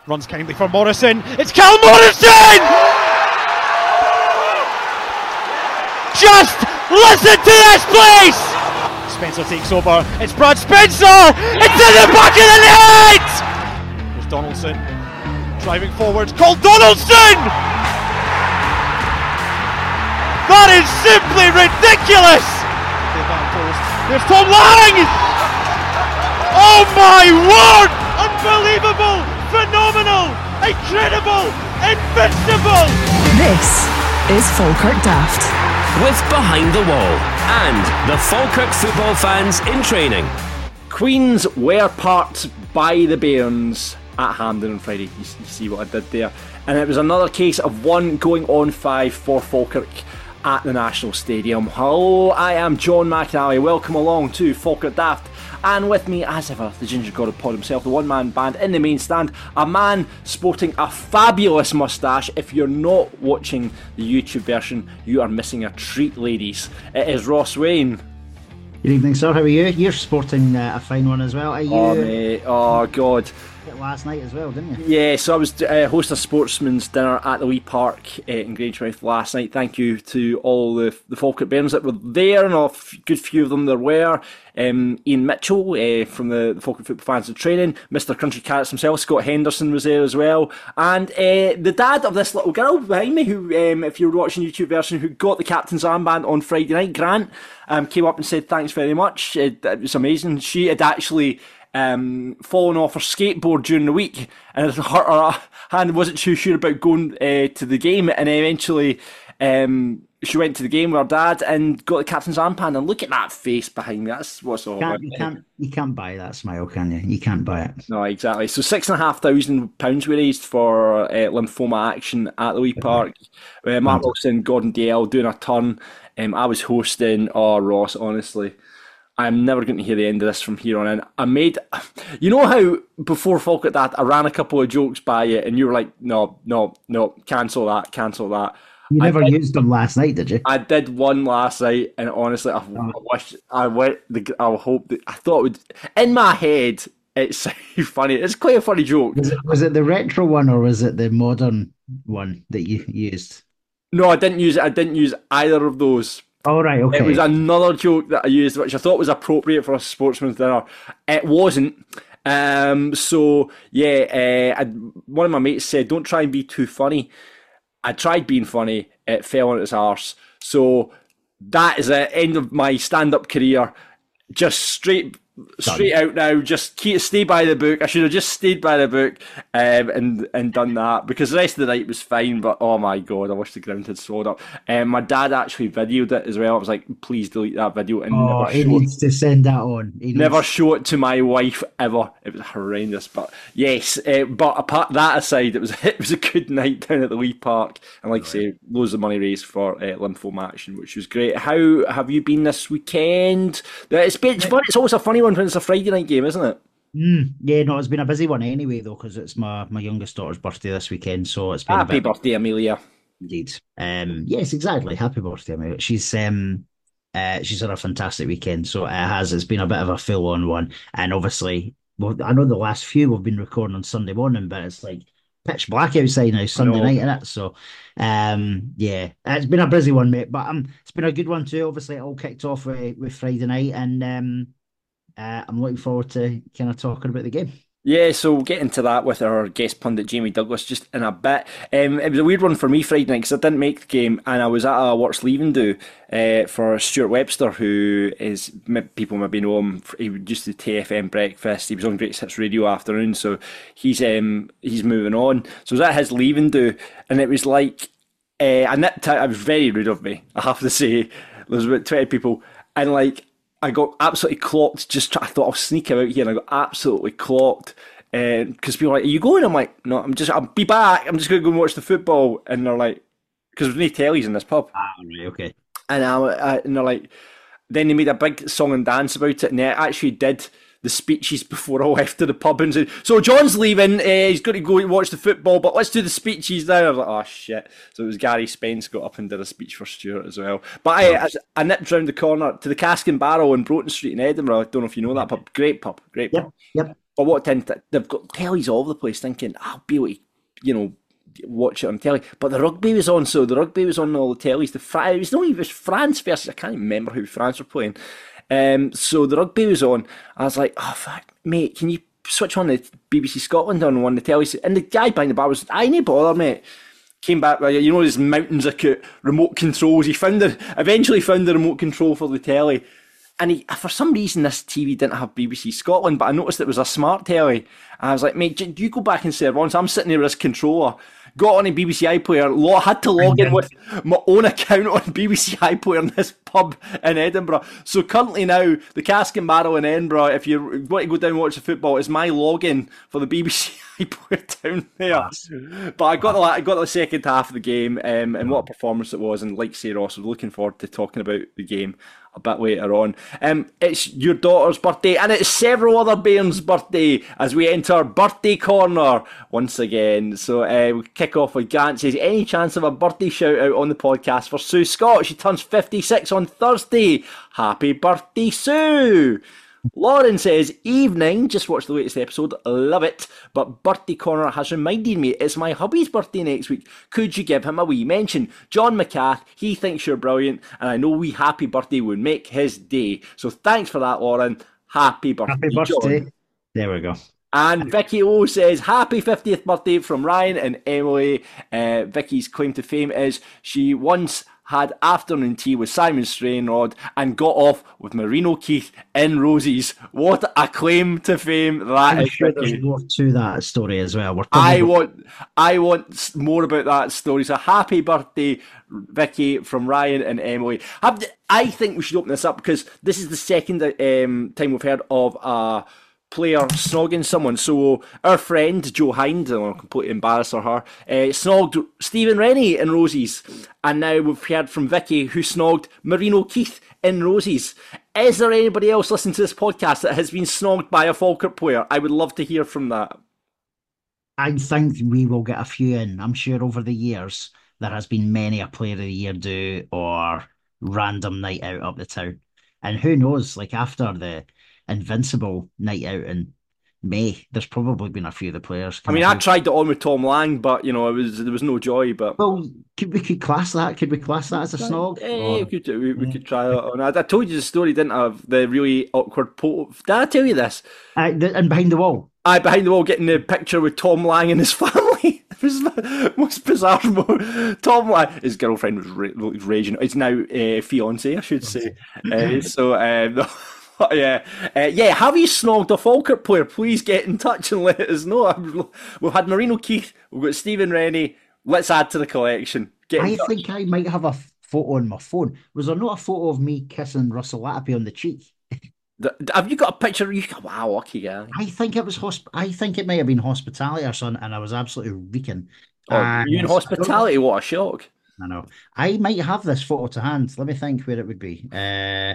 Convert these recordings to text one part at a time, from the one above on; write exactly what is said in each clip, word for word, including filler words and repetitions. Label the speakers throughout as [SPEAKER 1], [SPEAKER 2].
[SPEAKER 1] Runs kindly for Morrison. It's Cal Morrison! Just listen to this, please! Spencer takes over. It's Brad Spencer! It's in the back of the net! There's Donaldson driving forward. Cole Donaldson! That is simply ridiculous! There's Tom Lang! Oh my word! Unbelievable! Phenomenal! Incredible! Invincible!
[SPEAKER 2] This is Falkirk Daft.
[SPEAKER 3] With Behind the Wall and the Falkirk football fans in training.
[SPEAKER 4] Queens were parked by the Bairns at Hampden on Friday. You, you see what I did there. And it was another case of one going on five for Falkirk at the National Stadium. Hello, I am John McAnally. Welcome along to Falkirk Daft. And with me, as ever, the Ginger God of Pod himself, the one-man band in the main stand, a man sporting a fabulous moustache. If you're not watching the YouTube version, you are missing a treat, ladies. It is Ross Wayne.
[SPEAKER 5] Good evening, sir. How are you? You're sporting uh, a fine one as well. Are you?
[SPEAKER 4] Oh, mate. Oh, God.
[SPEAKER 5] Last night as well, didn't you?
[SPEAKER 4] Yeah, so I was uh, hosting a sportsman's dinner at the Wee Park uh, in Grangemouth last night. Thank you to all the the Falkirk Bairns that were there, and a f- good few of them there were. Um, Ian Mitchell uh, from the, the Falkirk Football Fans in Training, Mister Country Carrots himself, Scott Henderson was there as well, and uh, the dad of this little girl behind me, who, um, if you're watching the YouTube version, who got the captain's armband on Friday night, Grant, um, came up and said thanks very much. It, it was amazing. She had actually Um, fallen off her skateboard during the week and it hurt her hand, wasn't too sure about going uh, to the game, and eventually um, she went to the game with her dad and got the captain's armband, and look at that face behind me. That's what's all
[SPEAKER 5] can't,
[SPEAKER 4] about.
[SPEAKER 5] You can't, you can't buy that smile, can you? You can't buy it.
[SPEAKER 4] No, exactly. So six and a half thousand pounds we raised for uh, lymphoma action at the Wee Park. Uh, Mark Wilson, Gordon Dalziel doing a turn. Um, I was hosting. Oh, Ross, honestly, I'm never going to hear the end of this from here on in. I made, you know how before Falkirk that I ran a couple of jokes by you and you were like, no, no, no, cancel that, cancel that.
[SPEAKER 5] You never
[SPEAKER 4] did,
[SPEAKER 5] used them last night, did you?
[SPEAKER 4] I did one last night, and honestly, I, I wish I went. The, I hope that I thought it would. In my head, it's funny. It's quite a funny joke.
[SPEAKER 5] Was it, was it the retro one or was it the modern one that you used?
[SPEAKER 4] No, I didn't use it. I didn't use either of those.
[SPEAKER 5] Oh, right, okay.
[SPEAKER 4] It was another joke that I used, which I thought was appropriate for a sportsman's dinner. It wasn't. Um, so, yeah, uh, I, one of my mates said, don't try and be too funny. I tried being funny. It fell on its arse. So, that is the end of my stand-up career. Just straight... Straight Done. Out now, just keep, stay by the book. I should have just stayed by the book um, and and done that, because the rest of the night was fine, but oh my god, I wish the ground had slowed up. Um, my dad actually videoed it as well. I was like, please delete that video and
[SPEAKER 5] oh,
[SPEAKER 4] never
[SPEAKER 5] he
[SPEAKER 4] show
[SPEAKER 5] needs
[SPEAKER 4] it.
[SPEAKER 5] to send that on. He
[SPEAKER 4] Never
[SPEAKER 5] needs...
[SPEAKER 4] show it to my wife ever. It was horrendous, but yes. Uh, but apart that aside, it was it was a good night down at the Wee Park, and like right. I say, loads of money raised for uh, lymphoma action, which was great. How have you been this weekend? It's been it's fun. It's always a funny one when it's a Friday night game, isn't it?
[SPEAKER 5] Mm, yeah, no, it's been a busy one anyway, though, because it's my, my youngest daughter's birthday this weekend, so it's been
[SPEAKER 4] happy
[SPEAKER 5] a bit...
[SPEAKER 4] birthday, Amelia.
[SPEAKER 5] Indeed. Um, yes, exactly. Happy birthday, Amelia. She's um, uh, she's had a fantastic weekend, so it has. It's been a bit of a full-on one, and obviously, well, I know the last few we've been recording on Sunday morning, but it's like pitch black outside now, Sunday night, innit? So, um, yeah, it's been a busy one, mate, but um, it's been a good one too. Obviously, it all kicked off with, with Friday night, and um. Uh, I'm looking forward to kind of talking about the game.
[SPEAKER 4] Yeah, so we'll get into that with our guest pundit Jamie Douglas just in a bit. Um, it was a weird one for me Friday night because I didn't make the game, and I was at a What's Leaving Do uh, for Stuart Webster, who is, people maybe know him, he used to do T F M Breakfast, he was on Great Hits Radio Afternoon, so he's um, he's moving on. So I was at his Leaving Do, and it was like, uh, I nipped out, it was very rude of me, I have to say. There was about twenty people, and like, I got absolutely clocked. Just I thought I'll sneak out here, and I got absolutely clocked. Because uh, people were like, "Are you going?" I'm like, "No, I'm just. I'll be back. I'm just going to go and watch the football." And they're like, "Because there's no tellies in this pub."
[SPEAKER 5] Ah, right, okay.
[SPEAKER 4] And I, I, and they're like, then they made a big song and dance about it, and they actually did the speeches before I left to the pub and said, "So John's leaving. Uh, he's going to go and watch the football, but let's do the speeches now." I was like, "Oh shit!" So it was Gary Spence got up and did a speech for Stuart as well. But I, I, I nipped round the corner to the Cask and Barrel on Broughton Street in Edinburgh. I don't know if you know that pub. Great pub, great pub.
[SPEAKER 5] Yep, yep.
[SPEAKER 4] I walked in, they've got tellies all over the place thinking, I'll be able to, you know, watch it on telly. But the rugby was on, so the rugby was on all the tellies. The Fra- it was not even, it was France versus, I can't even remember who France were playing. Um, so the rugby was on. I was like, oh, fuck, mate, can you switch on the B B C Scotland on one of the tellies? And the guy behind the bar was, I ain't bother, mate. Came back, you know, these mountains of remote controls. He found the, eventually found the remote control for the telly. And he, for some reason, this T V didn't have B B C Scotland, but I noticed it was a smart telly. And I was like, mate, do you go back and serve on? So I'm sitting there with this controller, got on a B B C iPlayer, had to log in with my own account on B B C iPlayer in this pub in Edinburgh. So currently now, the Cask and Barrel in Edinburgh, if you want to go down and watch the football, is my login for the B B C iPlayer down there. But I got the I got the second half of the game, um, and what a performance it was. And like say Ross, I'm looking forward to talking about the game a bit later on. Um, it's your daughter's birthday, and it's several other Bairns' birthday as we enter birthday corner once again. So uh, we kick off with Grant says, any chance of a birthday shout out on the podcast for Sue Scott? She turns fifty-six on Thursday. Happy birthday, Sue! Lauren says, evening, just watched the latest episode, love it, but Birthday Corner has reminded me it's my hubby's birthday next week. Could you give him a wee mention? John McCath, he thinks you're brilliant, and I know wee happy birthday would make his day. So thanks for that, Lauren. Happy birthday,
[SPEAKER 5] Happy birthday.
[SPEAKER 4] John.
[SPEAKER 5] There we go.
[SPEAKER 4] And Vicky O says, happy fiftieth birthday from Ryan and Emily. Uh, Vicky's claim to fame is she once had afternoon tea with Simon Strainrod and got off with Maureen O'Keefe in Rosie's. What a claim to fame that
[SPEAKER 5] I'm
[SPEAKER 4] is,
[SPEAKER 5] sure
[SPEAKER 4] Vicky.
[SPEAKER 5] there's more to that story as well. We're
[SPEAKER 4] I
[SPEAKER 5] probably-
[SPEAKER 4] want, I want more about that story. So happy birthday, Vicky, from Ryan and Emily. Have- I think we should open this up because this is the second um, time we've heard of a player snogging someone. So our friend Jo Hind, and I'll completely embarrass her, uh, snogged Stephen Rennie in Rosie's, and now we've heard from Vicky who snogged Maureen O'Keefe in Rosie's. Is there anybody else listening to this podcast that has been snogged by a Falkirk player? I would love to hear from that.
[SPEAKER 5] I think we will get a few in. I'm sure over the years there has been many a player of the year do or random night out up the town. And who knows, like after the Invincible night out in May, there's probably been a few of the players.
[SPEAKER 4] I mean, I tried it on with Tom Lang, but you know, it was there was no joy. But
[SPEAKER 5] Well, could we could class that? Could we class that as a snog?
[SPEAKER 4] yeah,
[SPEAKER 5] Or-
[SPEAKER 4] we could we, we could try that on. I, I told you the story, didn't I? Of the really awkward po- Did I tell you this?
[SPEAKER 5] Uh, the- and behind the wall.
[SPEAKER 4] I behind the wall getting the picture with Tom Lang and his family. It was the most bizarre. Mo- Tom Lang, his girlfriend was ra- raging. It's now uh, fiance, I should say. Uh, so. Um, Yeah, uh, yeah. Have you snogged a Falkirk player? Please get in touch and let us know. We've had Maureen O'Keefe, we've got Stephen Rennie. Let's add to the collection. Get in
[SPEAKER 5] I
[SPEAKER 4] touch.
[SPEAKER 5] think I might have a f- photo on my phone. Was there not a photo of me kissing Russell Lappy on the cheek?
[SPEAKER 4] Th- Have you got a picture? You wow, lucky guy.
[SPEAKER 5] I think it was hosp- I think it might have been hospitality or something, and I was absolutely reeking.
[SPEAKER 4] Oh,
[SPEAKER 5] And
[SPEAKER 4] you in hospitality? What a shock!
[SPEAKER 5] I know. I might have this photo to hand. Let me think where it would be. Uh,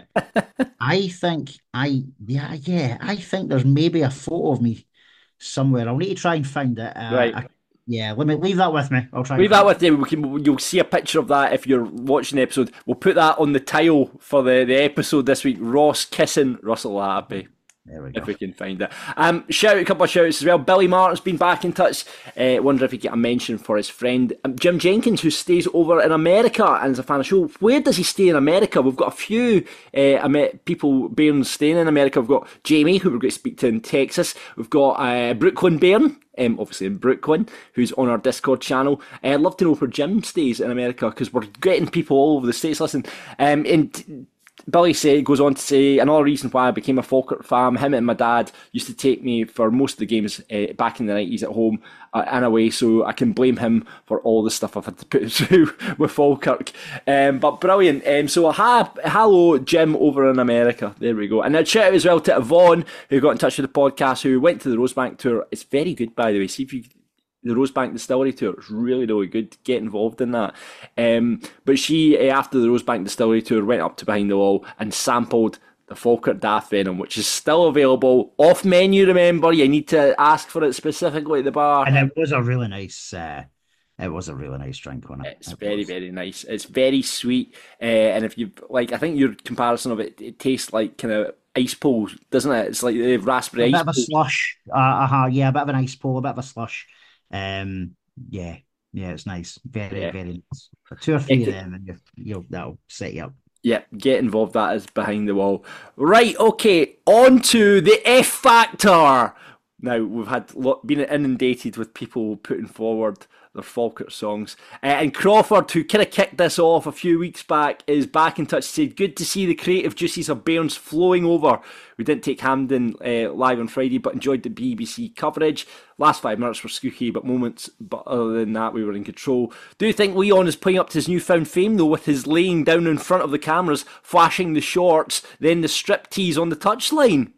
[SPEAKER 5] I think I yeah yeah I think there's maybe a photo of me somewhere. I'll need to try and find it. Uh,
[SPEAKER 4] Right.
[SPEAKER 5] I- yeah, let me leave that with me. I'll try. and
[SPEAKER 4] Leave that
[SPEAKER 5] find
[SPEAKER 4] with you. We can. You'll see a picture of that if you're watching the episode. We'll put that on the tile for the, the episode this week. Ross kissing Russell Lappy.
[SPEAKER 5] it. There we go.
[SPEAKER 4] If we can find it. Um, shout out a couple of shouts as well. Billy Martin's been back in touch. Uh, wonder if he get a mention for his friend um, Jim Jenkins, who stays over in America and is a fan of the show. Where does he stay in America? We've got a few uh, Amer- people, Bairns, staying in America. We've got Jamie, who we're going to speak to in Texas. We've got uh, Brooklyn Bairn, um, obviously in Brooklyn, who's on our Discord channel. Uh, I'd love to know where Jim stays in America because we're getting people all over the States. Listen, um, in Billy say, goes on to say, another reason why I became a Falkirk fan, him and my dad used to take me for most of the games uh, back in the nineties at home uh, and away, so I can blame him for all the stuff I've had to put through with Falkirk. Um, but brilliant. Um, so ha- hello, Jim, over in America. There we go. And a shout out as well to Yvonne, who got in touch with the podcast, who went to the Rosebank tour. It's very good, by the way. See if you... The Rosebank Distillery tour. It's really, really good. Get involved in that. Um, but she, uh, after the Rosebank Distillery tour, went up to Behind the Wall and sampled the Falkirk Daft Venom, which is still available off menu. Remember, you need to ask for it specifically at the bar.
[SPEAKER 5] And it was a really nice. Uh, it was a really nice drink on it.
[SPEAKER 4] It's
[SPEAKER 5] It
[SPEAKER 4] very,
[SPEAKER 5] was.
[SPEAKER 4] very nice. It's very sweet, uh, and if you like, I think your comparison of it, it tastes like kind of ice pool, doesn't it? It's like the raspberry
[SPEAKER 5] A bit
[SPEAKER 4] ice
[SPEAKER 5] of a
[SPEAKER 4] pool.
[SPEAKER 5] slush. Uh, uh yeah, a bit of an ice pool, a bit of a slush. Um, yeah, yeah, it's nice. Very,
[SPEAKER 4] Yeah.
[SPEAKER 5] very nice. Two or three of them, and you you'll that'll set you up.
[SPEAKER 4] Yeah, get involved. That is behind the wall. Right, okay, on to the F Factor. Now, we've had lot, been inundated with people putting forward their Falkirk songs. Uh, and Crawford, who kind of kicked this off a few weeks back, is back in touch. He said, good to see the creative juices of Bairns flowing over. We didn't take Hampden uh, live on Friday, but enjoyed the B B C coverage. Last five minutes were skooky, but moments, but other than that, we were in control. Do you think Leon is playing up to his newfound fame, though, with his laying down in front of the cameras, flashing the shorts, then the strip tease on the touchline?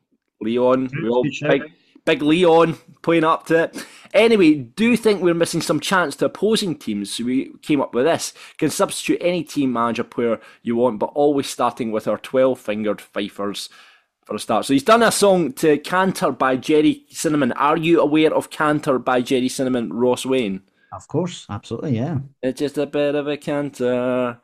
[SPEAKER 4] Leon, we all big, big Leon playing up to it. Anyway, do you think we're missing some chance to opposing teams? So we came up with this. Can substitute any team manager player you want, but always starting with our twelve-fingered fifers for a start. So he's done a song to Canter by Jerry Cinnamon. Are you aware of Canter by Jerry Cinnamon, Ross Wayne?
[SPEAKER 5] Of course, absolutely, yeah.
[SPEAKER 4] It's just a bit of a canter.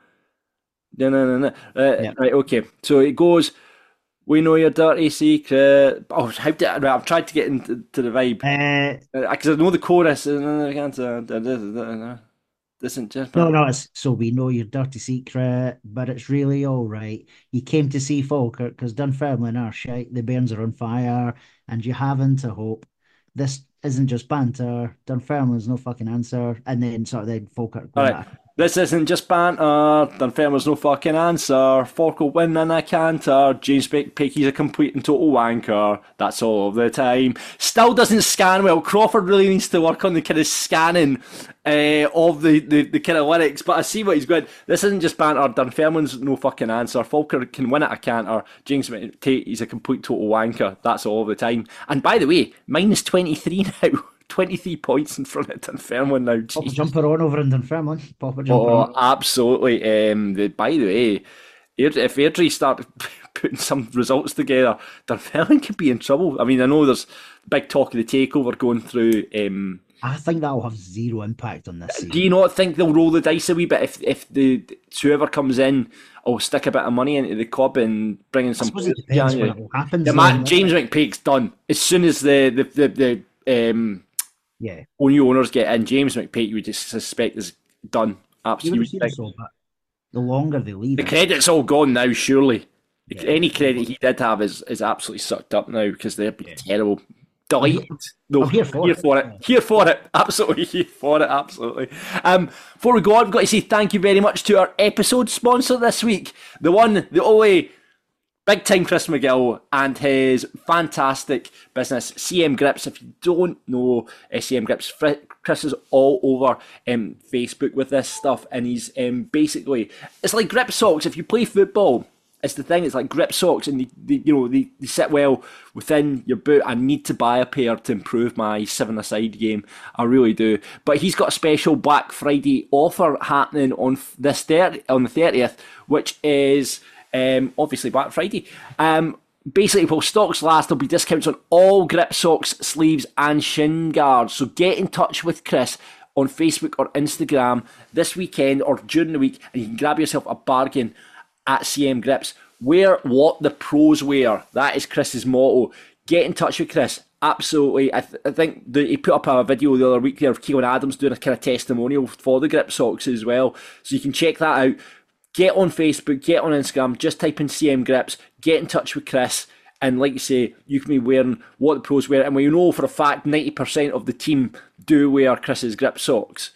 [SPEAKER 4] No, no, no, no. Uh,
[SPEAKER 5] Yeah.
[SPEAKER 4] Right, okay. So it goes, we know your dirty secret. Oh, how did I, right, I've tried to get into to the vibe.
[SPEAKER 5] Uh,
[SPEAKER 4] Because I know the chorus. And then I can't, uh, da- da- da- da- da. This isn't just.
[SPEAKER 5] no, no, it's so we know your dirty secret, but it's really all right. You came to see Falkirk because Dunfermline are shite, the Bairns are on fire, and you haven't a hope. This isn't just banter. Dunfermline's no fucking answer. And then sort of then Falkirk
[SPEAKER 4] All
[SPEAKER 5] going
[SPEAKER 4] right.
[SPEAKER 5] back.
[SPEAKER 4] This isn't just banter. Dunfermline's no fucking answer. Fork will win in a canter. James Picky's a complete and total wanker. That's all of the time. Still doesn't scan well. Crawford really needs to work on the kind of scanning uh, of the, the, the kind of lyrics. But I see what he's going. This isn't just banter. Dunfermline's no fucking answer. Falkirk can win at a canter. James Picky's a complete total wanker. That's all of the time. And by the way, minus twenty-three now. twenty-three points in front of Dunfermline now.
[SPEAKER 5] Pop a
[SPEAKER 4] Jeez.
[SPEAKER 5] jumper on over in Dunfermline. Pop a jumper
[SPEAKER 4] Oh,
[SPEAKER 5] on.
[SPEAKER 4] absolutely. Um, the, by the way, Air- if Airdrie start putting some results together, Dunfermline could be in trouble. I mean, I know there's big talk of the takeover going through. Um,
[SPEAKER 5] I think that'll have zero impact on this season.
[SPEAKER 4] do you not think they'll roll the dice a wee bit if if the whoever comes in will stick a bit of money into the club and bring in
[SPEAKER 5] I
[SPEAKER 4] some?
[SPEAKER 5] suppose it depends when it all happens.
[SPEAKER 4] Yeah,
[SPEAKER 5] though,
[SPEAKER 4] Matt,
[SPEAKER 5] isn't it?
[SPEAKER 4] James McPake's done as soon as the the the, the um,
[SPEAKER 5] Yeah.
[SPEAKER 4] new owners get in. James McPake, you would just suspect is done.
[SPEAKER 5] You
[SPEAKER 4] Absolutely.
[SPEAKER 5] would assume so, but the longer they leave
[SPEAKER 4] The
[SPEAKER 5] it,
[SPEAKER 4] credit's all gone now, surely.
[SPEAKER 5] Yeah.
[SPEAKER 4] Any credit he did have is, is absolutely sucked up now because they're terrible. Delighted. No,
[SPEAKER 5] I'm here for
[SPEAKER 4] here
[SPEAKER 5] it.
[SPEAKER 4] for it. Here for it. Absolutely here for it. Absolutely. Um, before we go on, I've got to say thank you very much to our episode sponsor this week. The one, the only big time Chris McGill and his fantastic business, C M Grips. If you don't know uh, C M Grips, Chris is all over um, Facebook with this stuff, and he's um, basically, it's like grip socks. If you play football, it's the thing, it's like grip socks, and they, they, you know, they, they sit well within your boot. I need to buy a pair to improve my seven-a-side game. I really do. But he's got a special Black Friday offer happening on this thirty, on the thirtieth, which is um, obviously Black Friday. Um, basically, while stocks last, there'll be discounts on all grip socks, sleeves, and shin guards. So get in touch with Chris on Facebook or Instagram this weekend or during the week, and you can grab yourself a bargain at C M Grips. Wear what the pros wear. That is Chris's motto. Get in touch with Chris. Absolutely. I, th- I think the, he put up a video the other week there of Keelan Adams doing a kind of testimonial for the grip socks as well. So you can check that out. Get on Facebook, get on Instagram, just type in C M Grips, get in touch with Chris, and like you say, you can be wearing what the pros wear. And we know for a fact ninety percent of the team do wear Chris's grip socks.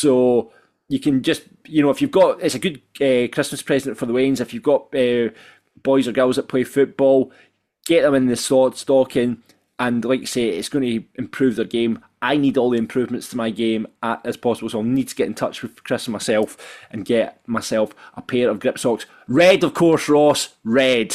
[SPEAKER 4] So you can just, you know, if you've got, it's a good uh, Christmas present for the Waynes. If you've got uh, boys or girls that play football, get them in the slot stocking, and like you say, it's going to improve their game. I need all the improvements to my game as possible, so I'll need to get in touch with Chris and myself and get myself a pair of grip socks. Red, of course, Ross. Red.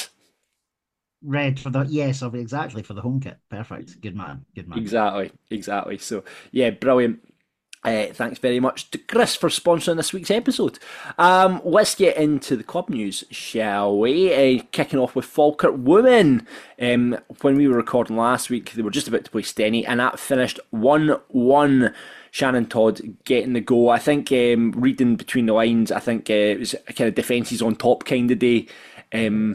[SPEAKER 5] red for the yes, of exactly for the home kit. Perfect. Good man. Good man.
[SPEAKER 4] Exactly, exactly. So yeah, brilliant. Uh, thanks very much to Chris for sponsoring this week's episode. Um, let's get into the club news, shall we? Uh, kicking off with Falkirk Women. Um, when we were recording last week, they were just about to play Steny, and that finished one one. Shannon Todd getting the goal. I think, um, reading between the lines, I think uh, it was a kind of defences on top kind of day. Um,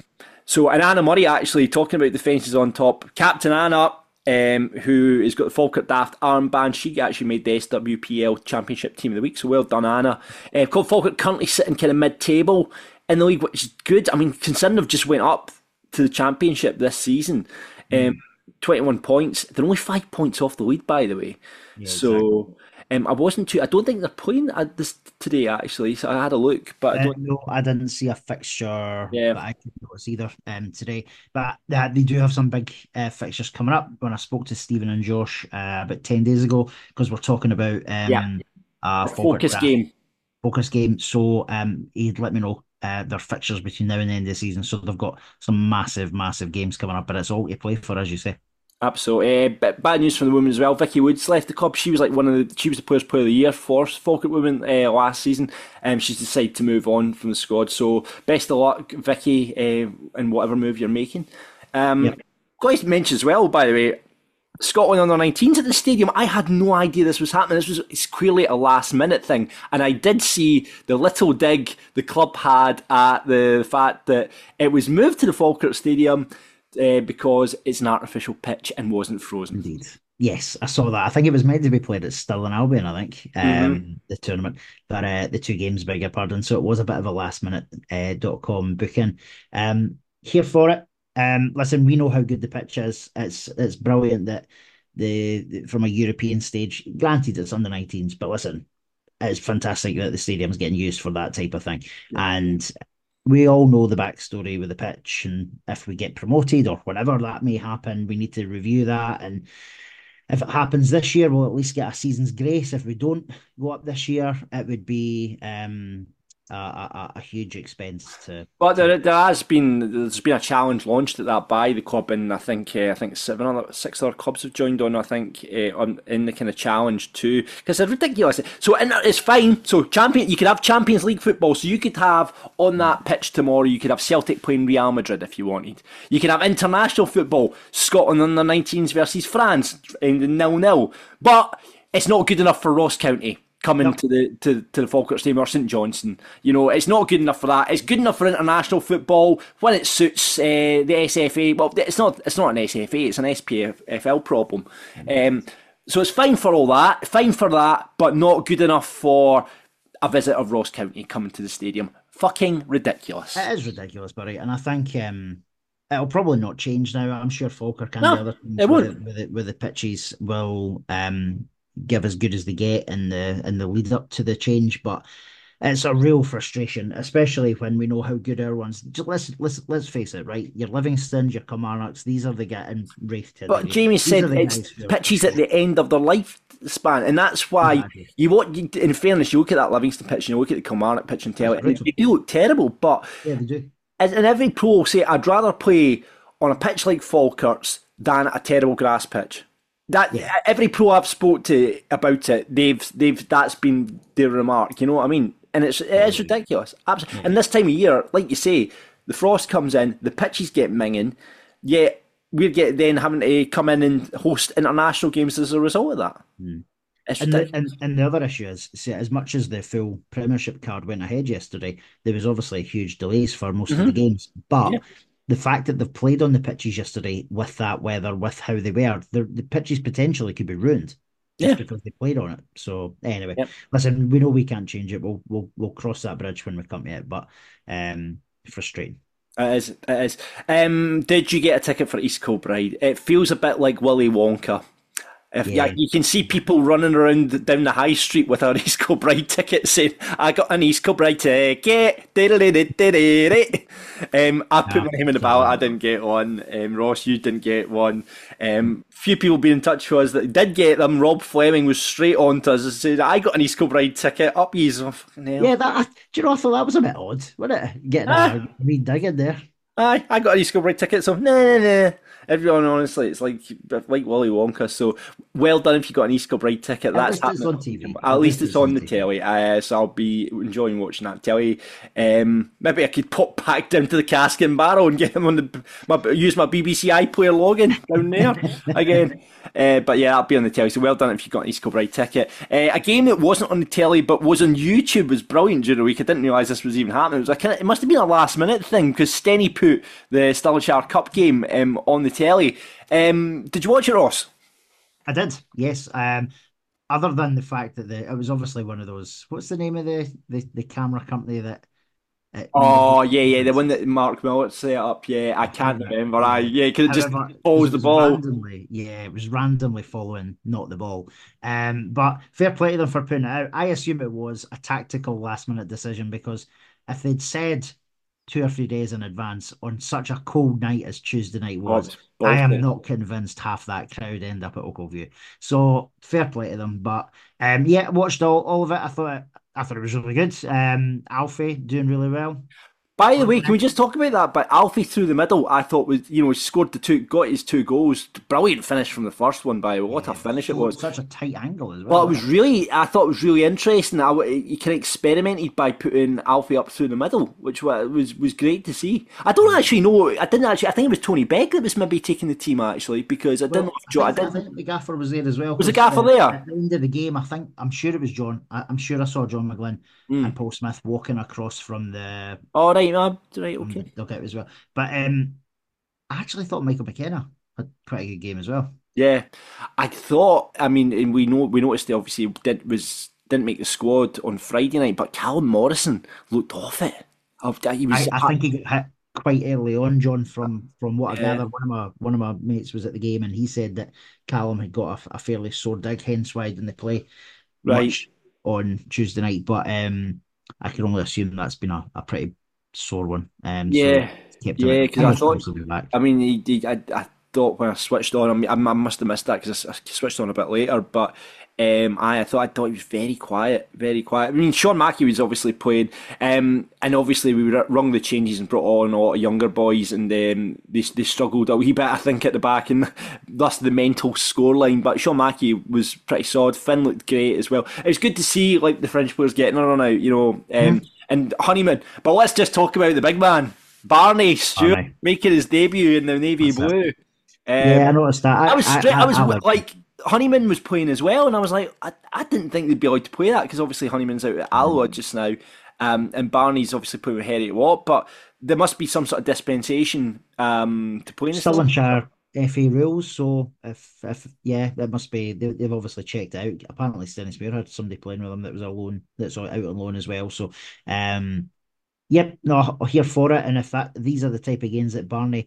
[SPEAKER 4] So, and Anna Murray actually talking about the fences on top. Captain Anna, um, who has got the Falkirk Daft armband, she actually made the S W P L Championship Team of the Week. So well done, Anna. Uh, Club Falkirk currently sitting kind of mid-table in the league, which is good. I mean, considering they've just went up to the Championship this season, um, twenty-one points. They're only five points off the lead, by the way.
[SPEAKER 5] Yeah,
[SPEAKER 4] so.
[SPEAKER 5] exactly.
[SPEAKER 4] Um, I wasn't too. I don't think they're playing at this today actually. So I had a look, but I
[SPEAKER 5] Uh,
[SPEAKER 4] don't.
[SPEAKER 5] no, I didn't see a fixture
[SPEAKER 4] Yeah.
[SPEAKER 5] that I could notice either um, today. But uh, they do have some big uh, fixtures coming up. When I spoke to Stephen and Josh uh, about ten days ago, because we're talking about um,
[SPEAKER 4] Yeah.
[SPEAKER 5] a
[SPEAKER 4] Focus game.
[SPEAKER 5] focus game. So um, he'd let me know uh, their fixtures between now and the end of the season. So they've got some massive, massive games coming up, but it's all to play for, as you say.
[SPEAKER 4] Absolutely. Uh, but bad news from the women as well. Vicky Woods left the club. She was like one of the. She was the Players Player of the Year for Falkirk Women uh, last season. Um, she's decided to move on from the squad. So best of luck, Vicky, uh, in whatever move you're making. Um,
[SPEAKER 5] Yep.
[SPEAKER 4] Got to mention as well, by the way, Scotland under nineteens at the stadium. I had no idea this was happening. This was it's clearly a last minute thing, and I did see the little dig the club had at the fact that it was moved to the Falkirk Stadium. Uh, because it's an artificial pitch and wasn't frozen.
[SPEAKER 5] Indeed. Yes, I saw that. I think it was meant to be played at Stirling Albion, I think, um,
[SPEAKER 4] Mm-hmm.
[SPEAKER 5] the tournament, but uh, the two games, beg your pardon. So it was a bit of a last minute uh, dot com booking. Um, here for it. Um, listen, we know how good the pitch is. It's it's brilliant that the, the from a European stage, granted it's under nineteens, but listen, it's fantastic that the stadium's getting used for that type of thing. And we all know the backstory with the pitch, and if we get promoted or whatever that may happen, we need to review that. And if it happens this year, we'll at least get a season's grace. If we don't go up this year, it would be um, a, a, a huge expense to.
[SPEAKER 4] But there, there has been there's been a challenge launched at that by the club, and I think uh, I think seven other six other clubs have joined on. I think uh, on in the kind of challenge too, because it's ridiculous. So and it's fine. So champion, you could have Champions League football. So you could have on that pitch tomorrow. You could have Celtic playing Real Madrid if you wanted. You could have international football, Scotland under nineteens versus France in the nil nil. But it's not good enough for Ross County coming
[SPEAKER 5] Yep.
[SPEAKER 4] to the to, to the Falkirk Stadium or St Johnstone. You know, it's not good enough for that. It's good enough for international football when it suits uh, the S F A. Well, it's not it's not an S F A, it's an S P F L problem. Um, so it's fine for all that, fine for that, but not good enough for a visit of Ross County coming to the stadium. Fucking ridiculous.
[SPEAKER 5] It is ridiculous, Barry, and I think um, it'll probably not change now. I'm sure Falkirk and
[SPEAKER 4] No,
[SPEAKER 5] the other teams
[SPEAKER 4] it
[SPEAKER 5] with,
[SPEAKER 4] won't.
[SPEAKER 5] the, with, the, with the pitches will um, give as good as they get in the in the lead up to the change, but it's a real frustration, especially when we know how good our ones. Just let's let's let's face it, right? Your Livingston, your Kilmarnocks, these are the getting Wraith to.
[SPEAKER 4] But Jamie
[SPEAKER 5] These
[SPEAKER 4] said
[SPEAKER 5] are the
[SPEAKER 4] it's
[SPEAKER 5] guys who are-
[SPEAKER 4] pitches at the end of their lifespan, and that's why
[SPEAKER 5] Exactly.
[SPEAKER 4] you want. You, in fairness, you look at that Livingston pitch, and you look at the Kilmarnock pitch and tell it,
[SPEAKER 5] It's
[SPEAKER 4] they, they do look terrible. But
[SPEAKER 5] Yeah, they do.
[SPEAKER 4] as and every pro will say, I'd rather play on a pitch like Falkirk's than a terrible grass pitch. That
[SPEAKER 5] Yeah.
[SPEAKER 4] every pro I've spoke to about it, they've they've that's been their remark. You know what I mean? And it's it's ridiculous. Absolutely. And this time of year, like you say, the frost comes in, the pitches get minging, yet we're get then having to come in and host international games as a result of that. It's
[SPEAKER 5] And the,
[SPEAKER 4] ridiculous.
[SPEAKER 5] and, and the other issue is, see, as much as the full Premiership card went ahead yesterday, there was obviously huge delays for most of the games. But
[SPEAKER 4] Mm-hmm. Yeah.
[SPEAKER 5] the fact that they've played on the pitches yesterday with that weather, with how they were, the, the pitches potentially could be ruined just
[SPEAKER 4] Yeah.
[SPEAKER 5] because they played on it. So anyway,
[SPEAKER 4] Yep.
[SPEAKER 5] listen, we know we can't change it. We'll we'll we'll cross that bridge when we come to it. But um, frustrating.
[SPEAKER 4] It is. It is. Um, did you get a ticket for East Kilbride? It feels a bit like Willy Wonka. If
[SPEAKER 5] Yeah.
[SPEAKER 4] yeah, you can see people running around down the high street with an East Kilbride ticket saying, "I got an East Kilbride ticket." Um, I put my name in the ballot. I didn't get one. Um, Ross, you didn't get one. Um, few people been in touch with us that did get them. Rob Fleming was straight on to us and said, "I got an East Kilbride ticket." Up years. Oh, fucking hell.
[SPEAKER 5] Yeah, that. Do you know? I thought that was a bit odd, wasn't it? Getting
[SPEAKER 4] Ah.
[SPEAKER 5] a wee dig in there.
[SPEAKER 4] Aye, I got an East Kilbride ticket. So no, no, no. Everyone, honestly, it's like like Willy Wonka. So well done if you got an East Kilbride ticket.
[SPEAKER 5] At
[SPEAKER 4] That's
[SPEAKER 5] least it's
[SPEAKER 4] happening.
[SPEAKER 5] on T V.
[SPEAKER 4] At
[SPEAKER 5] At
[SPEAKER 4] least
[SPEAKER 5] least
[SPEAKER 4] it's
[SPEAKER 5] it's
[SPEAKER 4] on
[SPEAKER 5] on
[SPEAKER 4] the
[SPEAKER 5] T V.
[SPEAKER 4] telly. Uh, so I'll be enjoying watching that telly. Um, maybe I could pop back down to the Casket and Barrel and get them on the my, use my B B C iPlayer login down there again. Uh, but yeah, I'll be on the telly. So well done if you got an East Kilbride ticket. Uh, a game that wasn't on the telly but was on YouTube was brilliant during the week. I didn't realise this was even happening. It was a kind of, it must have been a last minute thing because Stenny put the Stirlingshire Cup game um, on the telly. Um, did you watch it, Ross?
[SPEAKER 5] I did, yes. Um, other than the fact that the it was obviously one of those. What's the name of the the, the camera company that uh, never
[SPEAKER 4] Oh
[SPEAKER 5] gets
[SPEAKER 4] yeah, yeah, the
[SPEAKER 5] it?
[SPEAKER 4] one that Mark Millett set up. Yeah, I
[SPEAKER 5] I can't
[SPEAKER 4] can't
[SPEAKER 5] remember.
[SPEAKER 4] remember. I
[SPEAKER 5] Yeah.
[SPEAKER 4] yeah, because it just
[SPEAKER 5] However, because
[SPEAKER 4] follows
[SPEAKER 5] it
[SPEAKER 4] the
[SPEAKER 5] was
[SPEAKER 4] ball.
[SPEAKER 5] randomly, yeah, it was randomly following, not the ball. Um, but fair play to them for putting it out. I assume it was a tactical last minute decision because if they'd said two or three days in advance on such a cold night as Tuesday night
[SPEAKER 4] Oh,
[SPEAKER 5] was,
[SPEAKER 4] it's
[SPEAKER 5] I am
[SPEAKER 4] bolted.
[SPEAKER 5] not convinced half that crowd end up at Oakleview. So fair play to them. But um, yeah, watched all, all of it. I thought it, I thought it was really good. Um, Alfie doing really well.
[SPEAKER 4] By the
[SPEAKER 5] On
[SPEAKER 4] way, can we just talk about that? But Alfie through the middle, I thought was you know he scored the two, got his two goals. Brilliant finish from the first one. By the way. What a
[SPEAKER 5] Yeah,
[SPEAKER 4] finish it
[SPEAKER 5] so
[SPEAKER 4] was.
[SPEAKER 5] such a tight angle as
[SPEAKER 4] Well,
[SPEAKER 5] well,
[SPEAKER 4] it was
[SPEAKER 5] wasn't
[SPEAKER 4] really, I thought it was really interesting. I, he kind of experimented by putting Alfie up through the middle, which wa- was was great to see. I don't
[SPEAKER 5] it?
[SPEAKER 4] actually know. I didn't actually. I think it was Tony Begg that was maybe taking the team actually because I didn't know
[SPEAKER 5] Well,
[SPEAKER 4] if
[SPEAKER 5] I
[SPEAKER 4] Joe. I
[SPEAKER 5] think I
[SPEAKER 4] didn't.
[SPEAKER 5] think the gaffer was there as well
[SPEAKER 4] Was the
[SPEAKER 5] because
[SPEAKER 4] gaffer
[SPEAKER 5] uh,
[SPEAKER 4] there?
[SPEAKER 5] at the end of the game, I think I'm sure it was John. I, I'm sure I saw John McGlynn and
[SPEAKER 4] Mm.
[SPEAKER 5] Paul Smith walking across from the
[SPEAKER 4] All right, man. Right,
[SPEAKER 5] from the
[SPEAKER 4] okay.
[SPEAKER 5] dugout as well. But um, I actually thought Michael McKenna had quite a good game as well.
[SPEAKER 4] Yeah, I thought. I mean, and we know we noticed he obviously did was didn't make the squad on Friday night, but Callum Morrison looked off it. Of- He
[SPEAKER 5] I,
[SPEAKER 4] was.
[SPEAKER 5] I think he got hit quite early on, John. From from what I
[SPEAKER 4] Yeah.
[SPEAKER 5] gather, one of my one of my mates was at the game and he said that Callum had got a, a fairly sore dig, hence why didn't they play
[SPEAKER 4] Right.
[SPEAKER 5] much on Tuesday night. But um, I can only assume that's been a, a pretty sore one. Um, so
[SPEAKER 4] Yeah.
[SPEAKER 5] kept him
[SPEAKER 4] Yeah.
[SPEAKER 5] out.
[SPEAKER 4] Because I
[SPEAKER 5] Fingers
[SPEAKER 4] thought.
[SPEAKER 5] crossed he'll be back.
[SPEAKER 4] I mean, he, he, I, I thought when I switched on, I, mean, I, I must have missed that because I, s- I switched on a bit later. But um, I, I thought I thought he was very quiet, very quiet. I mean, Sean Mackey was obviously playing, um, and obviously we were rung the changes and brought on a lot of younger boys, and um, they they struggled a wee bit, I think, at the back, and thus the mental scoreline. But Sean Mackey was pretty solid. Finn looked great as well. It was good to see like the French players getting a run out, you know, um, and Honeyman. But let's just talk about the big man. Barney Stewart
[SPEAKER 5] Aye.
[SPEAKER 4] making his debut in the navy
[SPEAKER 5] That's it.
[SPEAKER 4] blue.
[SPEAKER 5] Yeah, I
[SPEAKER 4] Um,
[SPEAKER 5] noticed that.
[SPEAKER 4] I was
[SPEAKER 5] I,
[SPEAKER 4] straight.
[SPEAKER 5] I,
[SPEAKER 4] I was
[SPEAKER 5] I, I like him.
[SPEAKER 4] like Honeyman was playing as well, and I was like, I, I didn't think they'd be allowed to play that because obviously Honeyman's out at Alloa just now, um, and Barney's obviously playing with Heriot Watt, but there must be some sort of dispensation um, to play in the Stirling.
[SPEAKER 5] Stirlingshire F A rules. So if if yeah, that must be they, they've obviously checked it out. Apparently, Stennismuir had somebody playing with them that was a loan that's out on loan as well. So um, yep, no, I'm here for it. And if that these are the type of games that Barney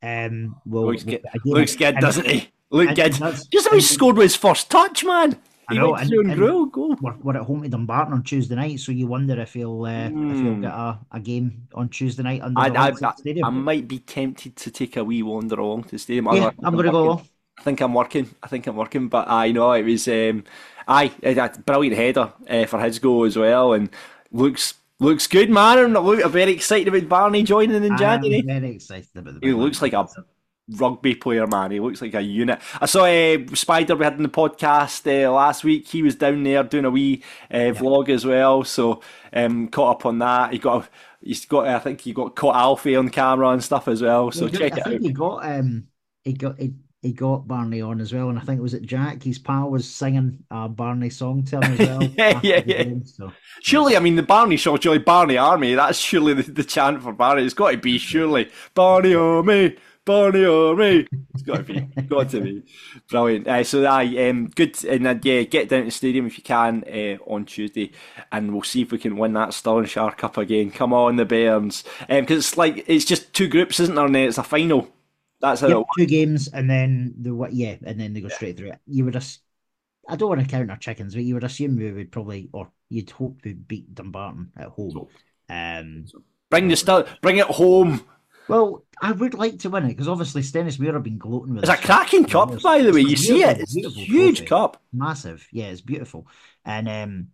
[SPEAKER 5] um will,
[SPEAKER 4] Looks
[SPEAKER 5] will
[SPEAKER 4] good,
[SPEAKER 5] get a game in.
[SPEAKER 4] looks good,
[SPEAKER 5] and
[SPEAKER 4] doesn't he? Look
[SPEAKER 5] and
[SPEAKER 4] good.
[SPEAKER 5] he does.
[SPEAKER 4] Just how he
[SPEAKER 5] And
[SPEAKER 4] scored with his first touch, man.
[SPEAKER 5] I
[SPEAKER 4] He
[SPEAKER 5] know,
[SPEAKER 4] went
[SPEAKER 5] and
[SPEAKER 4] through and
[SPEAKER 5] and
[SPEAKER 4] grew goal.
[SPEAKER 5] we're, we're at home to Dumbarton on Tuesday night, so you wonder if he'll uh, if he'll
[SPEAKER 4] Hmm.
[SPEAKER 5] get a, a game on Tuesday night under
[SPEAKER 4] I,
[SPEAKER 5] the
[SPEAKER 4] I,
[SPEAKER 5] lights at
[SPEAKER 4] I,
[SPEAKER 5] the
[SPEAKER 4] I
[SPEAKER 5] stadium.
[SPEAKER 4] might be tempted to take a wee wander along to the stadium. I,
[SPEAKER 5] Yeah,
[SPEAKER 4] I think
[SPEAKER 5] I'm
[SPEAKER 4] I'm
[SPEAKER 5] going to go
[SPEAKER 4] working.
[SPEAKER 5] along.
[SPEAKER 4] I think I'm working. I think I'm working. But I know it was. Um, aye, a a brilliant header uh, for his goal as well, and looks looks good, man. I'm, look, I'm very excited about Barney joining in
[SPEAKER 5] I am
[SPEAKER 4] January.
[SPEAKER 5] very excited about the
[SPEAKER 4] He
[SPEAKER 5] big man.
[SPEAKER 4] looks like a rugby player, man. He looks like a unit. I saw uh, Spider we had in the podcast uh, last week. He was down there doing a wee uh,
[SPEAKER 5] Yep.
[SPEAKER 4] vlog as well. So um, caught up on that. He got a, he's got I think he got caught Alfie on camera and stuff as well. So
[SPEAKER 5] He got-
[SPEAKER 4] check
[SPEAKER 5] I
[SPEAKER 4] it
[SPEAKER 5] think
[SPEAKER 4] out.
[SPEAKER 5] he got um he got he, he got Barney on as well, and I think it was it Jack, his pal, was singing a Barney song to him as well
[SPEAKER 4] Yeah,
[SPEAKER 5] after
[SPEAKER 4] yeah,
[SPEAKER 5] the
[SPEAKER 4] yeah.
[SPEAKER 5] game. So
[SPEAKER 4] Surely, I mean, the Barney show, surely Barney Army. That's surely the, the chant for Barney. It's got to be surely Barney Army, Barney Army. It's got to be, got to be brilliant. Uh, so, aye, um, good, and uh, yeah, get down to the stadium if you can uh, on Tuesday, and we'll see if we can win that Stirlingshire Cup again. Come on, the Bairns, because it's like it's just two groups, isn't there? And then it's a final. That's how it
[SPEAKER 5] yep,
[SPEAKER 4] works.
[SPEAKER 5] two games, and then the what? Yeah, and then they go straight through it. You would just, I don't want to count our chickens, but you would assume we would probably, or you'd hope we'd beat Dumbarton at home. Um,
[SPEAKER 4] Bring the stir, bring it home.
[SPEAKER 5] well, I would like to win it because obviously Stennismuir have been gloating with
[SPEAKER 4] It's a
[SPEAKER 5] us for
[SPEAKER 4] cracking cup,
[SPEAKER 5] years.
[SPEAKER 4] by the way.
[SPEAKER 5] It's a
[SPEAKER 4] You see it.
[SPEAKER 5] beautiful,
[SPEAKER 4] It's a
[SPEAKER 5] beautiful
[SPEAKER 4] huge
[SPEAKER 5] trophy.
[SPEAKER 4] cup.
[SPEAKER 5] Massive. Yeah, it's beautiful. And um,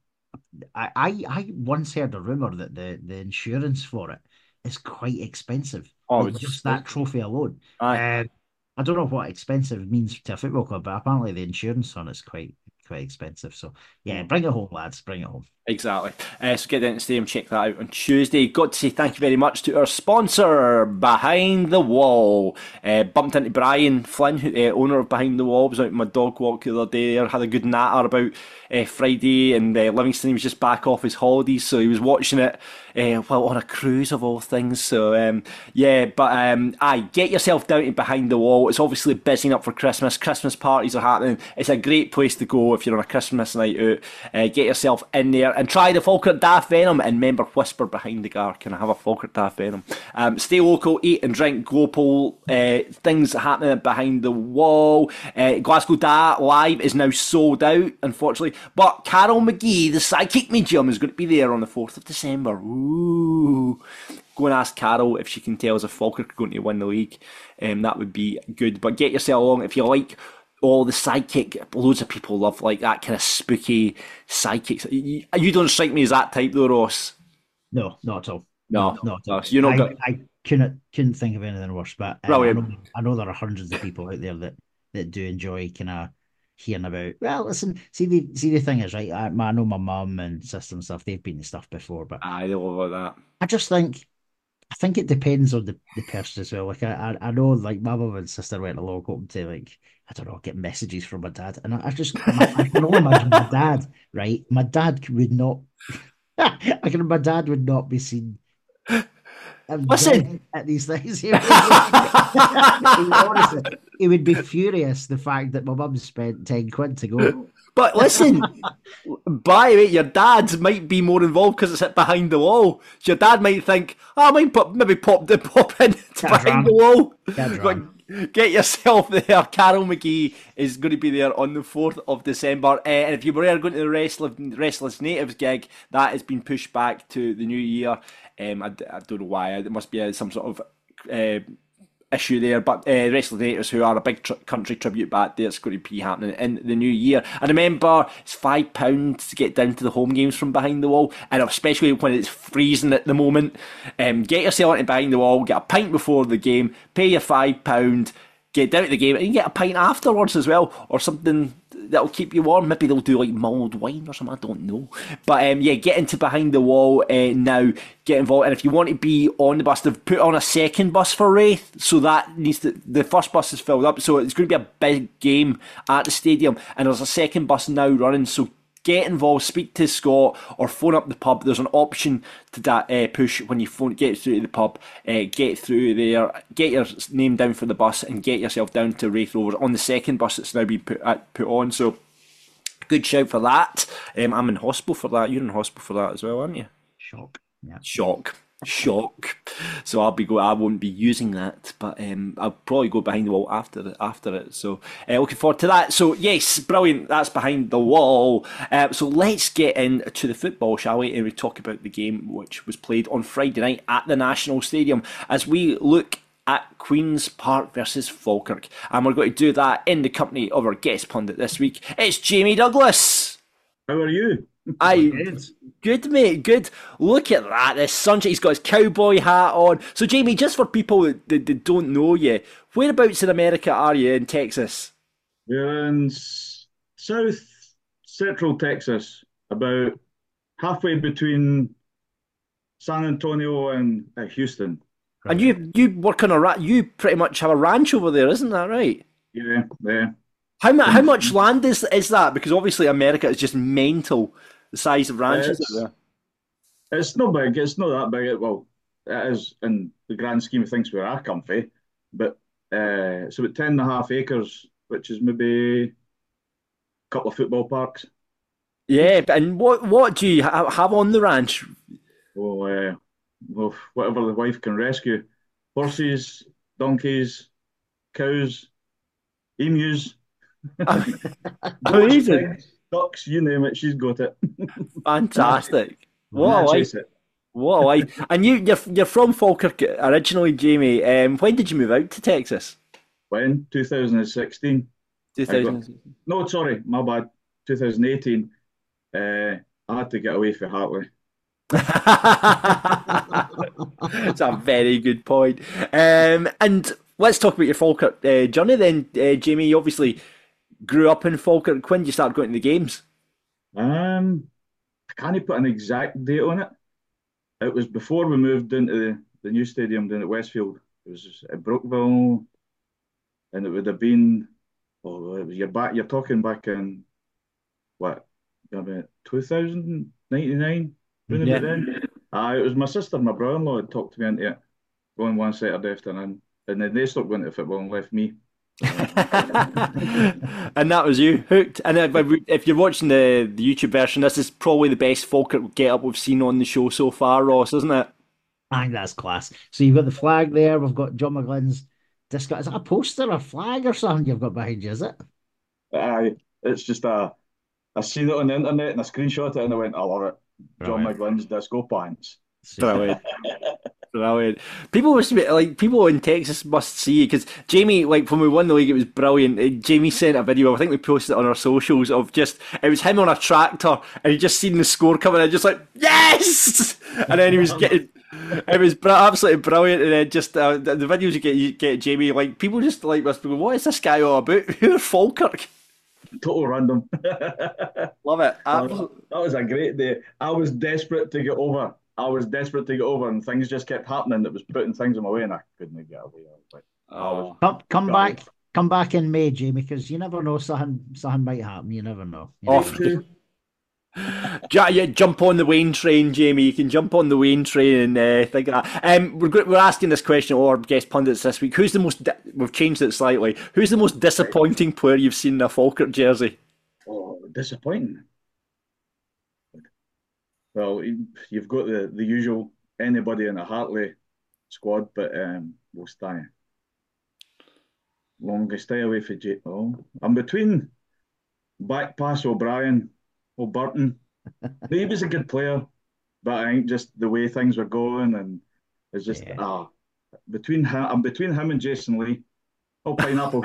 [SPEAKER 5] I, I I once heard a rumor that the the insurance for it is quite expensive.
[SPEAKER 4] Oh,
[SPEAKER 5] Like
[SPEAKER 4] it's
[SPEAKER 5] just that trophy alone.
[SPEAKER 4] aye.
[SPEAKER 5] Um, I don't know what expensive means to a football club, but apparently the insurance on it's quite quite expensive. So yeah, bring it home, lads. Bring it home.
[SPEAKER 4] Exactly. Uh, so get down to the stadium, check that out on Tuesday. Got to say thank you very much to our sponsor, Behind the Wall. Uh, bumped into Brian Flynn, who, uh, owner of Behind the Wall. Was out on my dog walk the other day. Had a good natter about uh, Friday, and uh, Livingston, he was just back off his holidays, so he was watching it uh, well on a cruise of all things. So um, yeah, but um, aye, get yourself down to Behind the Wall. It's obviously busying up for Christmas. Christmas parties are happening. It's a great place to go if you're on a Christmas night out. Uh, get yourself in there and try the Falkirk Daft Venom, and remember, whisper behind the car, can I have a Falkirk Daft Venom? Um, stay local, eat and drink, global, uh, things happening Behind the Wall. Uh, Glasgow Da Live is now sold out, unfortunately, but Carol McGee, the Psychic Medium, is going to be there on the fourth of December. Ooh. Go and ask Carol if she can tell us if Falkirk are going to win the league. Um, that would be good, but get yourself along if you like all the psychic. Loads of people love like that kind of spooky psychics. You, you don't strike me as that type though, Ross.
[SPEAKER 5] No, not at all.
[SPEAKER 4] No,
[SPEAKER 5] no, not at all.
[SPEAKER 4] So you're not
[SPEAKER 5] I,
[SPEAKER 4] got...
[SPEAKER 5] I couldn't couldn't think of anything worse. But um, I, know, I know there are hundreds of people out there that that do enjoy kind of hearing about. Well, listen, see the see the thing is right. I, I know my mum and sister and stuff. They've been to stuff before, but
[SPEAKER 4] I don't know about that.
[SPEAKER 5] I just think. I think it depends on the, the person as well. Like I, I know, like my mum and sister went along hoping to like I don't know get messages from my dad, and I, I just I, I can only imagine my dad. Right, my dad would not. I can. My dad would not be seen.
[SPEAKER 4] Listen
[SPEAKER 5] at these things. He would, honestly, he would be furious the fact that my mum spent ten quid to go.
[SPEAKER 4] But listen, by the way, your dad might be more involved because it's Behind the Wall. Your dad might think, oh, I might pop, maybe pop the pop in to Behind the Wall. But get yourself there. Carol McGee is going to be there on the fourth of December. Uh, and if you were going to the Restless, Restless Natives gig, that has been pushed back to the new year. Um, I, I don't know why. It must be some sort of uh, issue there, but uh, Restless Natives, who are a big tr- country tribute band, it's going to be happening in the new year. And remember, it's five pounds to get down to the home games from Behind the Wall, and especially when it's freezing at the moment. Um, get yourself into Behind the Wall, get a pint before the game, pay your five pound, get down to the game, and you get a pint afterwards as well, or something that'll keep you warm. Maybe they'll do like mulled wine or something, I don't know. But um, yeah, get into Behind the Wall uh, now, get involved. And if you want to be on the bus, they've put on a second bus for Wraith, so that needs to, the first bus is filled up, so it's going to be a big game at the stadium, and there's a second bus now running, so get involved, speak to Scott, or phone up the pub. There's an option to that uh, push when you phone, get through to the pub, uh, get through there, get your name down for the bus, and get yourself down to Wraith Rovers on the second bus that's now been put uh, put on. So good shout for that. Um, I'm in hospital for that. You're in hospital for that as well, aren't you?
[SPEAKER 5] Shock. Yeah.
[SPEAKER 4] Shock. Shock. So I'll be go. I won't be using that, but um, I'll probably go Behind the Wall after it. After it. So uh, looking forward to that. So yes, brilliant. That's Behind the Wall. Uh, so let's get into the football, shall we? And we talk about the game which was played on Friday night at the National Stadium as we look at Queen's Park versus Falkirk, and we're going to do that in the company of our guest pundit this week. It's Jamie Douglas.
[SPEAKER 6] How are you?
[SPEAKER 4] I good, mate, good. Look at that, the sunshine. He's got his cowboy hat on. So, Jamie, just for people that, that, that don't know you, whereabouts in America are you in Texas?
[SPEAKER 6] We're in s- south central Texas, about halfway between San Antonio and uh, Houston.
[SPEAKER 4] And you you work on a ra- you pretty much have a ranch over there, isn't that right?
[SPEAKER 6] Yeah, yeah.
[SPEAKER 4] How much how much land is is that? Because obviously America is just mental, the size of ranches
[SPEAKER 6] It's,
[SPEAKER 4] out
[SPEAKER 6] it's not big. It's not that big. Well, it is in the grand scheme of things where I come from. But uh, it's about ten and a half acres, which is maybe a couple of football parks.
[SPEAKER 4] there. Yeah, and what what do you ha- have on the ranch?
[SPEAKER 6] Well, uh, well, whatever the wife can rescue: horses, donkeys, cows, emus.
[SPEAKER 4] Amazing.
[SPEAKER 6] Pigs, ducks, you name it, she's got it.
[SPEAKER 4] Fantastic. What a
[SPEAKER 6] Can't
[SPEAKER 4] life.
[SPEAKER 6] chase it.
[SPEAKER 4] What a life. And you, you're, you're from Falkirk originally, Jamie. Um, when did you move out to Texas?
[SPEAKER 6] When? twenty sixteen.
[SPEAKER 4] two thousand.
[SPEAKER 6] No, sorry, my bad. twenty eighteen. Uh, I had to get away from Hartley.
[SPEAKER 4] It's a very good point. Um, and let's talk about your Falkirk uh, journey then, uh, Jamie. You obviously grew up in Falkirk. When did you start going to the games?
[SPEAKER 6] Um, I can't put an exact date on it. It was before we moved into the, the new stadium down at Westfield. It was at Brookville, and it would have been, oh, it was, you're back, you're talking back in, what, about two thousand ninety-nine, round
[SPEAKER 4] Yeah.
[SPEAKER 6] about then. Uh, it was my sister and my brother-in-law had talked me into it, going one Saturday afternoon, and then they stopped going to football and left me.
[SPEAKER 4] And that was you, hooked. And if, if you're watching the, the YouTube version, this is probably the best Falkirk get-up we've seen on the show so far, Ross, isn't it?
[SPEAKER 5] I think that's class. So you've got the flag there. We've got John McGlynn's disco. Is that a poster, a flag, or something you've got behind you? Is it?
[SPEAKER 6] Aye, it's just a, I seen it on the internet and I screenshot it and I went, I love it. John
[SPEAKER 5] Brilliant.
[SPEAKER 6] McGlynn's disco pants.
[SPEAKER 4] Brilliant. Brilliant. People must be like people in Texas must see because Jamie, like when we won the league, it was brilliant. Uh, Jamie sent a video. I think we posted it on our socials of just it was him on a tractor and he just seen the score coming and just like yes, and then he was getting. It was br- absolutely brilliant, and then just uh, the, the videos you get, you get Jamie like people just like must be going, what is this guy all about? Who are Falkirk?
[SPEAKER 6] Total random.
[SPEAKER 4] Love it.
[SPEAKER 6] That
[SPEAKER 4] Absolutely.
[SPEAKER 6] was a great day. I was desperate to get over. I was desperate to get over, and things just kept happening that was putting things in my way, and I couldn't get away. I was like, I was
[SPEAKER 5] Come, come
[SPEAKER 6] gutted.
[SPEAKER 5] back, come back in May, Jamie, because you never know. Something, something might happen. You never know. You
[SPEAKER 4] Oh,
[SPEAKER 5] never know.
[SPEAKER 4] Ja- yeah, jump on the Wayne train, Jamie. You can jump on the Wayne train and uh, think of that. Um, we're go- we're asking this question to all our guest pundits this week. Who's the most? Di- we've changed it slightly. Who's the most disappointing player you've seen in a Falkirk jersey?
[SPEAKER 6] Oh, disappointing. Well, you- you've got the, the usual anybody in a Hartley squad, but um, we'll stay. Longest stay away for J. Oh, I'm between back pass O'Brien, O'Burton. He was a good player, but I think just the way things were going and it's just
[SPEAKER 5] Yeah.
[SPEAKER 6] ah between him. I'm between him and Jason Lee. Oh, pineapple.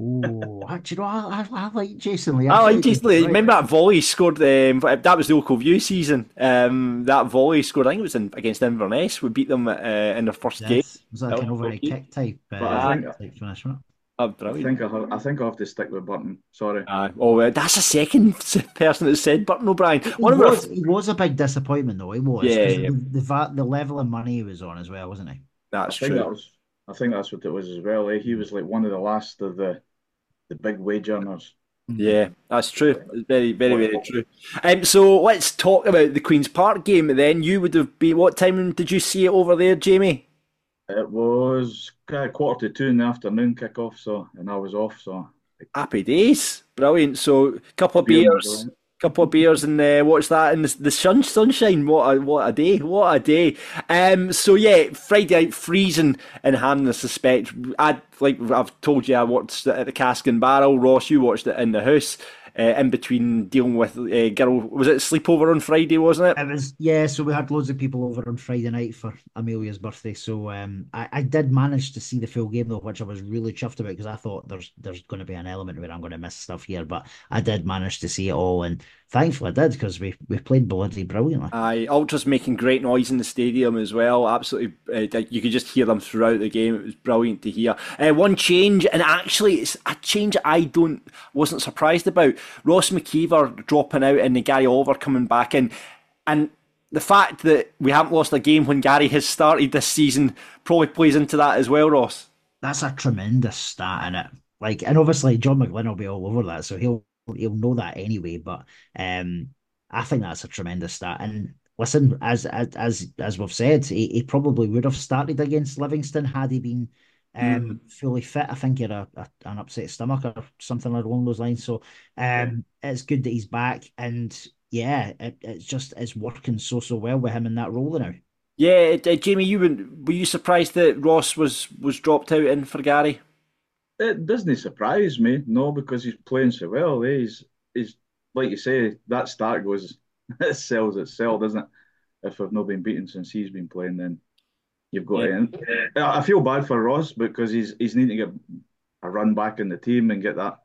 [SPEAKER 5] Oh, do you know? I, I, I like Jason Lee.
[SPEAKER 4] I
[SPEAKER 5] thought
[SPEAKER 4] like
[SPEAKER 5] he
[SPEAKER 4] Jason
[SPEAKER 5] was
[SPEAKER 4] Lee.
[SPEAKER 5] great.
[SPEAKER 4] Remember that volley he scored? Um, that was the local view season. Um, that volley he scored. I think it was in, against Inverness. We beat them uh, in their first game.
[SPEAKER 5] Yes, was that like an
[SPEAKER 4] Oh,
[SPEAKER 5] overhead
[SPEAKER 4] okay.
[SPEAKER 5] kick type? Uh,
[SPEAKER 6] But I think
[SPEAKER 5] type finish, wasn't it?
[SPEAKER 4] Oh,
[SPEAKER 6] I
[SPEAKER 4] brilliant.
[SPEAKER 6] think I, have, I think I have to stick with Burton. Sorry.
[SPEAKER 4] Aye. Oh, uh, that's the second person that said Burton O'Brien.
[SPEAKER 5] He
[SPEAKER 4] One of our
[SPEAKER 5] was, he was a big disappointment, though. He was.
[SPEAKER 4] Yeah,
[SPEAKER 5] 'Cause
[SPEAKER 4] yeah.
[SPEAKER 5] The, the, va- the level of money he was on as well, wasn't he?
[SPEAKER 6] I
[SPEAKER 4] That's
[SPEAKER 6] think
[SPEAKER 4] true.
[SPEAKER 6] that was. I think that's what it was as well. Eh? He was like one of the last of the the big wage earners.
[SPEAKER 4] Yeah, that's true. It's very, very, very true. Um, so let's talk about the Queen's Park game then. You would have been, what time did you see it over there, Jamie?
[SPEAKER 6] It was uh, quarter to two in the afternoon kickoff, so and I was off, so
[SPEAKER 4] Happy days. Brilliant. So a couple of
[SPEAKER 6] Beer and
[SPEAKER 4] beers,
[SPEAKER 6] brilliant.
[SPEAKER 4] couple of beers and uh, watch that in the, the sun, sunshine. What a, what a day. What a day. Um, so yeah, Friday night freezing in hand, I suspect. I, like I've told you, I watched it at the Cask and Barrel. Ross, you watched it in the house. Uh, in between dealing with uh, girl, was it sleepover on Friday, wasn't it?
[SPEAKER 5] It was, yeah, so we had loads of people over on Friday night for Amelia's birthday. So um, I, I did manage to see the full game though, which I was really chuffed about because I thought there's there's going to be an element where I'm going to miss stuff here, but I did manage to see it all, and thankfully I did because we we played bloody brilliantly.
[SPEAKER 4] Aye, Ultras making great noise in the stadium as well. Absolutely, uh, like, you could just hear them throughout the game. It was brilliant to hear. Uh, one change, and actually, it's a change I don't wasn't surprised about. Ross McKeever dropping out and Gary Oliver coming back in, and the fact that we haven't lost a game when Gary has started this season probably plays into that as well, Ross.
[SPEAKER 5] That's a tremendous stat in it. Like, and obviously John McGlynn will be all over that, so he'll he'll know that anyway. But um, I think that's a tremendous stat. And listen, as as as as we've said, he, he probably would have started against Livingston had he been um
[SPEAKER 4] Mm.
[SPEAKER 5] fully fit. I think he had a, a an upset stomach or something along those lines. So um, it's good that he's back, and yeah, it, it's just it's working so so well with him in that role now.
[SPEAKER 4] Yeah, uh, Jamie, you were, were you surprised that Ross was was dropped out in for Gary?
[SPEAKER 6] It doesn't surprise me, no, because he's playing so well. Eh? He's he's like you say, that start goes it sells itself, doesn't it? If we've not been beaten since he's been playing, then you've got
[SPEAKER 4] Yeah.
[SPEAKER 6] to. I feel bad for Ross because he's he's needing to get a run back in the team and get that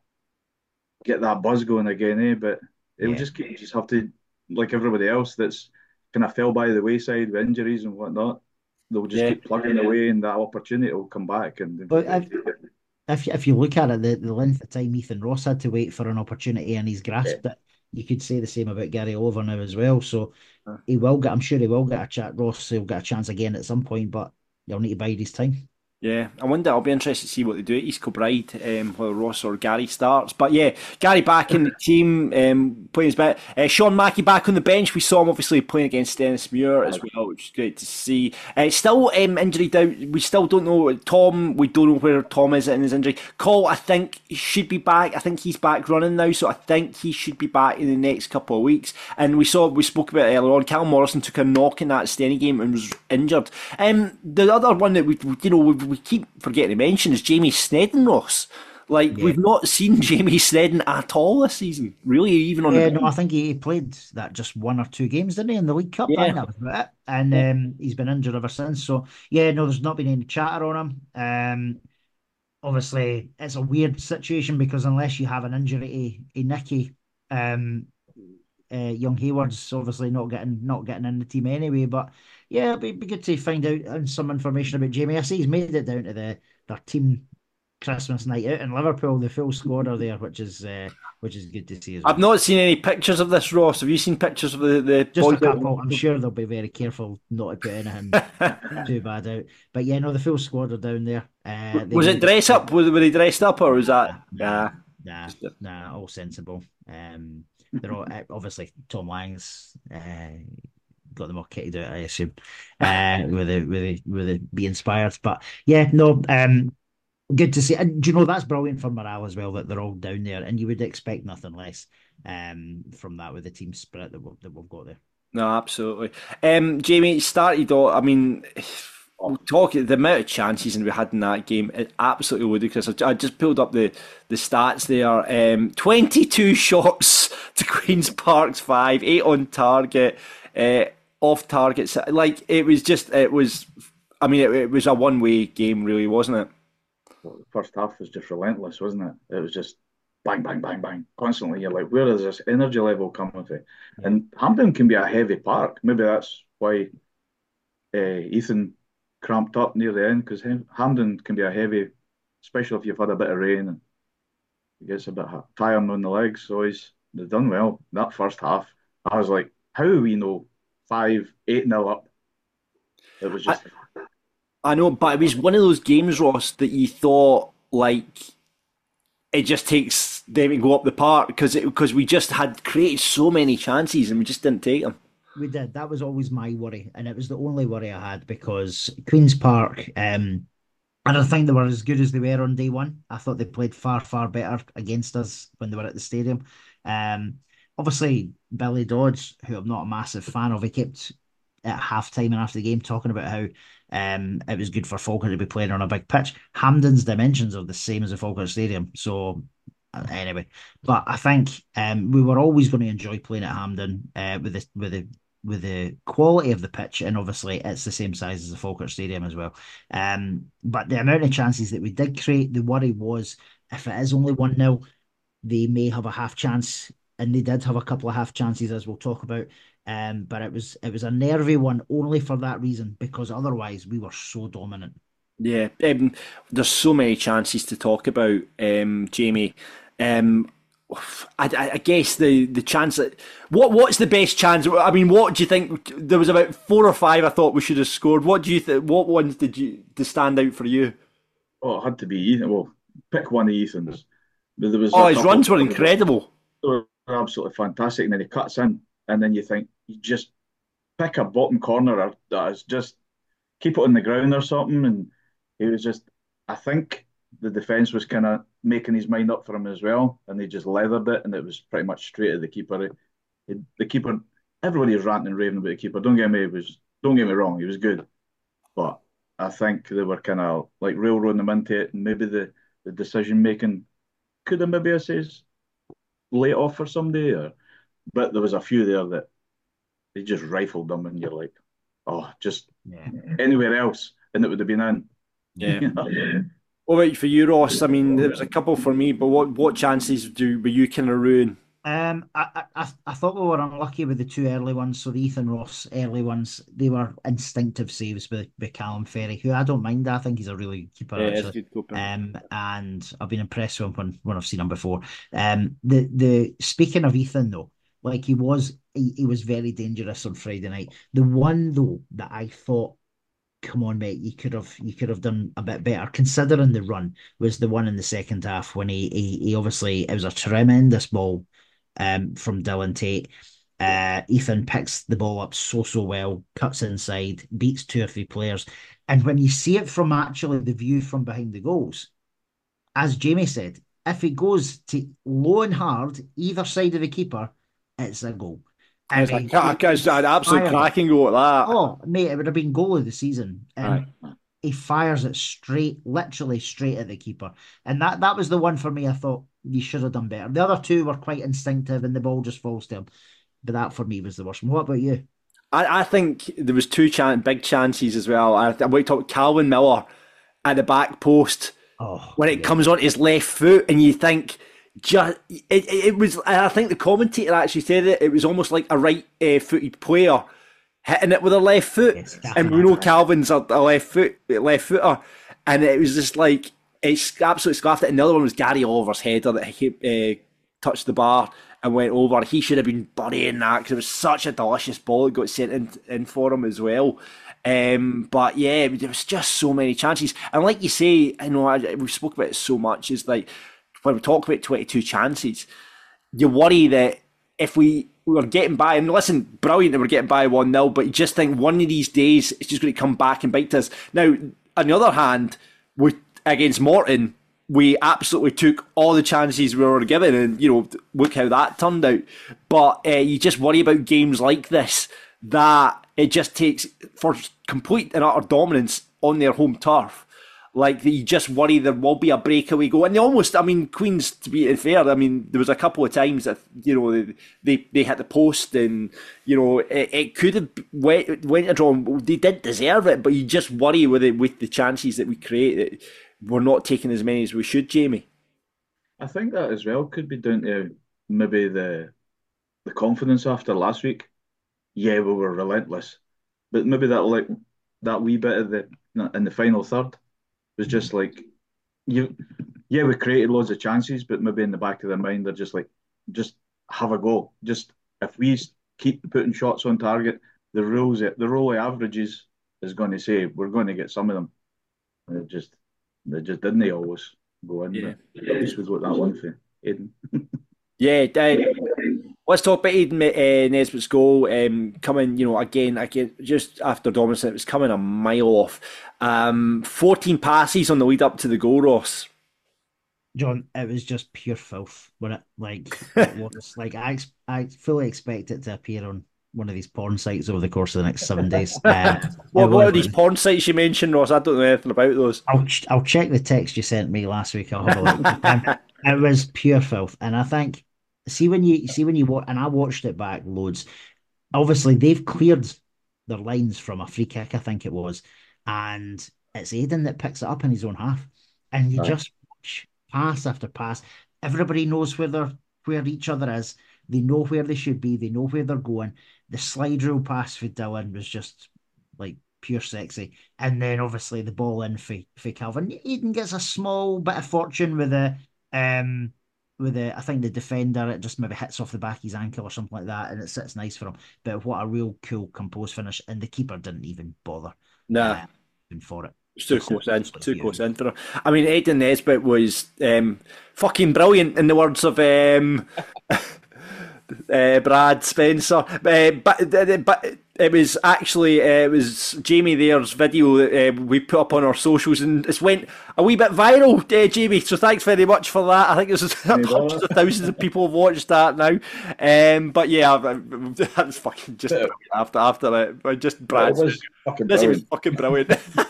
[SPEAKER 6] get that buzz going again, eh? But he'll
[SPEAKER 5] Yeah.
[SPEAKER 6] just keep, just have to, like everybody else that's kind of fell by the wayside with injuries and whatnot. they'll just
[SPEAKER 4] Yeah.
[SPEAKER 6] keep plugging away, and that opportunity will come back, and they'll
[SPEAKER 5] But
[SPEAKER 6] take
[SPEAKER 5] if
[SPEAKER 6] it.
[SPEAKER 5] if if you look at it, the, the length of time Ethan Ross had to wait for an opportunity and he's
[SPEAKER 6] Yeah.
[SPEAKER 5] grasped it, you could say the same about Gary Oliver now as well. So he will get, I'm sure he will get a chat. Ross will get a chance again at some point, but he'll need to bide his time.
[SPEAKER 4] Yeah, I wonder. I'll be interested to see what they do at East Kilbride, um, whether Ross or Gary starts. But yeah, Gary back in the team, um, playing his bit. Uh, Sean Mackey back on the bench. We saw him obviously playing against Dennis Muir as well, which is great to see. Uh, still um, injury doubt. We still don't know Tom. We don't know where Tom is in his injury. Cole, I think he should be back. I think he's back running now, so I think he should be back in the next couple of weeks. And we saw, we spoke about it earlier on. Cal Morrison took a knock in that Steny game and was injured. Um, the other one that we, you know, we we keep forgetting to mention is Jamie Snedden, Ross. Like,
[SPEAKER 5] Yeah.
[SPEAKER 4] we've not seen Jamie Snedden at all this season, really, even on
[SPEAKER 5] Yeah,
[SPEAKER 4] the
[SPEAKER 5] no, I think he played that just one or two games, didn't he, in the League Cup? I
[SPEAKER 4] Yeah.
[SPEAKER 5] think that was about it. And um, he's been injured ever since. So, yeah, no, there's not been any chatter on him. Um, obviously, it's a weird situation because unless you have an injury to, to Nicky, um, uh, young Hayward's obviously not getting not getting in the team anyway. But yeah, it'd be, be good to find out uh, some information about Jamie. I see he's made it down to the their team Christmas night out in Liverpool. The full squad are there, which is uh, which is good to see as well.
[SPEAKER 4] I've not seen any pictures of this, Ross. Have you seen pictures of the, the
[SPEAKER 5] Just a
[SPEAKER 4] boys out-
[SPEAKER 5] couple. I'm sure they'll be very careful not to put anything too bad out. But yeah, no, the full squad are down there. Uh, they
[SPEAKER 4] Was it
[SPEAKER 5] made-
[SPEAKER 4] dress up? Was, were they dressed up, or was that?
[SPEAKER 5] Nah,
[SPEAKER 4] Yeah.
[SPEAKER 5] nah, nah, all sensible. Um, they're all uh, obviously Tom Lang's uh, got them all kitted out, I assume, uh, with the with the with the be inspired. But yeah, no, um, good to see. And do you know that's brilliant for morale as well that they're all down there, and you would expect nothing less um from that with the team spirit that we've, that we've got there.
[SPEAKER 4] No, absolutely. Um, Jamie, it started off, I mean, we'll talk the amount of chances and we had in that game is absolutely ludicrous. I I just pulled up the, the stats there. Um, twenty-two shots to Queen's Park's five, eight on target, uh, off targets. Like, it was just, it was, I mean, it, it was a one-way game, really, wasn't it?
[SPEAKER 6] Well, the first half was just relentless, wasn't it? It was just bang, bang, bang, bang, constantly. You're like, where is this energy level coming from? And Hampden can be a heavy park. Maybe that's why uh, Ethan cramped up near the end, because Hampden can be a heavy, especially if you've had a bit of rain and it gets a bit tiring on the legs. So he's they've done well that first half. I was like, how are we know five, eight nil up? It was just.
[SPEAKER 4] I know, but it was one of those games, Ross, that you thought, like, it just takes them to go up the park because because we just had created so many chances and we just didn't take them.
[SPEAKER 5] We did. That was always my worry, and it was the only worry I had because Queen's Park. Um, I don't think they were as good as they were on day one. I thought they played far, far better against us when they were at the stadium. Um, obviously, Billy Dodds, who I'm not a massive fan of, he kept at half time and after the game talking about how um, it was good for Falkirk to be playing on a big pitch. Hampden's dimensions are the same as the Falkirk Stadium. So, uh, anyway, but I think um, we were always going to enjoy playing at Hampden uh, with the with the with the quality of the pitch, and obviously it's the same size as the Falkirk Stadium as well. Um, but the amount of chances that we did create, the worry was if it is only one nil, they may have a half chance, and they did have a couple of half chances as we'll talk about. Um, but it was it was a nervy one only for that reason, because otherwise we were so dominant.
[SPEAKER 4] Yeah, um, there's so many chances to talk about, um, Jamie. Um, I, I, I guess the the chance that what what's the best chance? I mean, what do you think? There was about four or five I thought we should have scored. What do you think? What ones did you to stand out for you?
[SPEAKER 6] Oh, it had to be Ethan. Well, pick one of Ethan's. But there was
[SPEAKER 4] Oh,
[SPEAKER 6] a
[SPEAKER 4] his
[SPEAKER 6] couple-
[SPEAKER 4] runs were incredible.
[SPEAKER 6] They were absolutely fantastic. And then he cuts in, and then you think you just pick a bottom corner that is just keep it on the ground or something. And he was just, I think the defence was kind of making his mind up for him as well, and they just leathered it, and it was pretty much straight at the keeper. He- the keeper, everybody was ranting and raving about the keeper. Don't get me, it was don't get me wrong, he was good, but I think they were kind of like railroading him into it, and maybe the the decision making could have maybe I says lay it off for somebody, or but there was a few there that they just rifled them, and you're like, oh, just
[SPEAKER 5] Yeah.
[SPEAKER 6] anywhere else, and it would have been in.
[SPEAKER 4] Yeah. What about for you, Ross? I mean, there was a couple for me, but what what chances do were you kind of ruin?
[SPEAKER 5] Um, I, I I thought we were unlucky with the two early ones. So the Ethan Ross early ones, they were instinctive saves with, with Callum Ferry, who I don't mind. I think he's a really good keeper
[SPEAKER 4] Yeah, it's a
[SPEAKER 5] actually.
[SPEAKER 4] good keeper.
[SPEAKER 5] Um, and I've been impressed with him when, when I've seen him before. Um, the the speaking of Ethan though, like he was he, he was very dangerous on Friday night. The one though that I thought, come on, mate, you could have you could have done a bit better considering the run was the one in the second half when he he, he obviously it was a tremendous ball um from Dylan Tate. Uh, Ethan picks the ball up so so well, cuts inside, beats two or three players, and when you see it from actually the view from behind the goals, as Jamie said, if it goes to low and hard either side of the keeper, it's a goal. I
[SPEAKER 4] It's, a,
[SPEAKER 5] mean,
[SPEAKER 4] cra- it's an absolute
[SPEAKER 5] fired it.
[SPEAKER 4] cracking goal at that.
[SPEAKER 5] Oh, mate, it would have been goal of the season. And
[SPEAKER 4] Aye.
[SPEAKER 5] he fires it straight, literally straight at the keeper. And that that was the one for me I thought you should have done better. The other two were quite instinctive and the ball just falls to him. But that for me was the worst one. What about you?
[SPEAKER 4] I, I think there was two chan- big chances as well. I, I want to talk Calvin Miller at the back post
[SPEAKER 5] Oh,
[SPEAKER 4] when it
[SPEAKER 5] yeah.
[SPEAKER 4] comes on his left foot, and you think just it, it, it was. I think the commentator actually said it. It was almost like a right-footed player hitting it with a left foot,
[SPEAKER 5] Yes,
[SPEAKER 4] and we know
[SPEAKER 5] definitely.
[SPEAKER 4] Calvin's a, a left foot left footer, and it was just like it's absolutely scuffed it. And the other one was Gary Oliver's header that he uh, touched the bar and went over. He should have been burying that because it was such a delicious ball that got sent in, in for him as well. Um, but yeah, there was just so many chances, and like you say, I know I, we've spoke about it so much. Is like when we talk about twenty-two chances, you worry that if we, we were getting by, and listen, brilliant that we're getting by one nil, but you just think one of these days it's just going to come back and bite us. Now, on the other hand, we against Morton, we absolutely took all the chances we were given, and you know, look how that turned out. But uh, you just worry about games like this that it just takes for complete and utter dominance on their home turf. Like you just worry there will be a breakaway goal, and they almost. I mean, Queens, to be fair, I mean there was a couple of times that you know they they, they hit the post, and you know it, it could have went went a draw. They did deserve it, but you just worry with it with the chances that we create that we're not taking as many as we should, Jamie.
[SPEAKER 6] I think that as well could be down to maybe the the confidence after last week. Yeah, we were relentless, but maybe that like that wee bit of the in the final third was just like you. Yeah, we created loads of chances, but maybe in the back of their mind they're just like, just have a go. Just if we keep putting shots on target, the rules the rule of averages is going to say we're going to get some of them. And it just they just didn't always go in.
[SPEAKER 4] Yeah.
[SPEAKER 6] But at least we got that one for Aiden.
[SPEAKER 4] Yeah, uh, let's talk about Aiden uh, Nesbitt's goal. Um, coming, you know, again, again, just after dominance, it was coming a mile off. Um, fourteen passes on the lead up to the goal, Ross.
[SPEAKER 5] John, it was just pure filth. When it like it was like I ex- I fully expect it to appear on one of these porn sites over the course of the next seven days. Um,
[SPEAKER 4] What,
[SPEAKER 5] it
[SPEAKER 4] what are
[SPEAKER 5] was-
[SPEAKER 4] these porn sites you mentioned, Ross? I don't know anything about those.
[SPEAKER 5] I'll ch- I'll check the text you sent me last week. I'll have a look. Um, it was pure filth, and I think see when you see when you watch, and I watched it back loads. Obviously, they've cleared their lines from a free kick, I think it was, and it's Aiden that picks it up in his own half, and you
[SPEAKER 4] Right.
[SPEAKER 5] just watch pass after pass. Everybody knows where they're where each other is. They know where they should be. They know where they're going. The slide rule pass for Dylan was just like pure sexy. And then obviously the ball in for, for Calvin. Eden gets a small bit of fortune with a um with the I think the defender, it just maybe hits off the back of his ankle or something like that, and it sits nice for him. But what a real cool composed finish. And the keeper didn't even bother
[SPEAKER 4] Nah.
[SPEAKER 5] uh, for it.
[SPEAKER 4] It's too
[SPEAKER 5] It's
[SPEAKER 4] close in,
[SPEAKER 5] absolutely
[SPEAKER 4] too close
[SPEAKER 5] beautiful.
[SPEAKER 4] in for her. I mean, Aiden Nesbitt was um, fucking brilliant, in the words of um, uh, Brad Spencer. Uh, but, but it was actually uh, it was Jamie there's video that uh, we put up on our socials, and it's went a wee bit viral, uh, Jamie. So thanks very much for that. I think there's hundreds of thousands of people have watched that now. Um, but yeah, that's fucking just brilliant after after it. Just Brad.
[SPEAKER 6] It was fucking
[SPEAKER 4] This was
[SPEAKER 6] brilliant.
[SPEAKER 4] fucking brilliant.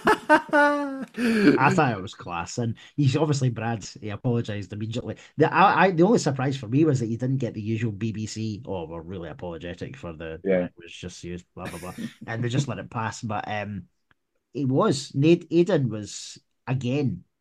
[SPEAKER 5] I thought it was class, and he's obviously Brad. He apologised immediately. The I, I the only surprise for me was that he didn't get the usual B B C. Oh, we're really apologetic for the.
[SPEAKER 6] Yeah.
[SPEAKER 5] It was just used blah blah blah, and they just let it pass. But um, it was Nate Aiden was again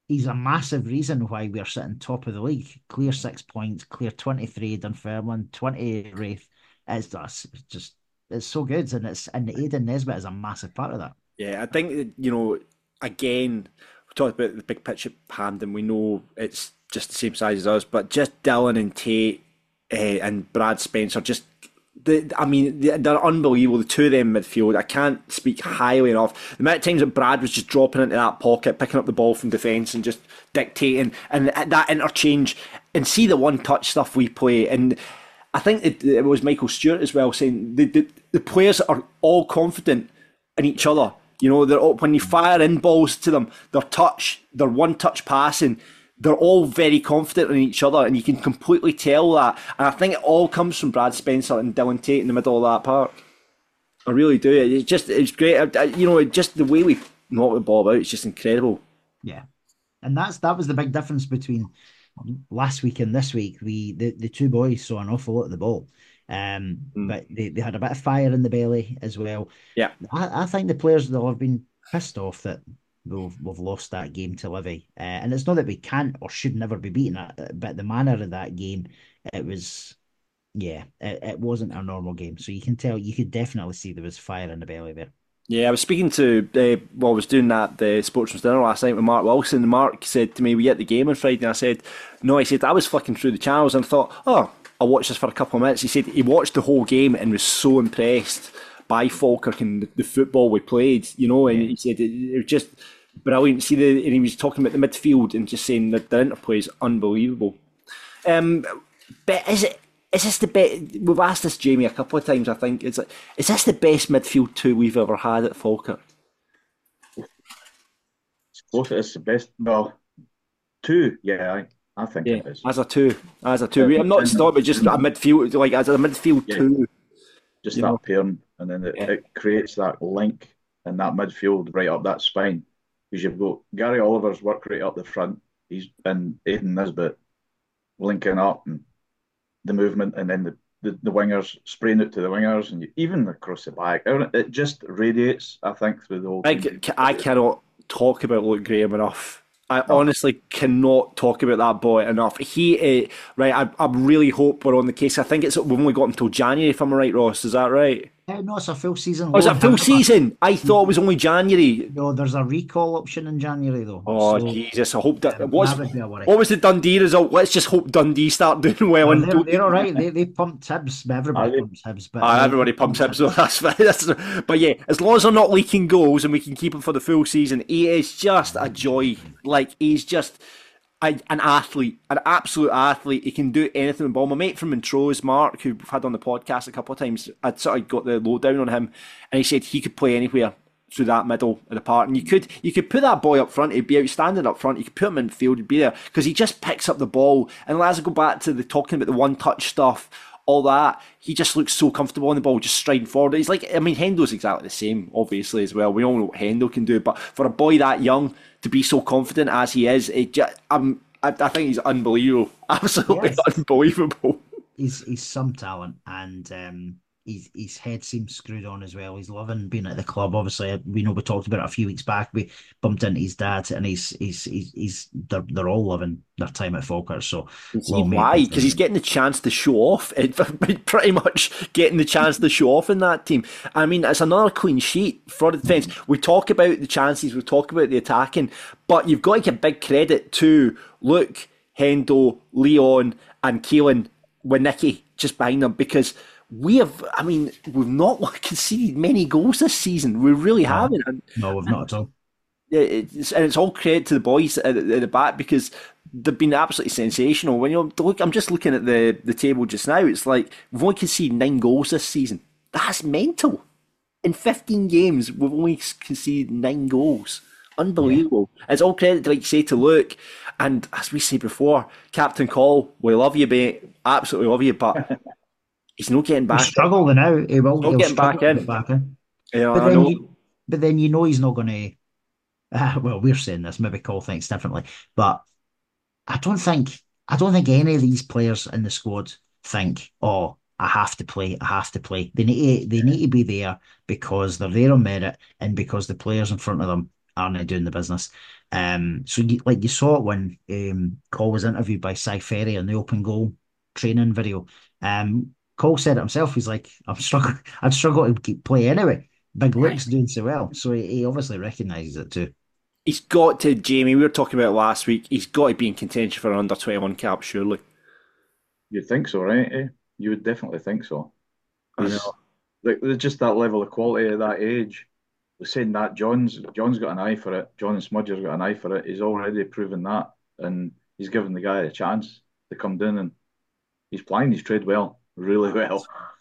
[SPEAKER 5] he's a massive reason why we're sitting top of the league. Clear six points, clear twenty-three Dunfermline, twenty Wraith. It's just, it's just it's so good, and it's and Aidan Nesbitt is a massive part of that.
[SPEAKER 4] Yeah, I think that, you know, again, we talked about the big pitch at Hampden. We know it's just the same size as us, but just Dylan and Tate uh, and Brad Spencer, just the, I mean, they're unbelievable. The two of them midfield, I can't speak highly enough. The amount of times that Brad was just dropping into that pocket, picking up the ball from defence and just dictating, and that interchange, and see the one-touch stuff we play. And I think it, it was Michael Stewart as well saying the, the the players are all confident in each other. You know, they're all, when you fire in balls to them, their touch, their one-touch passing, they're all very confident in each other, and you can completely tell that. And I think it all comes from Brad Spencer and Dylan Tate in the middle of that park. I really do. It's just, it's great. I, I, you know, just the way we knock the ball about, it's just incredible.
[SPEAKER 5] Yeah, and that's that was the big difference between last week and this week. We the, the two boys saw an awful lot of the ball, um, mm. but they, they had a bit of fire in the belly as well.
[SPEAKER 4] Yeah,
[SPEAKER 5] I, I think the players will have been pissed off that we've, we've lost that game to Livy, uh, and it's not that we can't or should never be beaten, at, but the manner of that game, it was, yeah, it, it wasn't a normal game. So you can tell, you could definitely see there was fire in the belly there.
[SPEAKER 4] Yeah, I was speaking to, uh, well, I was doing that the Sportsman's Dinner last night with Mark Wilson, and Mark said to me, we at the game on Friday, and I said, no, I said, I was flicking through the channels and I thought, oh, I'll watch this for a couple of minutes. He said he watched the whole game and was so impressed by Falkirk and the, the football we played, you know, and he said it, it was just brilliant. See, the, and he was talking about the midfield and just saying that the interplay is unbelievable. Um, but is it, Is this the best? We've asked this, Jamie, a couple of times. I think it's like, is this the best midfield two we've ever had at Falkirk?
[SPEAKER 6] It's close. It's the best. Well, two. Yeah, I, I think
[SPEAKER 4] yeah,
[SPEAKER 6] it is.
[SPEAKER 4] As a two, as a two. I'm not stopping, but just a midfield, like as a midfield yeah. two.
[SPEAKER 6] Just that know? pairing, and then it, yeah. it creates that link in that midfield right up that spine. Because you've got Gary Oliver's work right up the front. He's been Aidan Nesbitt linking up and the movement, and then the, the, the wingers spraying it to the wingers, and you, even across the back. It just radiates, I think, through the whole team.
[SPEAKER 4] I, I cannot talk about Luke Graham enough. I no. honestly cannot talk about that boy enough. He, uh, right, I, I really hope we're on the case. I think it's we've only got him until January, if I'm right, Ross. Is that right?
[SPEAKER 5] Uh, no, it's a full season.
[SPEAKER 4] Oh, is it a full season? I thought it was only January.
[SPEAKER 5] No, there's a recall option in January, though.
[SPEAKER 4] Oh, so, Jesus, I hope that... What's, what was the Dundee result? Let's just hope Dundee start doing well.
[SPEAKER 5] well they're, they're all right. They, they pumped Hibs. Everybody uh, pumps Hibs. But
[SPEAKER 4] uh, everybody pumps Hibs, so that's fine. That's, but yeah, as long as they're not leaking goals and we can keep him for the full season, he is just a joy. Like, he's just... A, an athlete, an absolute athlete. He can do anything with the ball. My mate from Montrose, Mark, who we've had on the podcast a couple of times, I'd sort of got the lowdown on him, and he said he could play anywhere through that middle of the park. And you could you could put that boy up front, he'd be outstanding up front. You could put him in field, he'd be there, because he just picks up the ball. And as I go back to the talking about the one-touch stuff, all that, he just looks so comfortable on the ball, just striding forward. He's like, I mean, Hendo's exactly the same, obviously, as well. We all know what Hendo can do, but for a boy that young to be so confident as he is, it just, I'm, I, I think he's unbelievable, absolutely yes. unbelievable.
[SPEAKER 5] He's he's some talent, and um, his his head seems screwed on as well. He's loving being at the club. Obviously, we know we talked about it a few weeks back. We bumped into his dad, and he's he's he's, he's they're, they're all loving their time at Falkirk. So
[SPEAKER 4] see why? Because he's getting the chance to show off. Pretty much getting the chance to show off in that team. I mean, it's another clean sheet for the defence. We talk about the chances, we talk about the attacking, but you've got to give big credit to Luke, Hendo, Leon, and Keelan with Nicky just behind them, because we have, I mean, we've not conceded many goals this season. We really no, haven't. And,
[SPEAKER 5] no, we've not at all.
[SPEAKER 4] It's, and it's all credit to the boys at, at the back, because they've been absolutely sensational. When you look, I'm just looking at the, the table just now. It's like we've only conceded nine goals this season. That's mental. In fifteen games, we've only conceded nine goals. Unbelievable. Yeah. It's all credit, like you say, to Luke. And as we said before, Captain Call, we love you, mate. Absolutely love you, but he's not getting back.
[SPEAKER 5] He's struggling now. He will.
[SPEAKER 4] Not getting back in.
[SPEAKER 5] Get back in.
[SPEAKER 4] Yeah,
[SPEAKER 5] but
[SPEAKER 4] I
[SPEAKER 5] then
[SPEAKER 4] know.
[SPEAKER 5] You, but then you know he's not going to. Uh, well, we're saying this. Maybe Call thinks differently, but I don't think. I don't think any of these players in the squad think, "Oh, I have to play. I have to play." They need. To, they need to be there because they're there on merit, and because the players in front of them aren't doing the business. Um, so you, like you saw it when um, Cole was interviewed by Cy Ferry on the open goal training video. Um, Cole said it himself. He's like, I'm struggling. I'd struggle to keep play anyway. Big Luke's doing so well, so he, he obviously recognises it too.
[SPEAKER 4] He's got to, Jamie. We were talking about it last week. He's got to be in contention for an under twenty-one cap, surely.
[SPEAKER 6] You'd think so, right? Eh? You would definitely think so. You know, like there's just that level of quality at that age. We're saying that John's John's got an eye for it. John and Smudger's got an eye for it. He's already proven that, and he's given the guy a chance to come down, and he's playing his trade well, really well.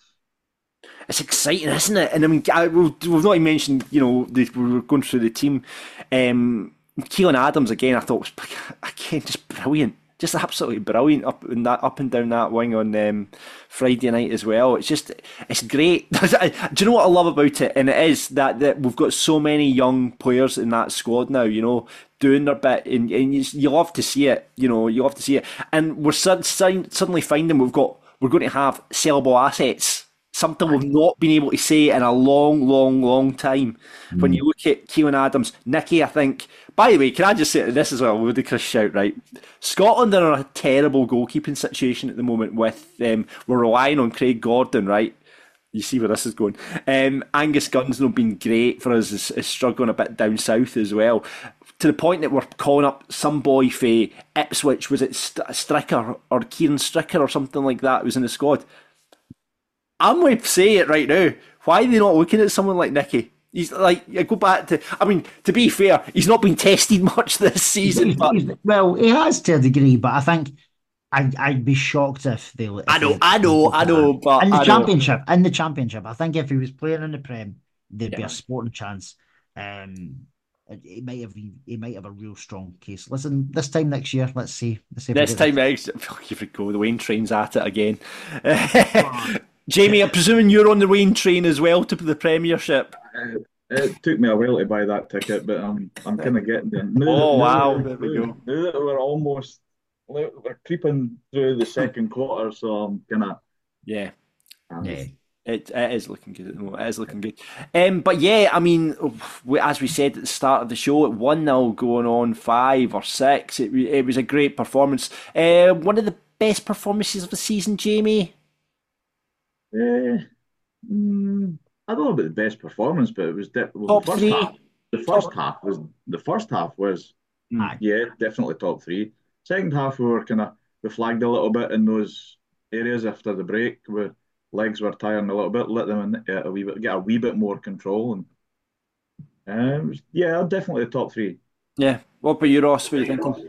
[SPEAKER 4] It's exciting, isn't it? And I mean, I, we've, we've not even mentioned, you know, the, we were going through the team. Um, Keelan Adams again, I thought was again just brilliant, just absolutely brilliant up and that up and down that wing on um, Friday night as well. It's just, it's great. Do you know what I love about it? And it is that that we've got so many young players in that squad now, you know, doing their bit, and, and you, you love to see it. You know, you love to see it, and we're suddenly finding we've got we're going to have sellable assets. Something we've not been able to say in a long, long, long time. Mm. When you look at Keelan Adams, Nicky, I think. By the way, can I just say this as well with the Chris shout, right? Scotland are in a terrible goalkeeping situation at the moment. With um, we're relying on Craig Gordon, right? You see where this is going. Um, Angus Gunsno been great for us, is, is struggling a bit down south as well. To the point that we're calling up some boy for Ipswich. Was it St- Stricker or Kieran Stricker or something like that? Was in the squad. I'm going to say it right now. Why are they not looking at someone like Nicky? He's like, I go back to, I mean, to be fair, he's not been tested much this season. But
[SPEAKER 5] well, he has to a degree, but I think I'd, I'd be shocked if they. If
[SPEAKER 4] I know,
[SPEAKER 5] they,
[SPEAKER 4] I know, I know, but
[SPEAKER 5] in the
[SPEAKER 4] I
[SPEAKER 5] championship, know. in the championship, I think if he was playing in the Prem, there'd
[SPEAKER 4] yeah.
[SPEAKER 5] be a sporting chance. Um, he might have been, he might have a real strong case. Listen, this time next year, let's see. Let's see
[SPEAKER 4] this time next, you could go. The Wayne train's at it again. Oh. Jamie, I'm presuming you're on the Wayne train as well to the Premiership.
[SPEAKER 6] Uh, it took me a while to buy that ticket, but I'm I'm kind of getting there. Now
[SPEAKER 4] oh
[SPEAKER 6] that,
[SPEAKER 4] wow!
[SPEAKER 6] Now,
[SPEAKER 4] there we go.
[SPEAKER 6] Now that we're almost we're creeping through the second quarter, so I'm kind of
[SPEAKER 4] yeah,
[SPEAKER 6] um,
[SPEAKER 5] yeah.
[SPEAKER 4] It, it is looking good at the moment. It is looking good. Um, but yeah, I mean, as we said at the start of the show, at one nil going on five or six, it it was a great performance. Uh, one of the best performances of the season, Jamie.
[SPEAKER 6] Uh, mm, I don't know about the best performance, but it was de- well,
[SPEAKER 4] top
[SPEAKER 6] the first
[SPEAKER 4] three.
[SPEAKER 6] half. The first
[SPEAKER 4] top...
[SPEAKER 6] half was the first half was
[SPEAKER 5] mm.
[SPEAKER 6] yeah, definitely top three. Second half we were kind of we flagged a little bit in those areas after the break where legs were tiring a little bit. Let them in, uh, a wee bit get a wee bit more control, and um, yeah, definitely the top three.
[SPEAKER 4] Yeah. What about you, Ross? What are you thinking?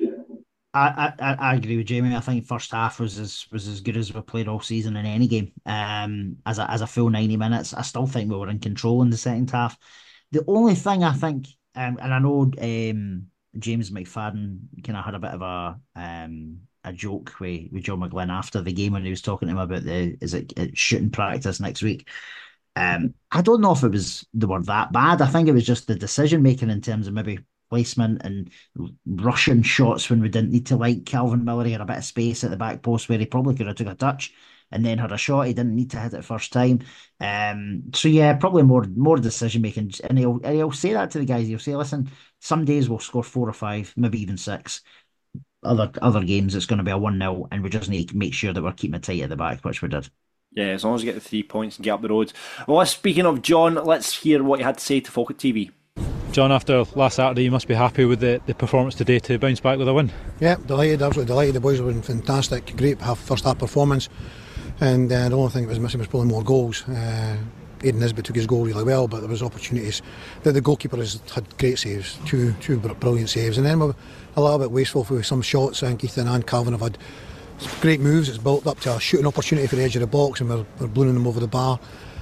[SPEAKER 5] I, I, I agree with Jamie. I think first half was as was as good as we played all season in any game. Um, as a as a full ninety minutes, I still think we were in control in the second half. The only thing I think, um, and I know um, James McFadden kind of had a bit of a um a joke with with John McGlynn after the game when he was talking to him about the is it, it shooting practice next week. Um, I don't know if it was they were that bad. I think it was just the decision making in terms of maybe placement and rushing shots when we didn't need to. Like Calvin Miller, he had a bit of space at the back post where he probably could have took a touch and then had a shot. He didn't need to hit it first time. Um, so yeah, probably more more decision making. And he'll and he'll say that to the guys. He'll say, "Listen, some days we'll score four or five, maybe even six. Other other games it's going to be a one nil, and we just need to make sure that we're keeping it tight at the back," which we did.
[SPEAKER 4] Yeah, as long as we get the three points and get up the road. Well, speaking of John, let's hear what he had to say to Falkirk T V.
[SPEAKER 7] John, after last Saturday, you must be happy with the, the performance today to bounce back with a win.
[SPEAKER 8] Yeah, delighted, absolutely delighted. The boys have been fantastic, great half, first half performance, and uh, the only thing that was missing was probably more goals. Uh, Aidan Nisbet took his goal really well, but there was opportunities. The, the goalkeeper has had great saves, two two brilliant saves, and then we're a little bit wasteful with some shots. I think Ethan and Calvin have had great moves. It's built up to a shooting opportunity for the edge of the box, and we're, we're ballooning them over the bar.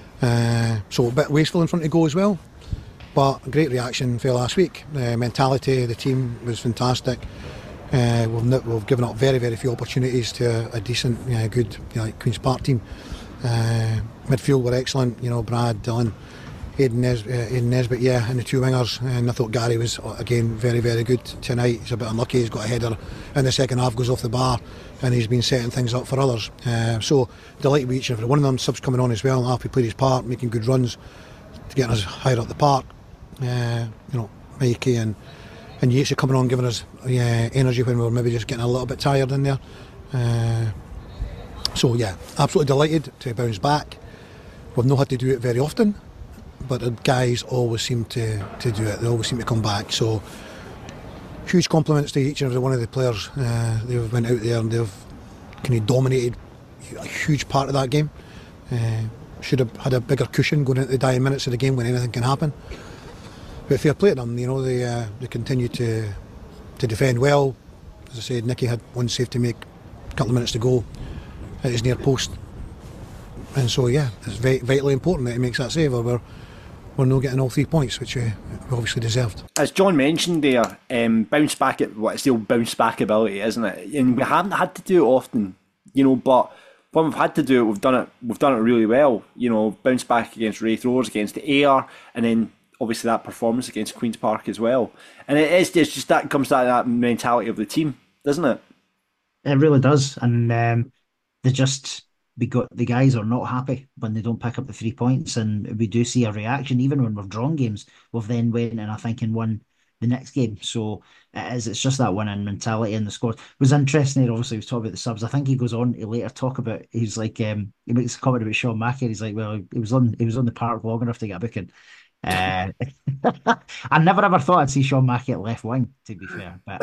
[SPEAKER 8] Uh, so a bit wasteful in front of goal as well. But a great reaction for last week. The mentality of the team was fantastic. Uh, we've, we've given up very, very few opportunities to a, a decent, uh, good you know, Queen's Park team. Uh, midfield were excellent. You know, Brad, Dylan, Aidan, Nes- uh, Aidan Nesbitt, yeah, and the two wingers. And I thought Gary was again very, very good tonight. He's a bit unlucky. He's got a header in the second half, goes off the bar, and he's been setting things up for others. Uh, so delighted with each and every one of them. Subs coming on as well. Alfie played his part, making good runs to get us higher up the park. Uh, you know, Mikey and and Yates are coming on, giving us yeah, energy when we were maybe just getting a little bit tired in there. Uh, so yeah, absolutely delighted to bounce back. We've not had to do it very often, but the guys always seem to, to do it. They always seem to come back. So huge compliments to each and every one of the players. Uh, they've went out there and they've kind of dominated a huge part of that game. Uh, should have had a bigger cushion going into the dying minutes of the game when anything can happen. But fair play to them, you know, they uh, they continue to to defend well. As I said, Nicky had one save to make, a couple of minutes to go at his near post. And so yeah, it's very, vitally important that he makes that save, or we're, we're not getting all three points, which we, we obviously deserved.
[SPEAKER 4] As John mentioned there, um, bounce back at what it's the old bounce back ability, isn't it? And we haven't had to do it often, you know, but when we've had to do it, we've done it we've done it really well. You know, bounce back against Raith Rovers, against the Ayr, and then obviously that performance against Queen's Park as well. And it is it's just that comes down to that mentality of the team, doesn't it?
[SPEAKER 5] It really does. And um, they just we got the guys are not happy when they don't pick up the three points, and we do see a reaction even when we've drawn games. We've then went and I think and won the next game. So it is, it's just that winning mentality in the squad. It was interesting there, obviously he was talking about the subs. I think he goes on to later talk about, he's like um, he makes a comment about Sean Mackey. He's like, well, he was on he was on the park long enough to get a booking. Uh, I never ever thought I'd see Sean Mackey at left wing, to be fair. But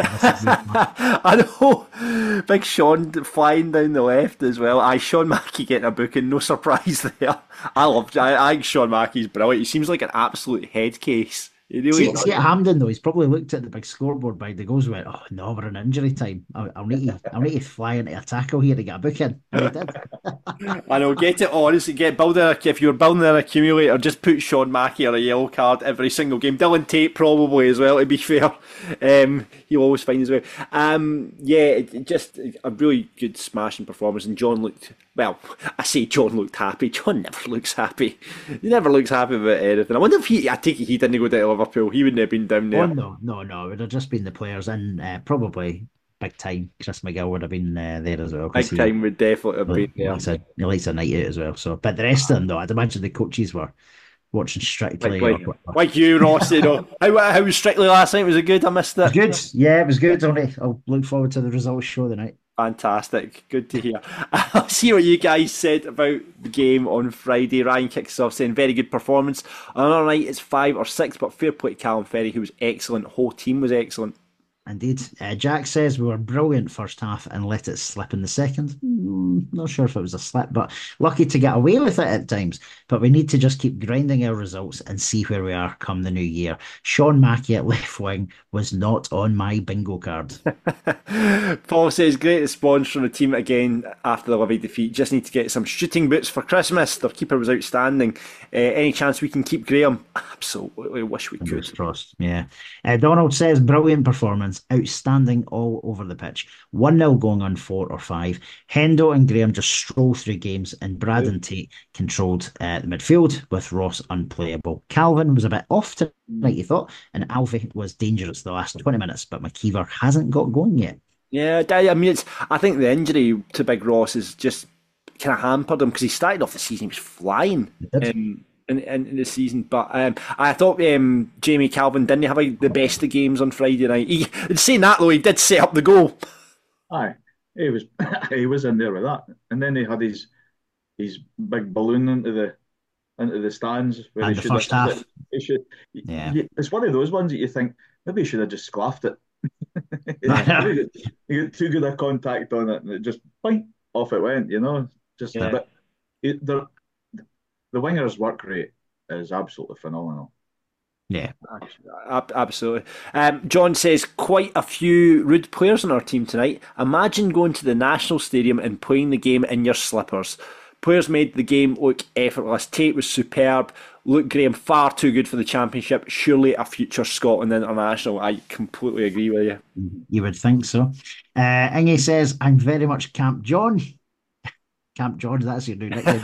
[SPEAKER 4] I know, big Sean flying down the left as well. I Sean Mackey getting a booking, no surprise there. I love. I, I think Sean Mackey's brilliant. He seems like an absolute head case. He really
[SPEAKER 5] see, see at Hampden though, he's probably looked at the big scoreboard by the goals and went, "Oh no, we're in injury time. I'll, I'll need to, I'll need to fly into a tackle here to get a booking." And he did.
[SPEAKER 4] I know. Get it honestly. Get building. A, if you're building an accumulator, just put Sean Mackey on a yellow card every single game. Dylan Tate probably as well. To be fair, um, he'll always find his way. Um, yeah, it, it just a really good smashing performance. And John looked. Well, I say John looked happy. John never looks happy. He never looks happy about anything. I wonder if he. I take it he didn't go down to Liverpool. He wouldn't have been down there.
[SPEAKER 5] Oh no, no, no. It would have just been the players, and uh, probably big time. Chris McGill would have been uh, there as well.
[SPEAKER 4] Big
[SPEAKER 5] he,
[SPEAKER 4] time would definitely have
[SPEAKER 5] well,
[SPEAKER 4] been there.
[SPEAKER 5] He likes, a, he likes a night out as well. So, but the rest of them, though, I'd imagine the coaches were watching Strictly.
[SPEAKER 4] Like,
[SPEAKER 5] or,
[SPEAKER 4] like, like you, Ross. You know, how how was Strictly last night? Was it good? I missed it.
[SPEAKER 5] Good. Yeah, it was good. Only I'll look forward to the results show tonight.
[SPEAKER 4] Fantastic. Good to hear. I'll see what you guys said about the game on Friday. Ryan kicks off saying, very good performance. Another night it's five or six, but fair play to Callum Ferry, who was excellent. Whole team was excellent.
[SPEAKER 5] Indeed. Uh, Jack says we were brilliant first half and let it slip in the second. Mm, not sure if it was a slip, but lucky to get away with it at times. But we need to just keep grinding our results and see where we are come the new year. Sean Mackey at left wing was not on my bingo card.
[SPEAKER 4] Paul says, great response from the team again after the Livy defeat. Just need to get some shooting boots for Christmas. Their keeper was outstanding. Uh, any chance we can keep Graham? Absolutely wish we could.
[SPEAKER 5] Crossed. Yeah. Uh, Donald says, brilliant performance. Outstanding all over the pitch. one nil going on four or five. Hendo and Graham just stroll through games, and Brad and Tate controlled uh, the midfield with Ross unplayable. Calvin was a bit off tonight, you thought, and Alfie was dangerous the last twenty minutes, but McKeever hasn't got going yet.
[SPEAKER 4] Yeah, I mean, it's. I think the injury to Big Ross is just kind of hampered him because he started off the season, he was flying. Um, In, in, in the season, but um, I thought um, Jamie Calvin didn't have a, the best of games on Friday night. He, saying that though, he did set up the goal.
[SPEAKER 6] Aye, he was he was in there with that, and then he had his his big balloon into the into the stands. Where
[SPEAKER 5] and
[SPEAKER 6] he
[SPEAKER 5] the first
[SPEAKER 6] have,
[SPEAKER 5] half,
[SPEAKER 6] he should.
[SPEAKER 5] Yeah,
[SPEAKER 6] it's one of those ones that you think maybe he should have just sclaffed it. he, got, he got too good a contact on it, and it just boing, off it went. You know, just
[SPEAKER 4] yeah.
[SPEAKER 6] but it, there. The winger's work rate is absolutely phenomenal.
[SPEAKER 5] Yeah,
[SPEAKER 4] absolutely. Um, John says, quite a few rude players on our team tonight. Imagine going to the National Stadium and playing the game in your slippers. Players made the game look effortless. Tate was superb. Luke Graham, far too good for the Championship. Surely a future Scotland international. I completely agree with you.
[SPEAKER 5] You would think so. Uh, Inge says, I'm very much Camp John. Camp George, that's your new nickname.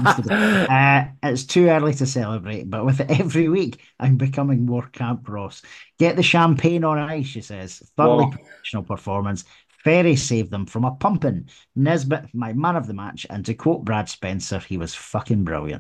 [SPEAKER 5] uh, it's too early to celebrate, but with it every week, I'm becoming more Camp Ross. Get the champagne on ice, she says. Thoroughly
[SPEAKER 4] Whoa.
[SPEAKER 5] professional performance. Ferry saved them from a pumping. Nesbitt, my man of the match, and to quote Brad Spencer, he was fucking brilliant.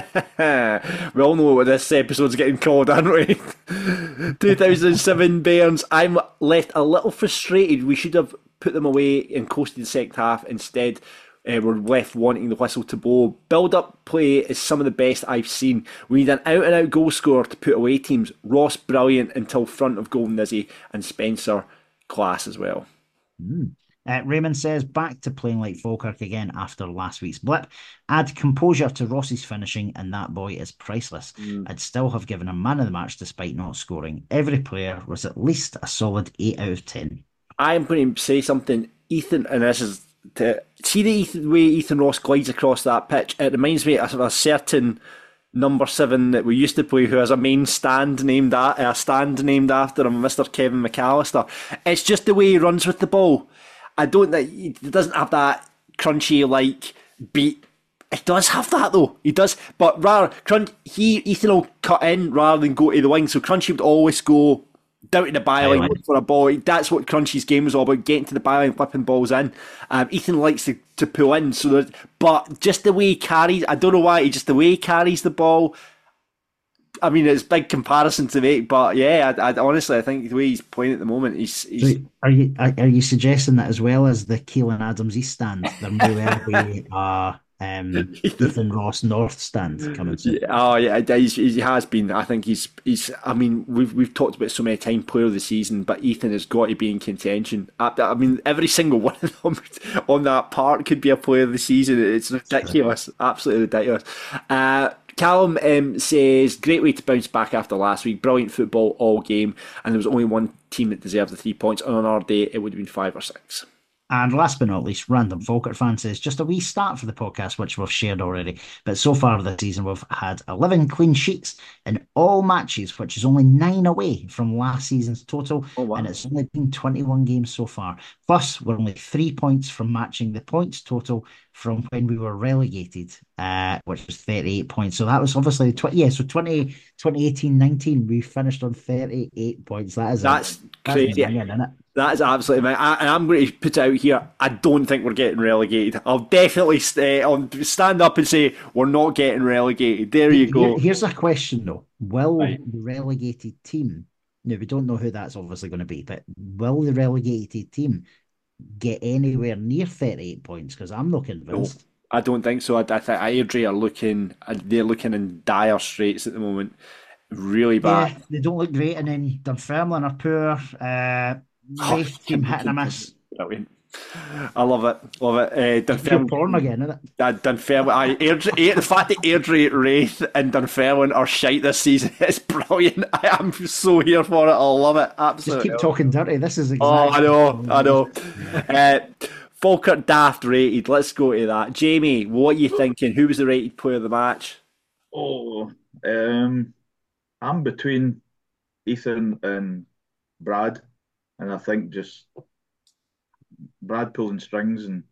[SPEAKER 4] We all know what this episode's getting called, aren't we? two thousand seven Bairns. I'm left a little frustrated. We should have put them away and coasted the second half. Instead, uh, we're left wanting the whistle to blow. Build-up play is some of the best I've seen. We need an out-and-out goal scorer to put away teams. Ross, brilliant until front of goal Nizzy, and Spencer, class as well.
[SPEAKER 5] Mm. Uh, Raymond says, back to playing like Falkirk again after last week's blip. Add composure to Ross's finishing and that boy is priceless. Mm. I'd still have given him man of the match despite not scoring. Every player was at least a solid eight out of ten.
[SPEAKER 4] I'm going to say something, Ethan, and this is to see the Ethan, way Ethan Ross glides across that pitch. It reminds me of a certain number seven that we used to play who has a main stand named a, a stand named after him, Mister Kevin McAllister. It's just the way he runs with the ball. I don't think he doesn't have that crunchy like beat. He does have that though. He does, but rather crunch. He Ethan will cut in rather than go to the wing. So Crunchy would always go down to the byline looking for a ball. That's what Crunchy's game was all about: getting to the byline, flipping balls in. Um, Ethan likes to, to pull in. So, but just the way he carries, I don't know why. He just the way he carries the ball. I mean, it's big comparison to make, but yeah, I, I honestly, I think the way he's playing at the moment, he's. he's...
[SPEAKER 5] So are you are, are you suggesting that as well as the Keelan Adams East stand, there may well be a um, Ethan Ross North stand coming soon?
[SPEAKER 4] Yeah, oh yeah, he's, he has been. I think he's he's. I mean, we've we've talked about so many times player of the season, but Ethan has got to be in contention. I, I mean, every single one of them on that part could be a player of the season. It's ridiculous, absolutely ridiculous. Uh, Callum um, says, great way to bounce back after last week. Brilliant football all game, and there was only one team that deserved the three points. On our day, it would have been five or six.
[SPEAKER 5] And last but not least, Random Falkirk fan says, just a wee start for the podcast, which we've shared already. But so far this season, we've had eleven clean sheets in all matches, which is only nine away from last season's total. Oh, wow. And it's only been twenty-one games so far. Plus, we're only three points from matching the points total from when we were relegated, uh, which was thirty-eight points. So that was obviously, twenty, yeah, so twenty, twenty eighteen nineteen, we finished on thirty-eight points. That is
[SPEAKER 4] That's
[SPEAKER 5] a,
[SPEAKER 4] crazy.
[SPEAKER 5] That's isn't it?
[SPEAKER 4] That is absolutely, I, and I'm going to put it out here. I don't think we're getting relegated. I'll definitely st- I'll stand up and say we're not getting relegated. There you go.
[SPEAKER 5] Here, here's a question though: will
[SPEAKER 4] right.
[SPEAKER 5] the relegated team? Now we don't know who that's obviously going to be, but will the relegated team get anywhere near thirty-eight points? Because I'm not convinced.
[SPEAKER 4] No, I don't think so. I, I think Airdrie are looking. They're looking in dire straits at the moment. Really bad.
[SPEAKER 5] Yeah, they don't look great, and then Dunfermline are poor. Uh,
[SPEAKER 4] Oh,
[SPEAKER 5] team hitting a miss.
[SPEAKER 4] Brilliant. I love it, love it. Uh,
[SPEAKER 5] Dunfermline porn again, isn't it?
[SPEAKER 4] Uh, Dunfermline, I, Airdrie, the fact that Airdrie, Wraith, and Dunfermline are shite this season is brilliant. I am so here for it. I love it. Absolutely.
[SPEAKER 5] Just keep talking dirty. This is exactly.
[SPEAKER 4] Oh, I know, I know. uh, Falkirk Daft rated. Let's go to that. Jamie, what are you thinking? Who was the rated player of the match?
[SPEAKER 6] Oh, um, I'm between Ethan and Brad. And I think just Brad pulling strings, and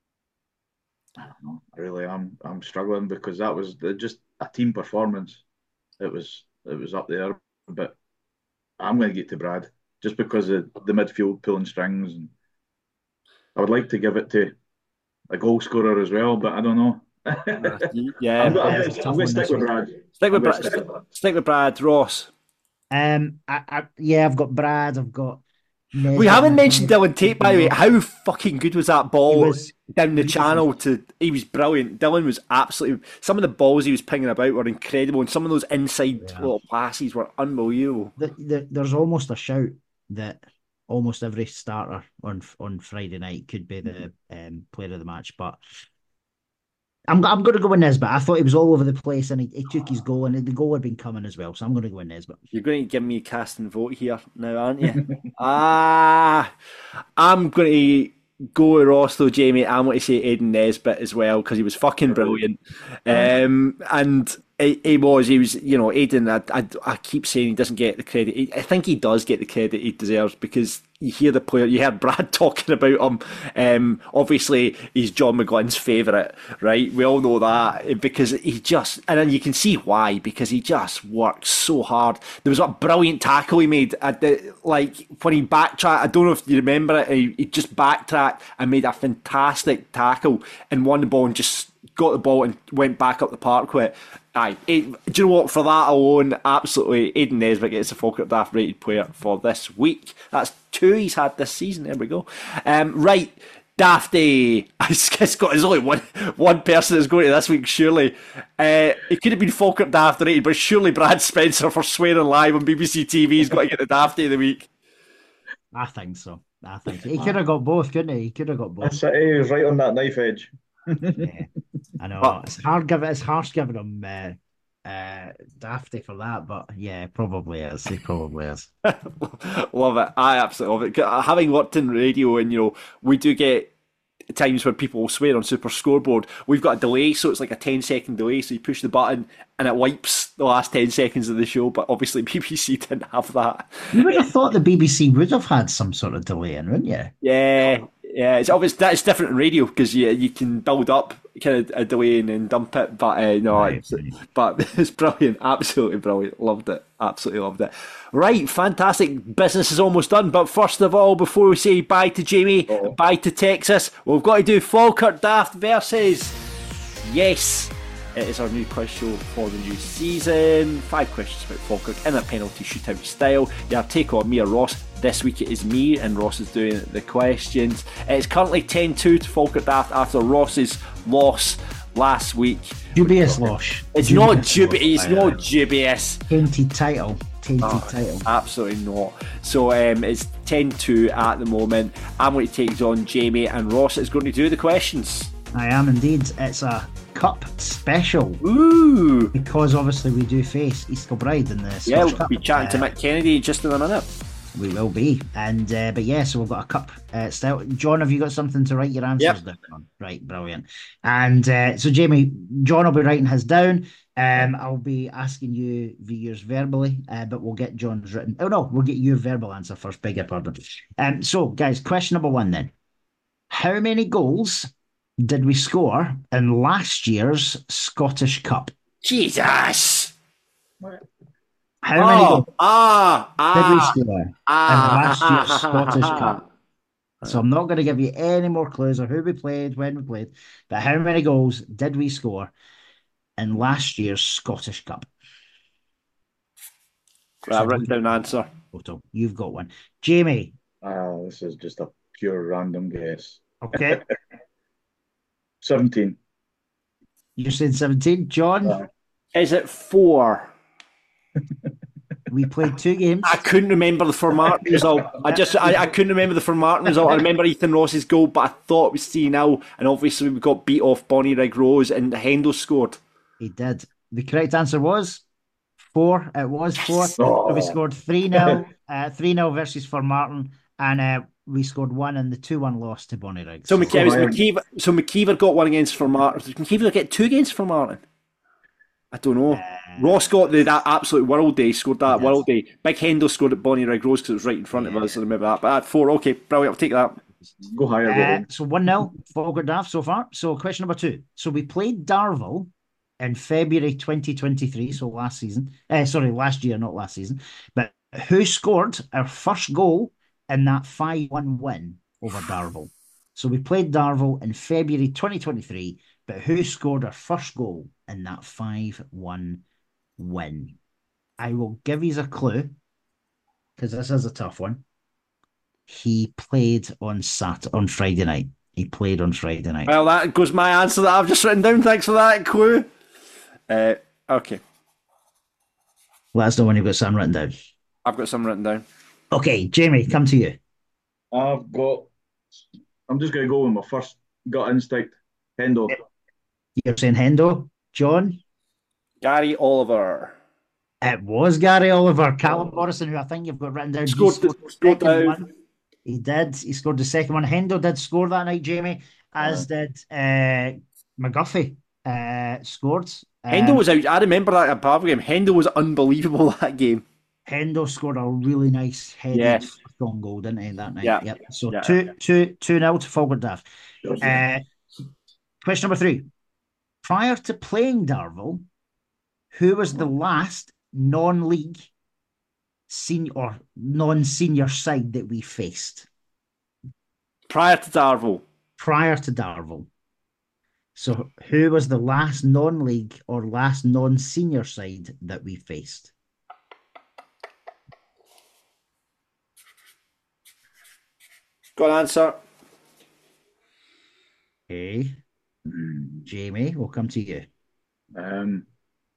[SPEAKER 6] I don't know. I really am. I'm struggling because that was just a team performance. It was it was up there, but I'm going to get to Brad just because of the midfield pulling strings, and I would like to give it to a goal scorer as well, but I don't know.
[SPEAKER 4] yeah,
[SPEAKER 6] I'm, I'm, I'm going to stick with Brad.
[SPEAKER 4] Stick with Brad. Stick, stick with Brad. Ross.
[SPEAKER 5] Um, I, I, yeah, I've got Brad. I've got.
[SPEAKER 4] Nesbitt. We haven't mentioned Dylan Tate, by the way. How fucking good was that ball
[SPEAKER 5] was,
[SPEAKER 4] down the channel? To he was brilliant. Dylan was absolutely. Some of the balls he was pinging about were incredible, and some of those inside yeah. little passes were unbelievable.
[SPEAKER 5] The, the, there's almost a shout that almost every starter on on Friday night could be the um, player of the match, but. I'm I'm going to go with Nesbitt. I thought he was all over the place, and he, he took his goal, and the goal had been coming as well. So I'm going to go with Nesbitt.
[SPEAKER 4] You're going to give me a cast and vote here now, aren't you? ah, I'm going to go with Ross though, Jamie. I'm going to say Aidan Nesbitt as well because he was fucking brilliant, um, and he, he was. He was. You know, Aidan. I, I I keep saying he doesn't get the credit. I think he does get the credit he deserves because you hear the player, you heard Brad talking about him. Um, obviously, he's John McGlynn's favourite, right? We all know that because he just, and then you can see why, because he just works so hard. There was a brilliant tackle he made at the, like when he backtracked. I don't know if you remember it. He, he just backtracked and made a fantastic tackle and won the ball and just got the ball and went back up the park with it. Aye, it, do you know what? For that alone, absolutely, Aidan Nesbitt gets the Falkirk Daft rated player for this week. That's two he's had this season. There we go. Um, right, Dafty. It's got. There's only one one person that's going to this week. Surely, uh, it could have been Falkirk Daft rated, but surely Brad Spencer for swearing live on B B C T V has got to get the Dafty of the week.
[SPEAKER 5] I think so. I think so. He could have got both, couldn't he? He could have got both.
[SPEAKER 6] That's it. He was right on that knife edge.
[SPEAKER 5] Yeah, I know
[SPEAKER 4] But-
[SPEAKER 5] it's hard giving it's harsh giving him uh, uh, Dafty for that, but yeah, probably is. He probably is.
[SPEAKER 4] Love it. I absolutely love it. Having worked in radio, and you know, we do get times where people will swear on Super Scoreboard. We've got a delay, so it's like a ten second delay. So you push the button and it wipes the last ten seconds of the show. But obviously, B B C didn't have that.
[SPEAKER 5] You would have thought the B B C would have had some sort of delay in, wouldn't you?
[SPEAKER 4] Yeah, yeah. It's obvious that it's different in radio because you you can build up kind of a delay and then dump it. But uh, no,
[SPEAKER 5] Right,
[SPEAKER 4] it's,
[SPEAKER 5] right.
[SPEAKER 4] but it's brilliant. Absolutely brilliant. Loved it. Absolutely loved it. Right, fantastic. Business is almost done. But first of all, before we say bye to Jamie,
[SPEAKER 6] Oh.
[SPEAKER 4] bye to Texas, we've got to do Falkirk Daft versus Yes. It is our new quiz show for the new season. Five questions about Falkirk in a penalty shootout style. You have take on me or Ross. This week it is me and Ross is doing the questions. It's currently ten two to Falkirk Daft after Ross's loss last week.
[SPEAKER 5] Dubious loss.
[SPEAKER 4] It's not
[SPEAKER 5] Dubious
[SPEAKER 4] dubious.
[SPEAKER 5] loss.
[SPEAKER 4] It's not dubious.
[SPEAKER 5] Tainted title. Tainted
[SPEAKER 4] Oh,
[SPEAKER 5] title.
[SPEAKER 4] Absolutely not. So um, it's ten two at the moment. I'm going to take on Jamie and Ross is going to do the questions.
[SPEAKER 5] I am indeed. It's a cup special
[SPEAKER 4] Ooh.
[SPEAKER 5] because obviously we do face East Kilbride in the
[SPEAKER 4] Yeah,
[SPEAKER 5] Scottish
[SPEAKER 4] we'll
[SPEAKER 5] Cup.
[SPEAKER 4] be chatting to
[SPEAKER 5] Uh,
[SPEAKER 4] Mick Kennedy just in a minute.
[SPEAKER 5] We will be, and uh, but yeah, so we've got a cup uh, style. John, have you got something to write your answers
[SPEAKER 4] Yep.
[SPEAKER 5] down on? Right, brilliant. And uh, so Jamie, John will be writing his down. Um, I'll be asking you yours verbally, uh, but we'll get John's written. Oh no, we'll get your verbal answer first. Beg your pardon. Um, so guys, question number one then: how many goals did we score in last year's Scottish Cup?
[SPEAKER 4] Jesus.
[SPEAKER 5] How many
[SPEAKER 4] Oh,
[SPEAKER 5] goals
[SPEAKER 4] ah,
[SPEAKER 5] did we
[SPEAKER 4] ah,
[SPEAKER 5] score
[SPEAKER 4] ah,
[SPEAKER 5] in last year's
[SPEAKER 4] ah,
[SPEAKER 5] Scottish
[SPEAKER 4] ah,
[SPEAKER 5] Cup? So I'm not going to give you any more clues or who we played, when we played, but how many goals did we score in last year's Scottish Cup?
[SPEAKER 4] Right, I've written down an answer.
[SPEAKER 5] Photo. You've got one. Jamie,
[SPEAKER 6] Ah, this is just a pure random guess.
[SPEAKER 5] okay.
[SPEAKER 6] seventeen.
[SPEAKER 5] You're saying seventeen. John,
[SPEAKER 6] Uh,
[SPEAKER 4] Is it four?
[SPEAKER 5] we played two games.
[SPEAKER 4] I couldn't remember the Formartine result. I just I, I couldn't remember the Formartine result. I remember Ethan Ross's goal, but I thought it was three nil, and obviously we got beat off Bonnyrigg Rose and Hendo scored.
[SPEAKER 5] He did. The correct answer was four. It was four.
[SPEAKER 6] Yes.
[SPEAKER 5] So we scored three nil, uh, three nil versus for Martin, and uh, we scored one in the two one loss to Bonnyrigg.
[SPEAKER 4] So, McKe- it was
[SPEAKER 6] Iron.
[SPEAKER 4] McKeever, so McKeever got one against Formartine. Did McKeever get two against Formartine? I don't know. Ross got the that absolute world day, scored that
[SPEAKER 5] Yes.
[SPEAKER 4] world day. Big Hendo scored at Bonnyrigg Rose because it was right in front of
[SPEAKER 5] Yeah.
[SPEAKER 4] us. I remember that. But at four, okay, brilliant. I'll take that.
[SPEAKER 6] Go higher,
[SPEAKER 5] Uh,
[SPEAKER 6] William.
[SPEAKER 5] so one nil Falkirk Daft so far. So question number two. So we played Darvel in February twenty twenty-three, so last season. Uh, sorry, last year, not last season. But who scored our first goal in that five one win over Darvel? So we played Darvel in February twenty twenty-three, but who scored our first goal in that five one win? I will give you a clue, because this is a tough one. He played on Sat on Friday night. He played on Friday night.
[SPEAKER 4] Well, that goes my answer that I've just written down. Thanks for that clue. Uh, okay,
[SPEAKER 5] Let us know when you've got something written down.
[SPEAKER 4] I've got some written down.
[SPEAKER 5] Okay, Jamie, come to you.
[SPEAKER 6] I've got. I'm just going to go with my first gut instinct. Hendo.
[SPEAKER 5] You're saying Hendo. John?
[SPEAKER 4] Gary Oliver.
[SPEAKER 5] It was Gary Oliver. Callum Morrison, who I think you've got written down. he
[SPEAKER 4] Scored the- scored
[SPEAKER 5] second
[SPEAKER 4] the-
[SPEAKER 5] one. He did. He scored the second one. Hendo did score that night, Jamie, as did uh, McGuffey. Uh, scored.
[SPEAKER 4] Hendo
[SPEAKER 5] Um,
[SPEAKER 4] was out. I remember that at Pavlov game. Hendo was unbelievable that game.
[SPEAKER 5] Hendo scored a really nice headed
[SPEAKER 4] Yeah.
[SPEAKER 5] Gone goal, didn't he, that night?
[SPEAKER 4] Yeah.
[SPEAKER 5] Yep. So
[SPEAKER 4] Yeah.
[SPEAKER 5] two, two, two nil to Falkirk Daft. Uh, question number three. Prior to playing Darvel, who was the last non-league senior or non-senior side that we faced?
[SPEAKER 4] Prior to Darvel.
[SPEAKER 5] Prior to Darvel. So who was the last non-league or last non-senior side that we faced?
[SPEAKER 4] Got an answer.
[SPEAKER 5] Okay. Jamie, we'll come to you.
[SPEAKER 6] Um,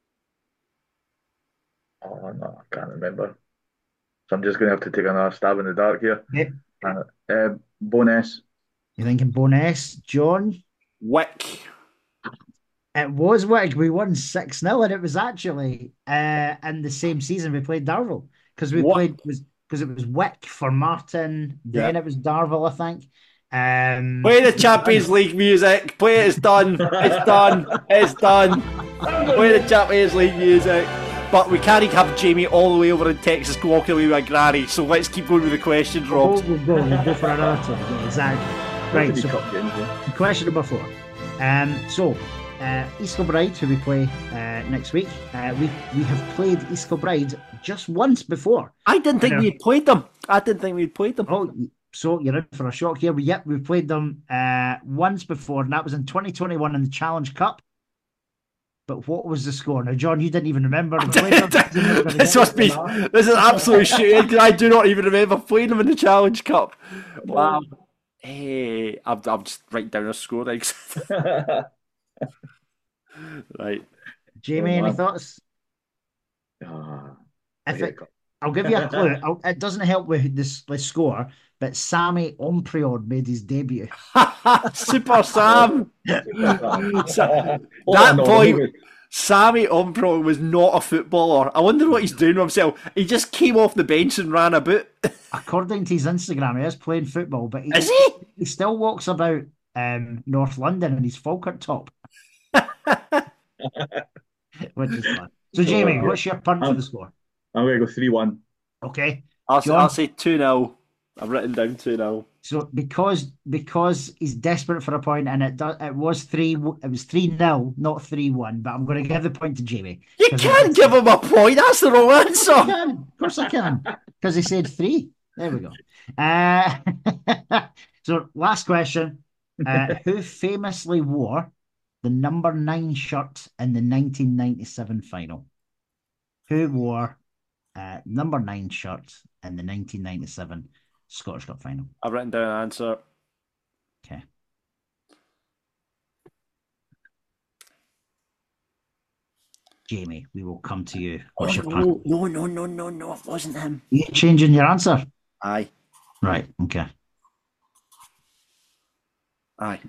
[SPEAKER 6] oh no, I can't remember. So I'm just going to have to take another stab in the dark here.
[SPEAKER 5] Yep.
[SPEAKER 6] Uh, uh, Bonus.
[SPEAKER 5] You thinking Bonus? John?
[SPEAKER 4] Wick.
[SPEAKER 5] It was Wick. We won six nil, and it was actually uh, in the same season we played Darvel. Because we
[SPEAKER 4] What?
[SPEAKER 5] played was because it was Wick for Martin, then
[SPEAKER 4] Yeah.
[SPEAKER 5] it was Darvel, I think. Um,
[SPEAKER 4] Play the Champions League music. Play it. It's done. It's done. It's done. Play the Champions League music. But we can't have Jamie all the way over in Texas walking away with a granny. So let's keep going with the questions,
[SPEAKER 5] Oh,
[SPEAKER 4] Rob.
[SPEAKER 5] we'll go, we'll go for another turn. Yeah, exactly. Right, so
[SPEAKER 6] Cup games, though.
[SPEAKER 5] question number four. Um, so, uh, East Kilbride, who we play uh, next week, uh, we we have played East Kilbride just once before.
[SPEAKER 4] I didn't think
[SPEAKER 5] I know.
[SPEAKER 4] we had played them. I didn't think we had played them.
[SPEAKER 5] Oh, so you're in for a shock here. Yep, we've played them uh, once before, and that was in twenty twenty-one in the Challenge Cup. But what was the score? Now, John, you didn't even remember. We played them.
[SPEAKER 4] This must be. This is absolute shit because I do not even remember playing them in the Challenge Cup. Wow. Hey, I'm, I'm just writing down a score. Like. Right.
[SPEAKER 5] Jamie,
[SPEAKER 6] Oh,
[SPEAKER 5] any
[SPEAKER 6] man.
[SPEAKER 5] thoughts?
[SPEAKER 6] Ah,
[SPEAKER 5] If
[SPEAKER 6] I
[SPEAKER 5] it, I'll give you a clue. I'll, it doesn't help with this, the score, but Sammy Ompriod made his debut.
[SPEAKER 4] Super Sam. Sa-
[SPEAKER 6] Oh,
[SPEAKER 4] that
[SPEAKER 6] no,
[SPEAKER 4] boy,
[SPEAKER 6] no.
[SPEAKER 4] Sammy Umpro, was not a footballer. I wonder what he's doing with himself. He just came off the bench and ran about.
[SPEAKER 5] According to his Instagram, he is playing football, but he,
[SPEAKER 4] Is he?
[SPEAKER 5] he still walks about um, North London in his Falkirk top. Which is fun. So, Jamie, what's your punt for the score?
[SPEAKER 6] I'm going to go three one.
[SPEAKER 5] Okay.
[SPEAKER 4] I'll,
[SPEAKER 5] John?
[SPEAKER 4] I'll say two nil. I've written down two nil.
[SPEAKER 5] So because because he's desperate for a point, and it does it was three it was three nil, not three one. But I'm going to give the point to Jamie.
[SPEAKER 4] You
[SPEAKER 5] 'Cause
[SPEAKER 4] can't
[SPEAKER 5] it-
[SPEAKER 4] give him a point. That's the wrong answer.
[SPEAKER 5] I can. Of course I can. Because he said three. There we go. Uh, so last question. Uh, who famously wore the number nine shirt in the nineteen ninety-seven final? Who wore uh, number nine shirt in the nineteen ninety-seven Scottish Cup final?
[SPEAKER 4] I've written down an answer.
[SPEAKER 5] Okay. Jamie, we will come to you. What's your plan?
[SPEAKER 4] Oh, no, no, no, no, no. It wasn't him.
[SPEAKER 5] You changing your answer?
[SPEAKER 4] Aye.
[SPEAKER 5] Right. Okay.
[SPEAKER 4] Aye.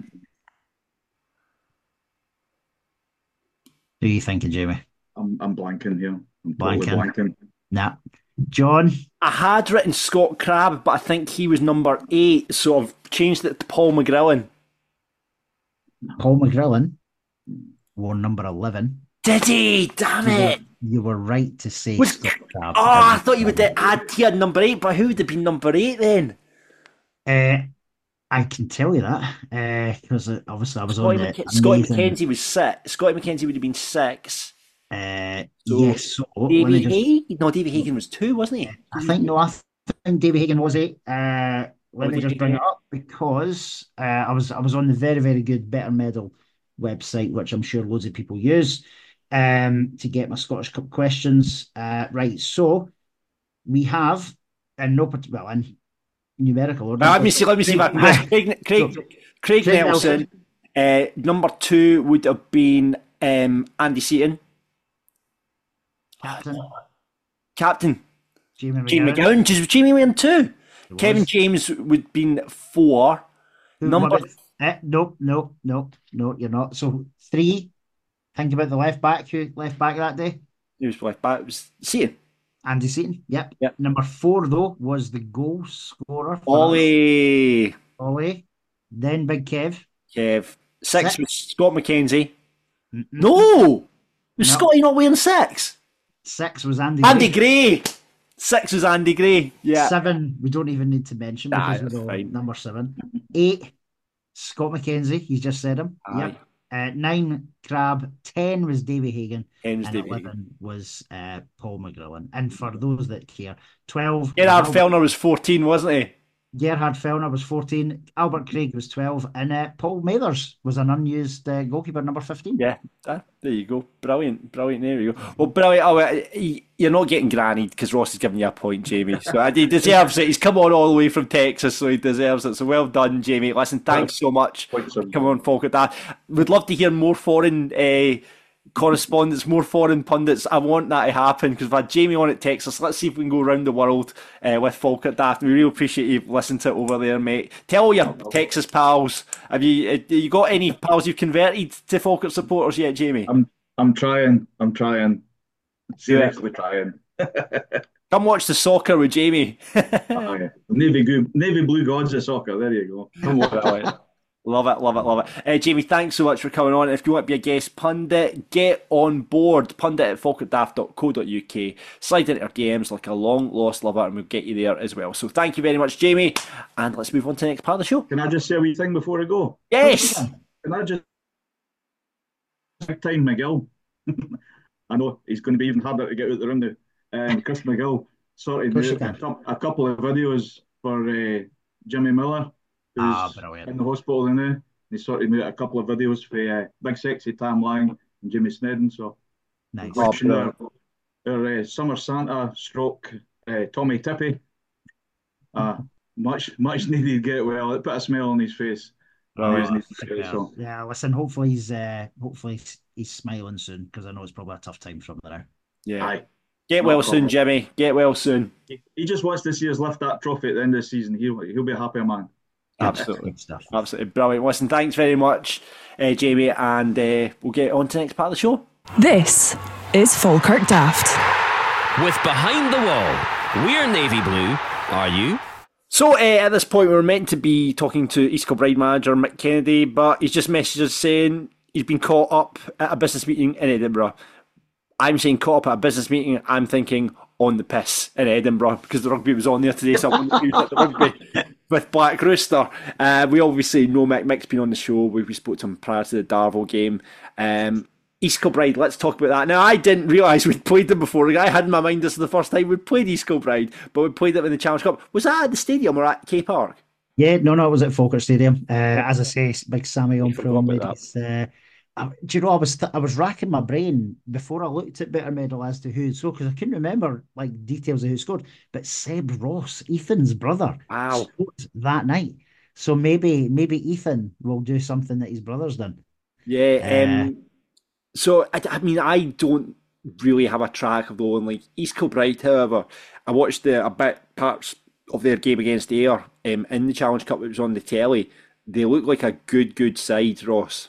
[SPEAKER 5] Who are you thinking, Jamie?
[SPEAKER 6] I'm, I'm blanking here. I'm totally
[SPEAKER 5] Blanking.
[SPEAKER 6] blanking.
[SPEAKER 5] Nah. John?
[SPEAKER 4] I had written Scott Crabbe, but I think he was number eight, so I've changed it to Paul McGrillen.
[SPEAKER 5] Paul McGrillen wore number eleven.
[SPEAKER 4] Did he? Damn
[SPEAKER 5] You were,
[SPEAKER 4] it.
[SPEAKER 5] you were right to say
[SPEAKER 4] Was-
[SPEAKER 5] Scott Crabbe.
[SPEAKER 4] Oh, I thought you would add he had number eight, but who would have been number eight then?
[SPEAKER 5] Uh, I can tell you that because uh, obviously I was
[SPEAKER 4] Scotty,
[SPEAKER 5] on
[SPEAKER 4] Mc-
[SPEAKER 5] the
[SPEAKER 4] Scotty
[SPEAKER 5] amazing-
[SPEAKER 4] McKenzie was six. Scotty McKenzie would have been six.
[SPEAKER 5] Uh,
[SPEAKER 4] So,
[SPEAKER 5] yes. So let me
[SPEAKER 4] Davy
[SPEAKER 5] just-
[SPEAKER 4] Hagan? No, Davy Hagan was two, wasn't he?
[SPEAKER 5] I think no, I think David Hagan was eight. Uh, let
[SPEAKER 4] Oh,
[SPEAKER 5] me
[SPEAKER 4] did
[SPEAKER 5] just
[SPEAKER 4] you?
[SPEAKER 5] bring it up because uh, I was I was on the very very good Better Medal website, which I'm sure loads of people use, um, to get my Scottish Cup questions. Uh, right, so we have in no part- well in numerical order.
[SPEAKER 4] Let me see. Let me see. If I, Craig, Craig,
[SPEAKER 5] So,
[SPEAKER 4] Craig,
[SPEAKER 5] Craig
[SPEAKER 4] Nelson. Uh, number two would have been um, Andy Seaton.
[SPEAKER 5] Captain
[SPEAKER 4] Captain
[SPEAKER 5] Jamie
[SPEAKER 4] Jamie
[SPEAKER 5] McGowan.
[SPEAKER 4] McGowan. Just Jamie wearing two.
[SPEAKER 5] It
[SPEAKER 4] Kevin
[SPEAKER 5] was.
[SPEAKER 4] James would have been four.
[SPEAKER 5] Who-
[SPEAKER 4] number-
[SPEAKER 5] what about- eh, no, no, no, no, you're not. So three. Think about the left back who left back that day.
[SPEAKER 4] He was left back. It was Seaton.
[SPEAKER 5] Andy Seaton. Yep.
[SPEAKER 4] Yep.
[SPEAKER 5] Number four though was the goal scorer. for us.
[SPEAKER 4] Ollie.
[SPEAKER 5] Ollie. Then Big Kev.
[SPEAKER 4] Kev. Six
[SPEAKER 5] Six.
[SPEAKER 4] was Scott McKenzie.
[SPEAKER 5] Mm-mm.
[SPEAKER 4] No! Was
[SPEAKER 5] No.
[SPEAKER 4] Scotty not wearing six?
[SPEAKER 5] Six was Andy.
[SPEAKER 4] Andy
[SPEAKER 5] Gray.
[SPEAKER 4] Gray. Six was Andy Gray. Yeah.
[SPEAKER 5] Seven, we don't even need to mention
[SPEAKER 4] Nah,
[SPEAKER 5] because
[SPEAKER 4] that's
[SPEAKER 5] we know
[SPEAKER 4] fine.
[SPEAKER 5] number seven. Eight, Scott McKenzie. You just said him.
[SPEAKER 4] Aye.
[SPEAKER 5] Yep. Uh, nine, Crab. Ten was Davy Hagan.
[SPEAKER 4] Ten was
[SPEAKER 5] and
[SPEAKER 4] Davy
[SPEAKER 5] eleven
[SPEAKER 4] Hagan.
[SPEAKER 5] was uh, Paul McGrillen. And for those that care, twelve.
[SPEAKER 4] Gerard
[SPEAKER 5] Albert,
[SPEAKER 4] Fellner was fourteen, wasn't he?
[SPEAKER 5] Gerhard Fellner was fourteen. Albert Craig was twelve. And uh, Paul Mathers was an unused uh, goalkeeper, number fifteen.
[SPEAKER 4] Yeah, ah, there you go. Brilliant, brilliant. There you go. Well, brilliant. Oh, uh, he- you're not getting grannied because Ross has given you a point, Jamie. So uh, he deserves it. He's come on all the way from Texas, so he deserves it. So well done, Jamie. Listen, thanks so much.
[SPEAKER 6] Points on-
[SPEAKER 4] Come on, folk at that. Would love to hear more foreign uh, correspondence, more foreign pundits. I want that to happen because we've had Jamie on at Texas. Let's see if we can go around the world uh, with folk at that. We really appreciate you listening to it over there, mate. Tell all your Texas pals. Have you, uh, you got any pals you've converted to Falkirk supporters yet, Jamie?
[SPEAKER 6] I'm I'm trying. I'm trying. Seriously trying.
[SPEAKER 4] Come watch the soccer with Jamie.
[SPEAKER 6] Aye. Navy Goo- Navy Blue Gods of soccer. There you go. Come on.
[SPEAKER 4] Love it, love it, love it. Uh, Jamie, thanks so much for coming on. If you want to be a guest pundit, get on board. Pundit at falkirk daft dot co dot uk. Slide into our D Ms like a long lost lover and we'll get you there as well. So thank you very much, Jamie. And let's move on to the next part of the show.
[SPEAKER 6] Can I just say a wee thing before I go?
[SPEAKER 4] Yes!
[SPEAKER 6] Can I just big time McGill? I know he's going to be even harder to get out the room now. Um, Chris McGill sorted
[SPEAKER 5] Of course you
[SPEAKER 6] out a,
[SPEAKER 5] can.
[SPEAKER 6] cou- a couple of videos for uh, Jimmy Miller, who's
[SPEAKER 5] Ah, brilliant.
[SPEAKER 6] in the hospital now. He sorted out a couple of videos for uh, Big Sexy Tam Lang and Jimmy Snedden. So
[SPEAKER 5] Nice.
[SPEAKER 4] Oh,
[SPEAKER 6] wishing our,
[SPEAKER 4] brilliant.
[SPEAKER 6] our uh, summer Santa stroke uh, Tommy Tippy. Uh, much much needed get well. It put a smile on his face.
[SPEAKER 4] Brilliant.
[SPEAKER 6] He was needed, so.
[SPEAKER 5] Yeah, listen, hopefully he's uh, hopefully he's, he's smiling soon because I know it's probably a tough time for him there.
[SPEAKER 4] Yeah.
[SPEAKER 6] Aye.
[SPEAKER 4] Get
[SPEAKER 6] No
[SPEAKER 4] well
[SPEAKER 6] problem.
[SPEAKER 4] soon, Jimmy. Get well soon.
[SPEAKER 6] He, he just wants to see us lift that trophy at the end of the season. He'll he'll be a happy man.
[SPEAKER 4] Absolutely.
[SPEAKER 5] Good stuff.
[SPEAKER 4] Absolutely brilliant. Listen, thanks very much, uh, Jamie, and uh, we'll get on to the next part of the show.
[SPEAKER 2] This is Falkirk Daft.
[SPEAKER 3] With Behind the Wall, we're navy blue. Are you?
[SPEAKER 4] So uh, at this point, we were meant to be talking to East Kilbride manager Mick Kennedy, but he's just messaged us saying he's been caught up at a business meeting in Edinburgh. I'm saying caught up at a business meeting. I'm thinking on the piss in Edinburgh because the rugby was on there today, so I wanted to use the rugby with Black Rooster. Uh, we obviously know Mick. Mick's been on the show. We, we spoke to him prior to the Darvel game. Um, East Kilbride, let's talk about that. Now, I didn't realise we'd played them before. I had in my mind this is the first time we'd played East Kilbride, but we played them in the Challenge Cup. Was that at the stadium or at K Park?
[SPEAKER 5] Yeah, no, no, it was at Falkirk Stadium. Uh, as I say, big Sammy on
[SPEAKER 4] forgot
[SPEAKER 5] pro
[SPEAKER 4] about
[SPEAKER 5] ladies. Uh, I- do you know? I was th- I was racking my brain before I looked at Better Medal as to who had scored because I couldn't remember like details of who scored. But Seb Ross, Ethan's brother,
[SPEAKER 4] Wow.
[SPEAKER 5] scored that night. So maybe maybe Ethan will do something that his brother's done.
[SPEAKER 4] Yeah. Um, so, I, I mean, I don't really have a track of the one like East Kilbride, however. I watched the, a bit parts of their game against Ayr um, in the Challenge Cup. It was on the telly. They look like a good, good side, Ross.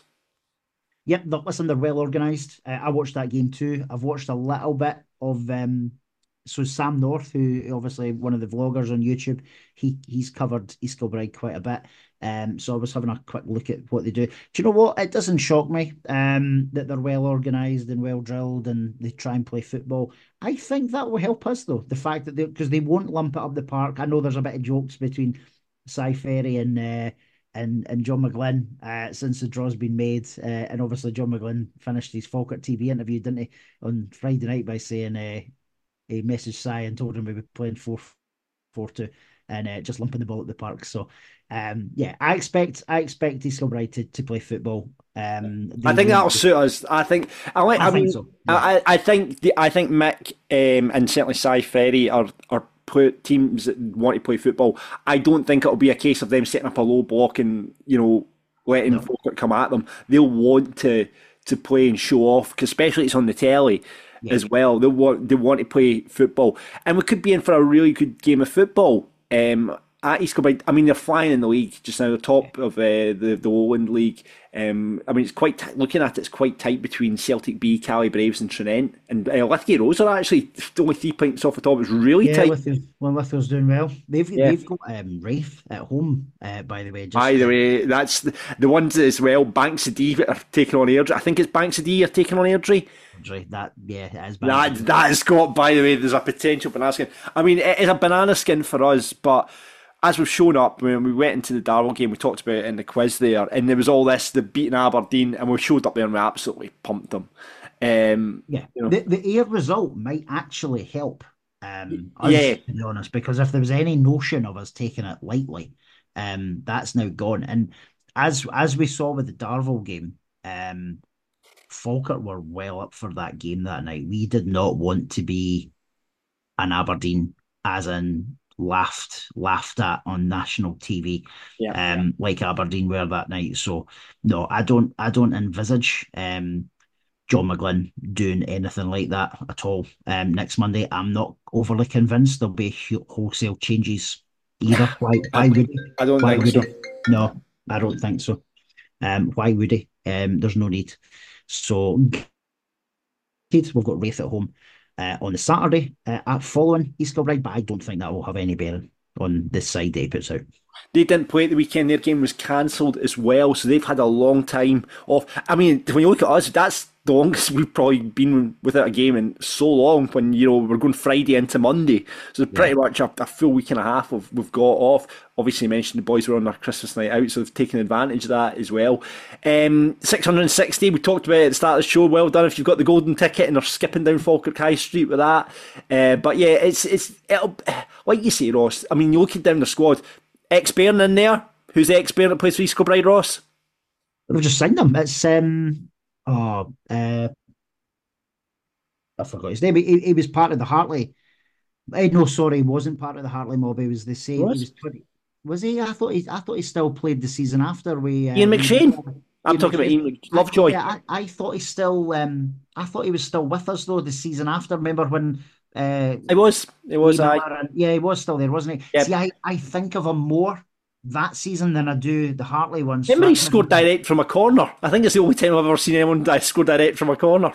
[SPEAKER 5] Yep, but listen, they're well organised. Uh, I watched that game too. I've watched a little bit of um, so Sam North, who obviously one of the vloggers on YouTube, he he's covered East Kilbride quite a bit. Um, so I was having a quick look at what they do. Do you know what? It doesn't shock me um, that they're well organised and well drilled and they try and play football. I think that will help us though. The fact that they because they won't lump it up the park. I know there's a bit of jokes between Cy Ferry and uh, and and John McGlynn uh, since the draw's been made, uh, and obviously John McGlynn finished his Falkirk T V interview, didn't he, on Friday night by saying uh, he messaged Cy and told him we were playing four four two and uh, just lumping the ball at the park. So um, yeah, I expect I expect East Kilbride to, to play football. Um,
[SPEAKER 4] I think that'll suit us. I think I like.
[SPEAKER 5] I
[SPEAKER 4] I,
[SPEAKER 5] think
[SPEAKER 4] mean,
[SPEAKER 5] so, yeah.
[SPEAKER 4] I, I think the, I think Mick um, and certainly Cy Ferry are are play, teams that want to play football. I don't think it'll be a case of them setting up a low block and you know letting
[SPEAKER 5] No.
[SPEAKER 4] Falkirk come at them. They'll want to to play and show off, 'cause especially it's on the telly
[SPEAKER 5] Yeah.
[SPEAKER 4] as well. They want they want to play football, and we could be in for a really good game of football. Um, at East Kilbride, I mean, they're flying in the league just now, the top of uh, the the Lowland League. Um, I mean, it's quite t- looking at it, it's quite tight between Celtic B, Cali Braves, and Trinent, and uh, Lithgow Rose are actually only three points off the top. It's really
[SPEAKER 5] Yeah,
[SPEAKER 4] tight.
[SPEAKER 5] Lithgow, well, Lithgow's doing well. They've
[SPEAKER 4] Yeah.
[SPEAKER 5] they've got um, Rafe at home, uh, by the way. Just,
[SPEAKER 4] By the way, that's the, the ones as well. Banks of D are taking on Airdrie. I think it's Banks of D are taking on Airdrie.
[SPEAKER 5] That yeah, it is
[SPEAKER 4] That that has got. By the way, there's a potential banana skin. I mean, it is a banana skin for us, but as we've shown up when we went into the Darwell game, we talked about it in the quiz there, and there was all this, the beating Aberdeen, and we showed up there and we absolutely pumped them. Um,
[SPEAKER 5] Yeah,
[SPEAKER 4] you know.
[SPEAKER 5] the the Ayr result might actually help. Um, us,
[SPEAKER 4] Yeah.
[SPEAKER 5] to be honest, because if there was any notion of us taking it lightly, um, that's now gone. And as as we saw with the Darvel game, um, Falkirk were well up for that game that night. We did not want to be an Aberdeen, as in laughed laughed at on national T V,
[SPEAKER 4] Yeah.
[SPEAKER 5] um, like Aberdeen were that night. So no, I don't I don't envisage um John McGlynn doing anything like that at all. Um, next Monday, I'm not overly convinced there'll be hu- wholesale changes either. Why? Why would he?
[SPEAKER 4] I don't
[SPEAKER 5] Why
[SPEAKER 4] think
[SPEAKER 5] would
[SPEAKER 4] so.
[SPEAKER 5] he? No, I don't think so. Um, why would he? Um, there's no need. So, we've got Wraith at home uh, on the Saturday uh, at following East Kilbride, but I don't think that will have any bearing on this side that he puts out.
[SPEAKER 4] They didn't play at the weekend. Their game was cancelled as well, so they've had a long time off. I mean, when you look at us, that's the longest we've probably been without a game in so long. When you know we're going Friday into Monday, so pretty much a, a full week and a half of we've got off. Obviously, you mentioned the boys were on their Christmas night out, so they've taken advantage of that as well. Um, six hundred sixty, we talked about it at the start of the show. Well done if you've got the golden ticket and are skipping down Falkirk High Street with that. Uh, but yeah, it's it's it'll, like you say, Ross. I mean, you look down the squad. Ex-Bairn in there. Who's the ex-Bairn that plays for East Kilbride, Ross?
[SPEAKER 5] We've just signed him. It's um oh uh I forgot his name. He, he was part of the Hartley. Eh, no, sorry, he wasn't part of the Hartley mob. He was the same.
[SPEAKER 4] Was?
[SPEAKER 5] He was twenty. Was he? I thought he. I thought he still played the season after. We uh,
[SPEAKER 4] Ian
[SPEAKER 5] we-
[SPEAKER 4] McShane. I'm
[SPEAKER 5] Ian
[SPEAKER 4] talking about
[SPEAKER 5] McShane.
[SPEAKER 4] Ian Mc- Lovejoy.
[SPEAKER 5] I, yeah, I, I thought he still. Um, I thought he was still with us though the season after. Remember when? Uh,
[SPEAKER 4] It was. It was.
[SPEAKER 5] Lee
[SPEAKER 4] I.
[SPEAKER 5] Miller and- yeah, he was still there, wasn't he?
[SPEAKER 4] Yep.
[SPEAKER 5] See, I, I think of him more that season than I do the Hartley ones.
[SPEAKER 4] Remember he
[SPEAKER 5] So that's
[SPEAKER 4] scored
[SPEAKER 5] maybe-
[SPEAKER 4] direct from a corner. I think it's the only time I've ever seen anyone di- score direct from a corner.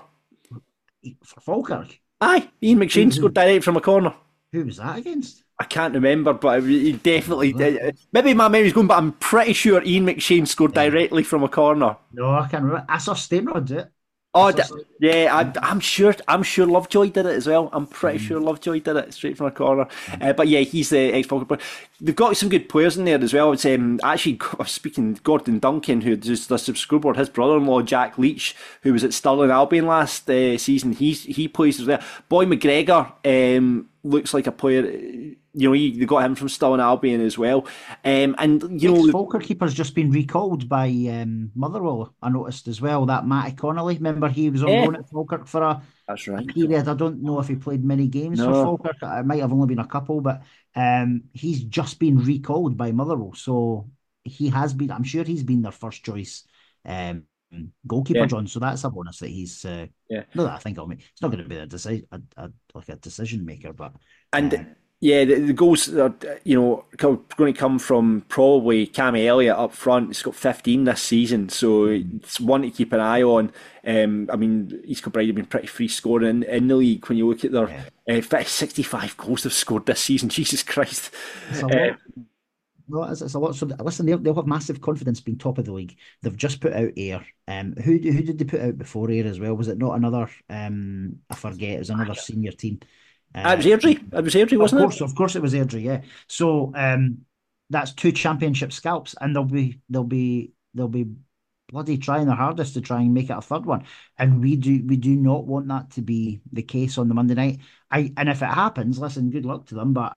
[SPEAKER 5] for Falkirk.
[SPEAKER 4] Aye, Ian McShane scored direct from a corner.
[SPEAKER 5] Who was that against?
[SPEAKER 4] I can't remember, but he definitely did. Maybe my memory's going, but I'm pretty sure Ian McShane scored directly from a corner.
[SPEAKER 5] No, I can't remember. I saw Steinrod do it.
[SPEAKER 4] Oh,
[SPEAKER 5] I
[SPEAKER 4] d-
[SPEAKER 5] saw Ste-
[SPEAKER 4] yeah, I, I'm sure. I'm sure Lovejoy did it as well. I'm pretty sure Lovejoy did it straight from a corner. Uh, but yeah, he's the ex-Falkirk player. They've got some good players in there as well. It's um, actually I was speaking Gordon Duncan, who does the scoreboard. His brother-in-law Jack Leach, who was at Stirling Albion last uh, season, he's he plays as well. Boy McGregor um, looks like a player. You know, he, they got him from Stirling Albion as well. Um, and you know,
[SPEAKER 5] Falkirk keeper's just been recalled by um, Motherwell. I noticed as well that Matty Connolly. Remember, he was on
[SPEAKER 4] Yeah.
[SPEAKER 5] loan at Falkirk for a
[SPEAKER 4] that's right.
[SPEAKER 5] period. I don't know if he played many games
[SPEAKER 4] No.
[SPEAKER 5] for Falkirk. It might have only been a couple, but um, he's just been recalled by Motherwell. So he has been. I'm sure he's been their first choice um, goalkeeper,
[SPEAKER 4] Yeah.
[SPEAKER 5] John. So that's a bonus that he's. Uh,
[SPEAKER 4] Yeah.
[SPEAKER 5] Not that I think it'll make. It's not going to be a decision, a, a, like a decision maker, but
[SPEAKER 4] And
[SPEAKER 5] uh,
[SPEAKER 4] yeah, the, the goals are, you know, co- going to come from probably Cammy Elliott up front. He's got fifteen this season, so it's one to keep an eye on. Um, I mean, East Kilbride have been pretty free scoring in, in the league when you look at their uh, sixty-five goals they've scored this season. Jesus Christ.
[SPEAKER 5] it's a
[SPEAKER 4] Uh,
[SPEAKER 5] lot. No, it's, it's a lot. So listen, they'll, they'll have massive confidence being top of the league. They've just put out Ayr. Um, who who did they put out before Ayr as well? Was it not another? Um, I forget. It was another senior team. Uh,
[SPEAKER 4] it was Airdrie. It was Airdrie,
[SPEAKER 5] of
[SPEAKER 4] wasn't
[SPEAKER 5] course,
[SPEAKER 4] it?
[SPEAKER 5] of course, it was Airdrie. Yeah. So um, that's two championship scalps, and they'll be they'll be they'll be bloody trying their hardest to try and make it a third one. And we do we do not want that to be the case on the Monday night. I and if it happens, listen, good luck to them. But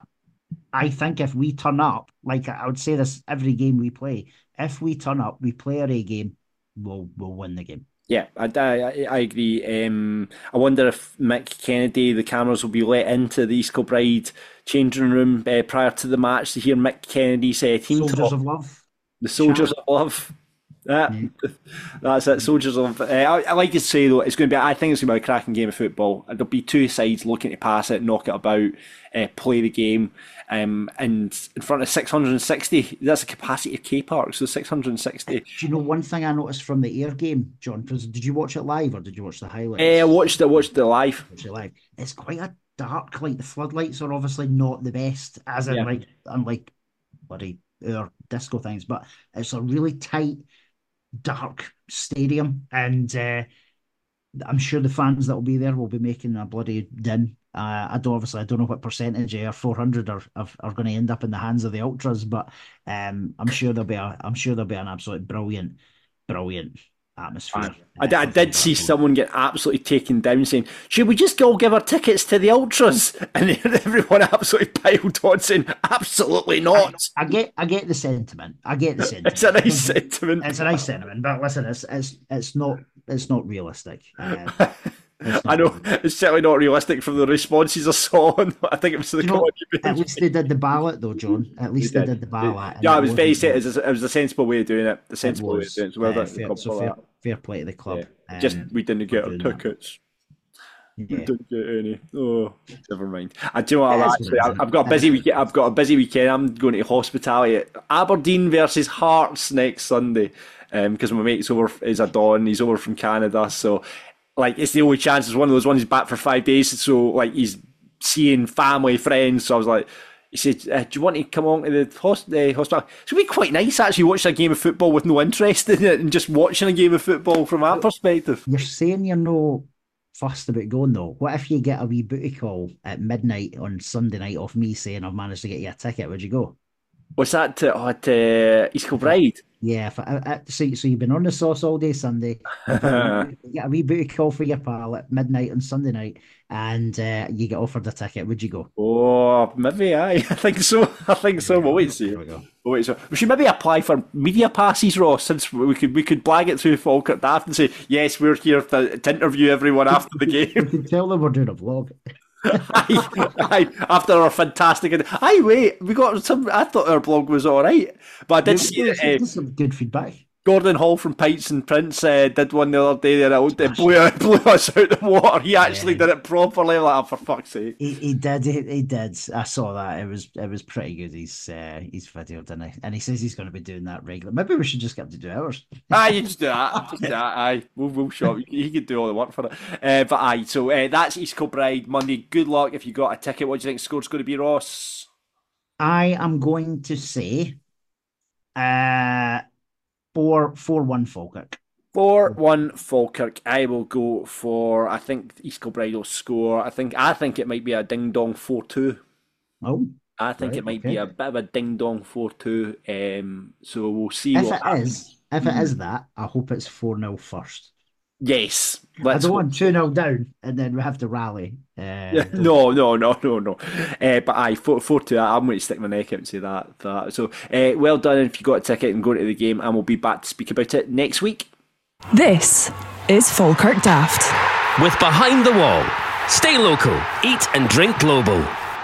[SPEAKER 5] I think if we turn up, like I would say this every game we play, if we turn up, we play our A game, we'll we'll win the game.
[SPEAKER 4] Yeah, I, I, I agree. Um, I wonder if Mick Kennedy, the cameras will be let into the East Kilbride changing room uh, prior to the match to hear Mick Kennedy's uh, team
[SPEAKER 5] Soldiers
[SPEAKER 4] talk.
[SPEAKER 5] of love.
[SPEAKER 4] The Soldiers of Love. That, that's it. Soldiers of. Uh, I, I like to say though, it's going to be. I think it's going to be a cracking game of football. There'll be two sides looking to pass it, knock it about, uh, play the game, um, and in front of six hundred sixty. That's the capacity of K Park, so six hundred sixty.
[SPEAKER 5] Do you know one thing I noticed from the Ayr game, John? Did you watch it live or did you watch the highlights?
[SPEAKER 4] Uh, I watched it. Watched it live.
[SPEAKER 5] Watched it live. It's quite a dark. Like the floodlights are obviously not the best, as in
[SPEAKER 4] Yeah.
[SPEAKER 5] like unlike bloody Ayr disco things, but it's a really tight, dark stadium, and uh, I'm sure the fans that will be there will be making a bloody din. Uh, I don't obviously I don't know what percentage of four hundred are are, are going to end up in the hands of the ultras, but um, I'm sure there'll be a I'm sure there'll be an absolutely brilliant, brilliant atmosphere.
[SPEAKER 4] I, I, I did see someone get absolutely taken down saying, should we just go give our tickets to the ultras? And everyone absolutely piled on saying, absolutely not.
[SPEAKER 5] I, I get I get the sentiment. I get the sentiment.
[SPEAKER 4] It's a nice sentiment.
[SPEAKER 5] It's a nice sentiment, but listen, it's it's it's not it's not realistic. Uh, it's
[SPEAKER 4] I
[SPEAKER 5] not
[SPEAKER 4] know
[SPEAKER 5] realistic.
[SPEAKER 4] it's certainly not realistic from the responses I saw. On, I think it was the
[SPEAKER 5] You know,
[SPEAKER 4] comedy
[SPEAKER 5] at
[SPEAKER 4] page.
[SPEAKER 5] least they did the ballot, though, John. At least they,
[SPEAKER 4] They
[SPEAKER 5] did. the ballot. and
[SPEAKER 4] Yeah, it was very
[SPEAKER 5] wasn't-
[SPEAKER 4] it was, a, it was a sensible way of doing it. The
[SPEAKER 5] it
[SPEAKER 4] sensible way of
[SPEAKER 5] was,
[SPEAKER 4] doing it. So well
[SPEAKER 5] uh,
[SPEAKER 4] done.
[SPEAKER 5] fair,
[SPEAKER 4] Club
[SPEAKER 5] so
[SPEAKER 4] for
[SPEAKER 5] fair,
[SPEAKER 4] that.
[SPEAKER 5] fair play to the club.
[SPEAKER 4] Yeah. Just
[SPEAKER 5] um,
[SPEAKER 4] we didn't
[SPEAKER 5] for
[SPEAKER 4] get our
[SPEAKER 5] doing that.
[SPEAKER 4] tickets. We
[SPEAKER 5] Yeah.
[SPEAKER 4] didn't get any. Oh, never mind. I do you know what,
[SPEAKER 5] It is
[SPEAKER 4] actually,
[SPEAKER 5] what it is.
[SPEAKER 4] I've got a busy weekend. I've got a busy weekend. I'm going to hospitality. Aberdeen versus Hearts next Sunday. Um, because my mate's over is a Don. He's over from Canada, so like it's the only chance. It's one of those ones. He's back for five days, so like he's seeing family, friends. So I was like, he said, uh, "Do you want to come on to the host- uh, hospital?" It's gonna be quite nice actually watching a game of football with no interest in it and just watching a game of football from that perspective.
[SPEAKER 5] You're saying you're no fussed about going, though. What if you get a wee booty call at midnight on Sunday night off me saying I've managed to get you a ticket? Would you go?
[SPEAKER 4] What's that? To, oh, to East Kilbride.
[SPEAKER 5] Yeah, if I, I, so, so you've been on the sauce all day Sunday. You get a wee booty call for your pal at midnight on Sunday night, and uh, you get offered a ticket. Would you go?
[SPEAKER 4] Oh, maybe aye. I think so. I think so. We'll wait and see.
[SPEAKER 5] There we go.
[SPEAKER 4] We'll wait and see. We should maybe apply for media passes, Ross, since we could we could blag it through Falkirk Daft and say, yes, we're here to, to interview everyone after the
[SPEAKER 5] You
[SPEAKER 4] game.
[SPEAKER 5] can tell them we're doing a vlog.
[SPEAKER 4] aye, aye, after our fantastic. Aye, wait, we got some. I thought our blog was all right, but I did see that uh,
[SPEAKER 5] There's some good feedback.
[SPEAKER 4] Gordon Hall from Pints and Prince uh, did one the other day there. It blew, blew us out the water. He actually
[SPEAKER 5] Yeah.
[SPEAKER 4] did it properly. Like, oh, for fuck's sake.
[SPEAKER 5] He, he did. He, he did. I saw that. It was it was pretty good. He's uh, he's video, didn't he? And he says he's going to be doing that regularly. Maybe we should just get him to do ours.
[SPEAKER 4] Aye, you just do that. Just do that. Aye, we'll, we'll shop. He could do all the work for it. Uh, but aye, so uh, that's East Kilbride Monday. Good luck if you got a ticket. What do you think the score's going to be, Ross?
[SPEAKER 5] I am going to say, uh, four four one Falkirk.
[SPEAKER 4] four one Falkirk. I will go for, I think East Kilbride will score. I think I think it might be a ding dong four two.
[SPEAKER 5] Oh,
[SPEAKER 4] I think
[SPEAKER 5] Right,
[SPEAKER 4] it might
[SPEAKER 5] okay.
[SPEAKER 4] be a bit of a ding dong four two. Um, so we'll see
[SPEAKER 5] if
[SPEAKER 4] what
[SPEAKER 5] it
[SPEAKER 4] happens.
[SPEAKER 5] is, if it is that, I hope it's four nil first.
[SPEAKER 4] Yes.
[SPEAKER 5] I
[SPEAKER 4] Let's
[SPEAKER 5] don't
[SPEAKER 4] hope.
[SPEAKER 5] want two nil down and then we have to rally. Uh,
[SPEAKER 4] Yeah, no, no, no, no, no. Uh, but aye, four, four two. I'm going to stick my neck out and say that. that. So, uh, well done if you got a ticket and go to the game, and we'll be back to speak about it next week.
[SPEAKER 2] This is Falkirk Daft.
[SPEAKER 3] With Behind the Wall. Stay local, eat and drink global.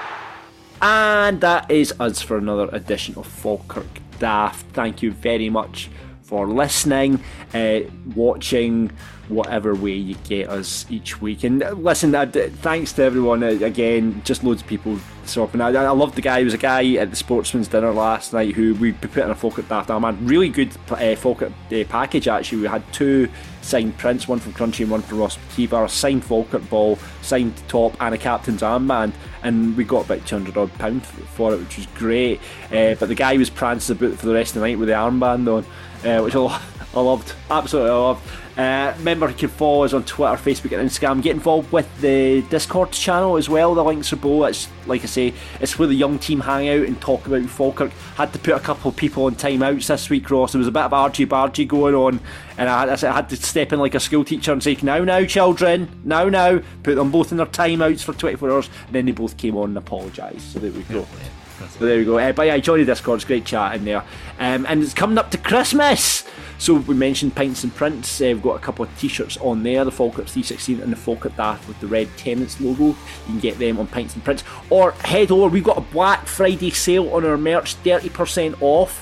[SPEAKER 4] And that is us for another edition of Falkirk Daft. Thank you very much for listening, uh, watching, whatever way you get us each week. And uh, listen, uh, d- thanks to everyone uh, again. Just loads of people stopping. I, I love the guy. There was a guy at the Sportsman's dinner last night who we put in a Falkirk Daft Armband. Really good uh, Falkirk uh, package actually. We had two signed prints, one from Crunchy and one from Ross McKeever, a signed Falkirk ball, signed top, and a captain's armband. And we got about two hundred odd pound for it, which was great. Uh, but the guy was prancing about for the rest of the night with the armband on, uh, which I, lo- I loved, absolutely loved. Uh, remember, you can follow us on Twitter, Facebook, and Instagram. Get involved with the Discord channel as well. The links are below. It's like I say, it's where the young team hang out and talk about Falkirk. Had to put a couple of people on timeouts this week, Ross. There was a bit of argy bargy going on, and I, I had to step in like a school teacher and say, "Now, now, children, now, now." Put them both in their timeouts for twenty-four hours. And then they both came on and apologised. So there we go. So there we go. Uh, but yeah, join the Discord. It's great chat in there. Um, and it's coming up to Christmas. So we mentioned Pints and Prints. Uh, we've got a couple of t-shirts on there. The Falkirk three sixteen and the Falkirk Daft with the red Tenants logo. You can get them on Pints and Prints. Or head over. We've got a Black Friday sale on our merch. thirty percent off.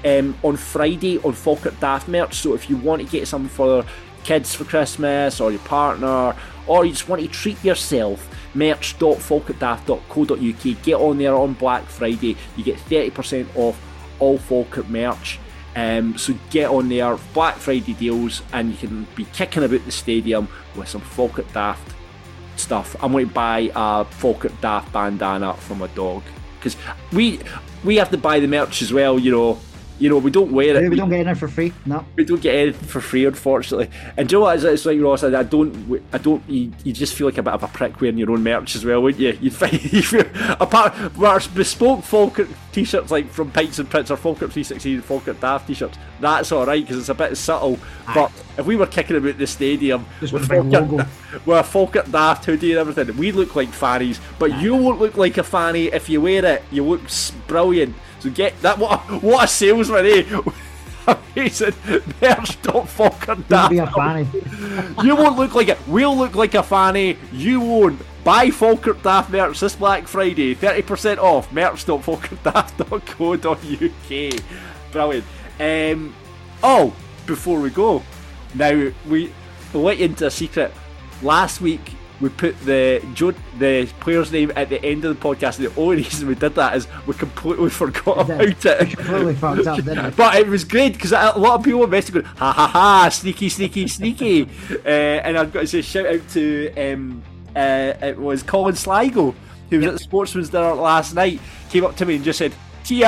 [SPEAKER 4] um, on Friday on Falkirk Daft merch. So if you want to get something for kids for Christmas or your partner, or you just want to treat yourself, merch dot falkirk daft dot co dot uk. Get on there on Black Friday. You get thirty percent off all Falkirk merch. Um, so get on there, Black Friday deals, and you can be kicking about the stadium with some Falkirk Daft stuff. I'm going to buy a Falkirk Daft bandana for my dog, because we we have to buy the merch as well. You know, you know, we don't wear it.
[SPEAKER 5] We don't get it for free. No,
[SPEAKER 4] we don't get anything for free, unfortunately. And do you know what? It's like, Ross, I don't, I don't. You, you just feel like a bit of a prick wearing your own merch as well, wouldn't you? You'd find you feel, apart where it's bespoke Falkirk t-shirts like from Pints and Prints or Falkirk three sixteen and Falkirk Daft t-shirts. That's all right because it's a bit subtle. Aye. But if we were kicking about the stadium
[SPEAKER 5] just
[SPEAKER 4] with Falkirk, with a Falkirk Daft hoodie and everything, we look like fannies. But Aye. You won't look like a fanny if you wear it. You look brilliant. So get that. What a, what a salesman, eh? Amazing. Merch dot falkirk daft.
[SPEAKER 5] Be a fanny.
[SPEAKER 4] You won't look like it. We'll look like a fanny. You won't. Buy Falkirk Daft merch this Black Friday. thirty percent off. merch dot falkirk daft dot co dot uk. Brilliant. Um, oh, before we go, now we we'll let you into a secret. Last week we put the the player's name at the end of the podcast. The only reason we did that is we completely forgot about it.
[SPEAKER 5] We completely fucked up, didn't we?
[SPEAKER 4] But it was great because a lot of people were messaging going, ha ha ha, sneaky, sneaky, sneaky. uh, and I've got to say shout out to um, uh, it was Colin Sligo, who was yep. at the Sportsman's dinner last night, came up to me and just said,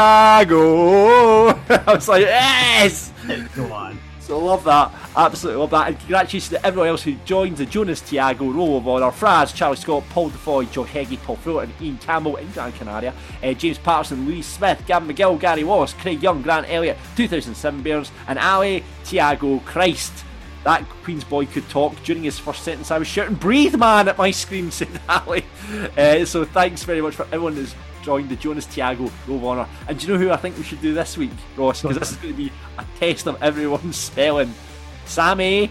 [SPEAKER 4] Tiago. I was like, yes!
[SPEAKER 5] Go on.
[SPEAKER 4] So I love that, absolutely love that, and congratulations to everyone else who joined the Jonas Tiago Roll of Honour. Fraz, Charlie Scott, Paul Defoy, Joe Heggie, Paul Fullerton, Ian Campbell in Gran Canaria, uh, James Patterson, Louise Smith, Gavin McGill, Gary Wallace, Craig Young, Grant Elliott, two thousand seven Bears, and Ali Tiago Christ. That Queen's boy could talk. During his first sentence I was shouting breathe man at my screen, said Ali. Uh, so thanks very much for everyone who's joined the Jonas Tiago Roll of Honour. And do you know who I think we should do this week, Ross? Because this is going to be a test of everyone's spelling. Sammy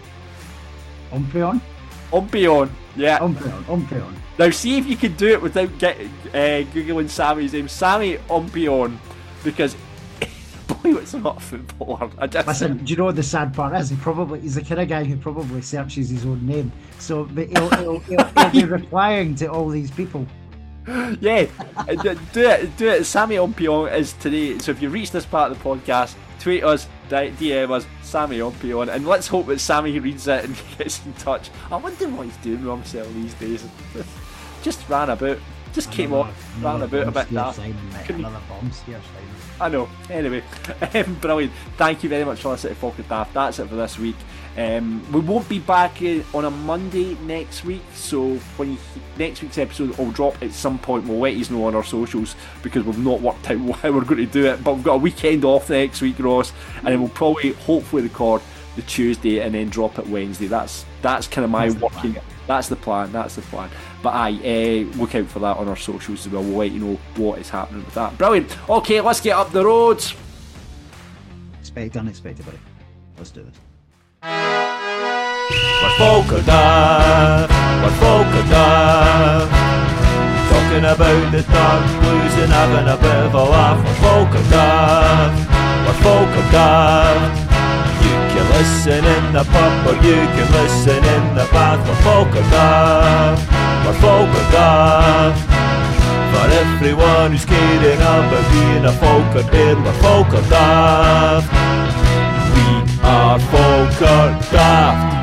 [SPEAKER 5] Ompion?
[SPEAKER 4] Ompion, yeah.
[SPEAKER 5] Ompion, Ompion.
[SPEAKER 4] Now see if you can do it without get, uh, Googling Sammy's name. Sammy Ompion, because boy, it's not a footballer. I just...
[SPEAKER 5] Listen, do you know what the sad part is? He probably he's the kind of guy who probably searches his own name. So but he'll, he'll, he'll, he'll be replying to all these people.
[SPEAKER 4] Yeah, do it, do it. Sammy Ompion is today. So if you reach this part of the podcast, tweet us, D M us, Sammy Ompion, and let's hope that Sammy reads it and gets in touch. I wonder what he's doing with himself these days. Just ran about, just came on, ran about a bit daft.
[SPEAKER 5] Another bomb scare, Simon.
[SPEAKER 4] I know. Anyway, um, brilliant. Thank you very much for listening to Falkirk Daft. That's it for this week. Um, we won't be back uh, on a Monday next week, so when you, next week's episode will drop at some point. We'll let you know on our socials because we've not worked out how we're going to do it. But we've got a weekend off next week, Ross, and then we'll probably, hopefully, record the Tuesday and then drop it Wednesday. That's that's kind of my that's working. That's the plan. That's the plan. But aye, uh, look out for that on our socials as well. We'll let you know what is happening with that. Brilliant. Okay, let's get up the road.
[SPEAKER 5] Expect unexpected, buddy. Let's do this.
[SPEAKER 9] We're Falkirk Daft, we're Falkirk Daft, talking about the dark blues and having a bit of a laugh. We're Falkirk Daft, we're Falkirk Daft. You can listen in the pub or you can listen in the bath. We're Falkirk Daft, we're Falkirk Daft. For everyone who's caring about being a Falkirk in, we're Falkirk Daft. We are Falkirk Daft.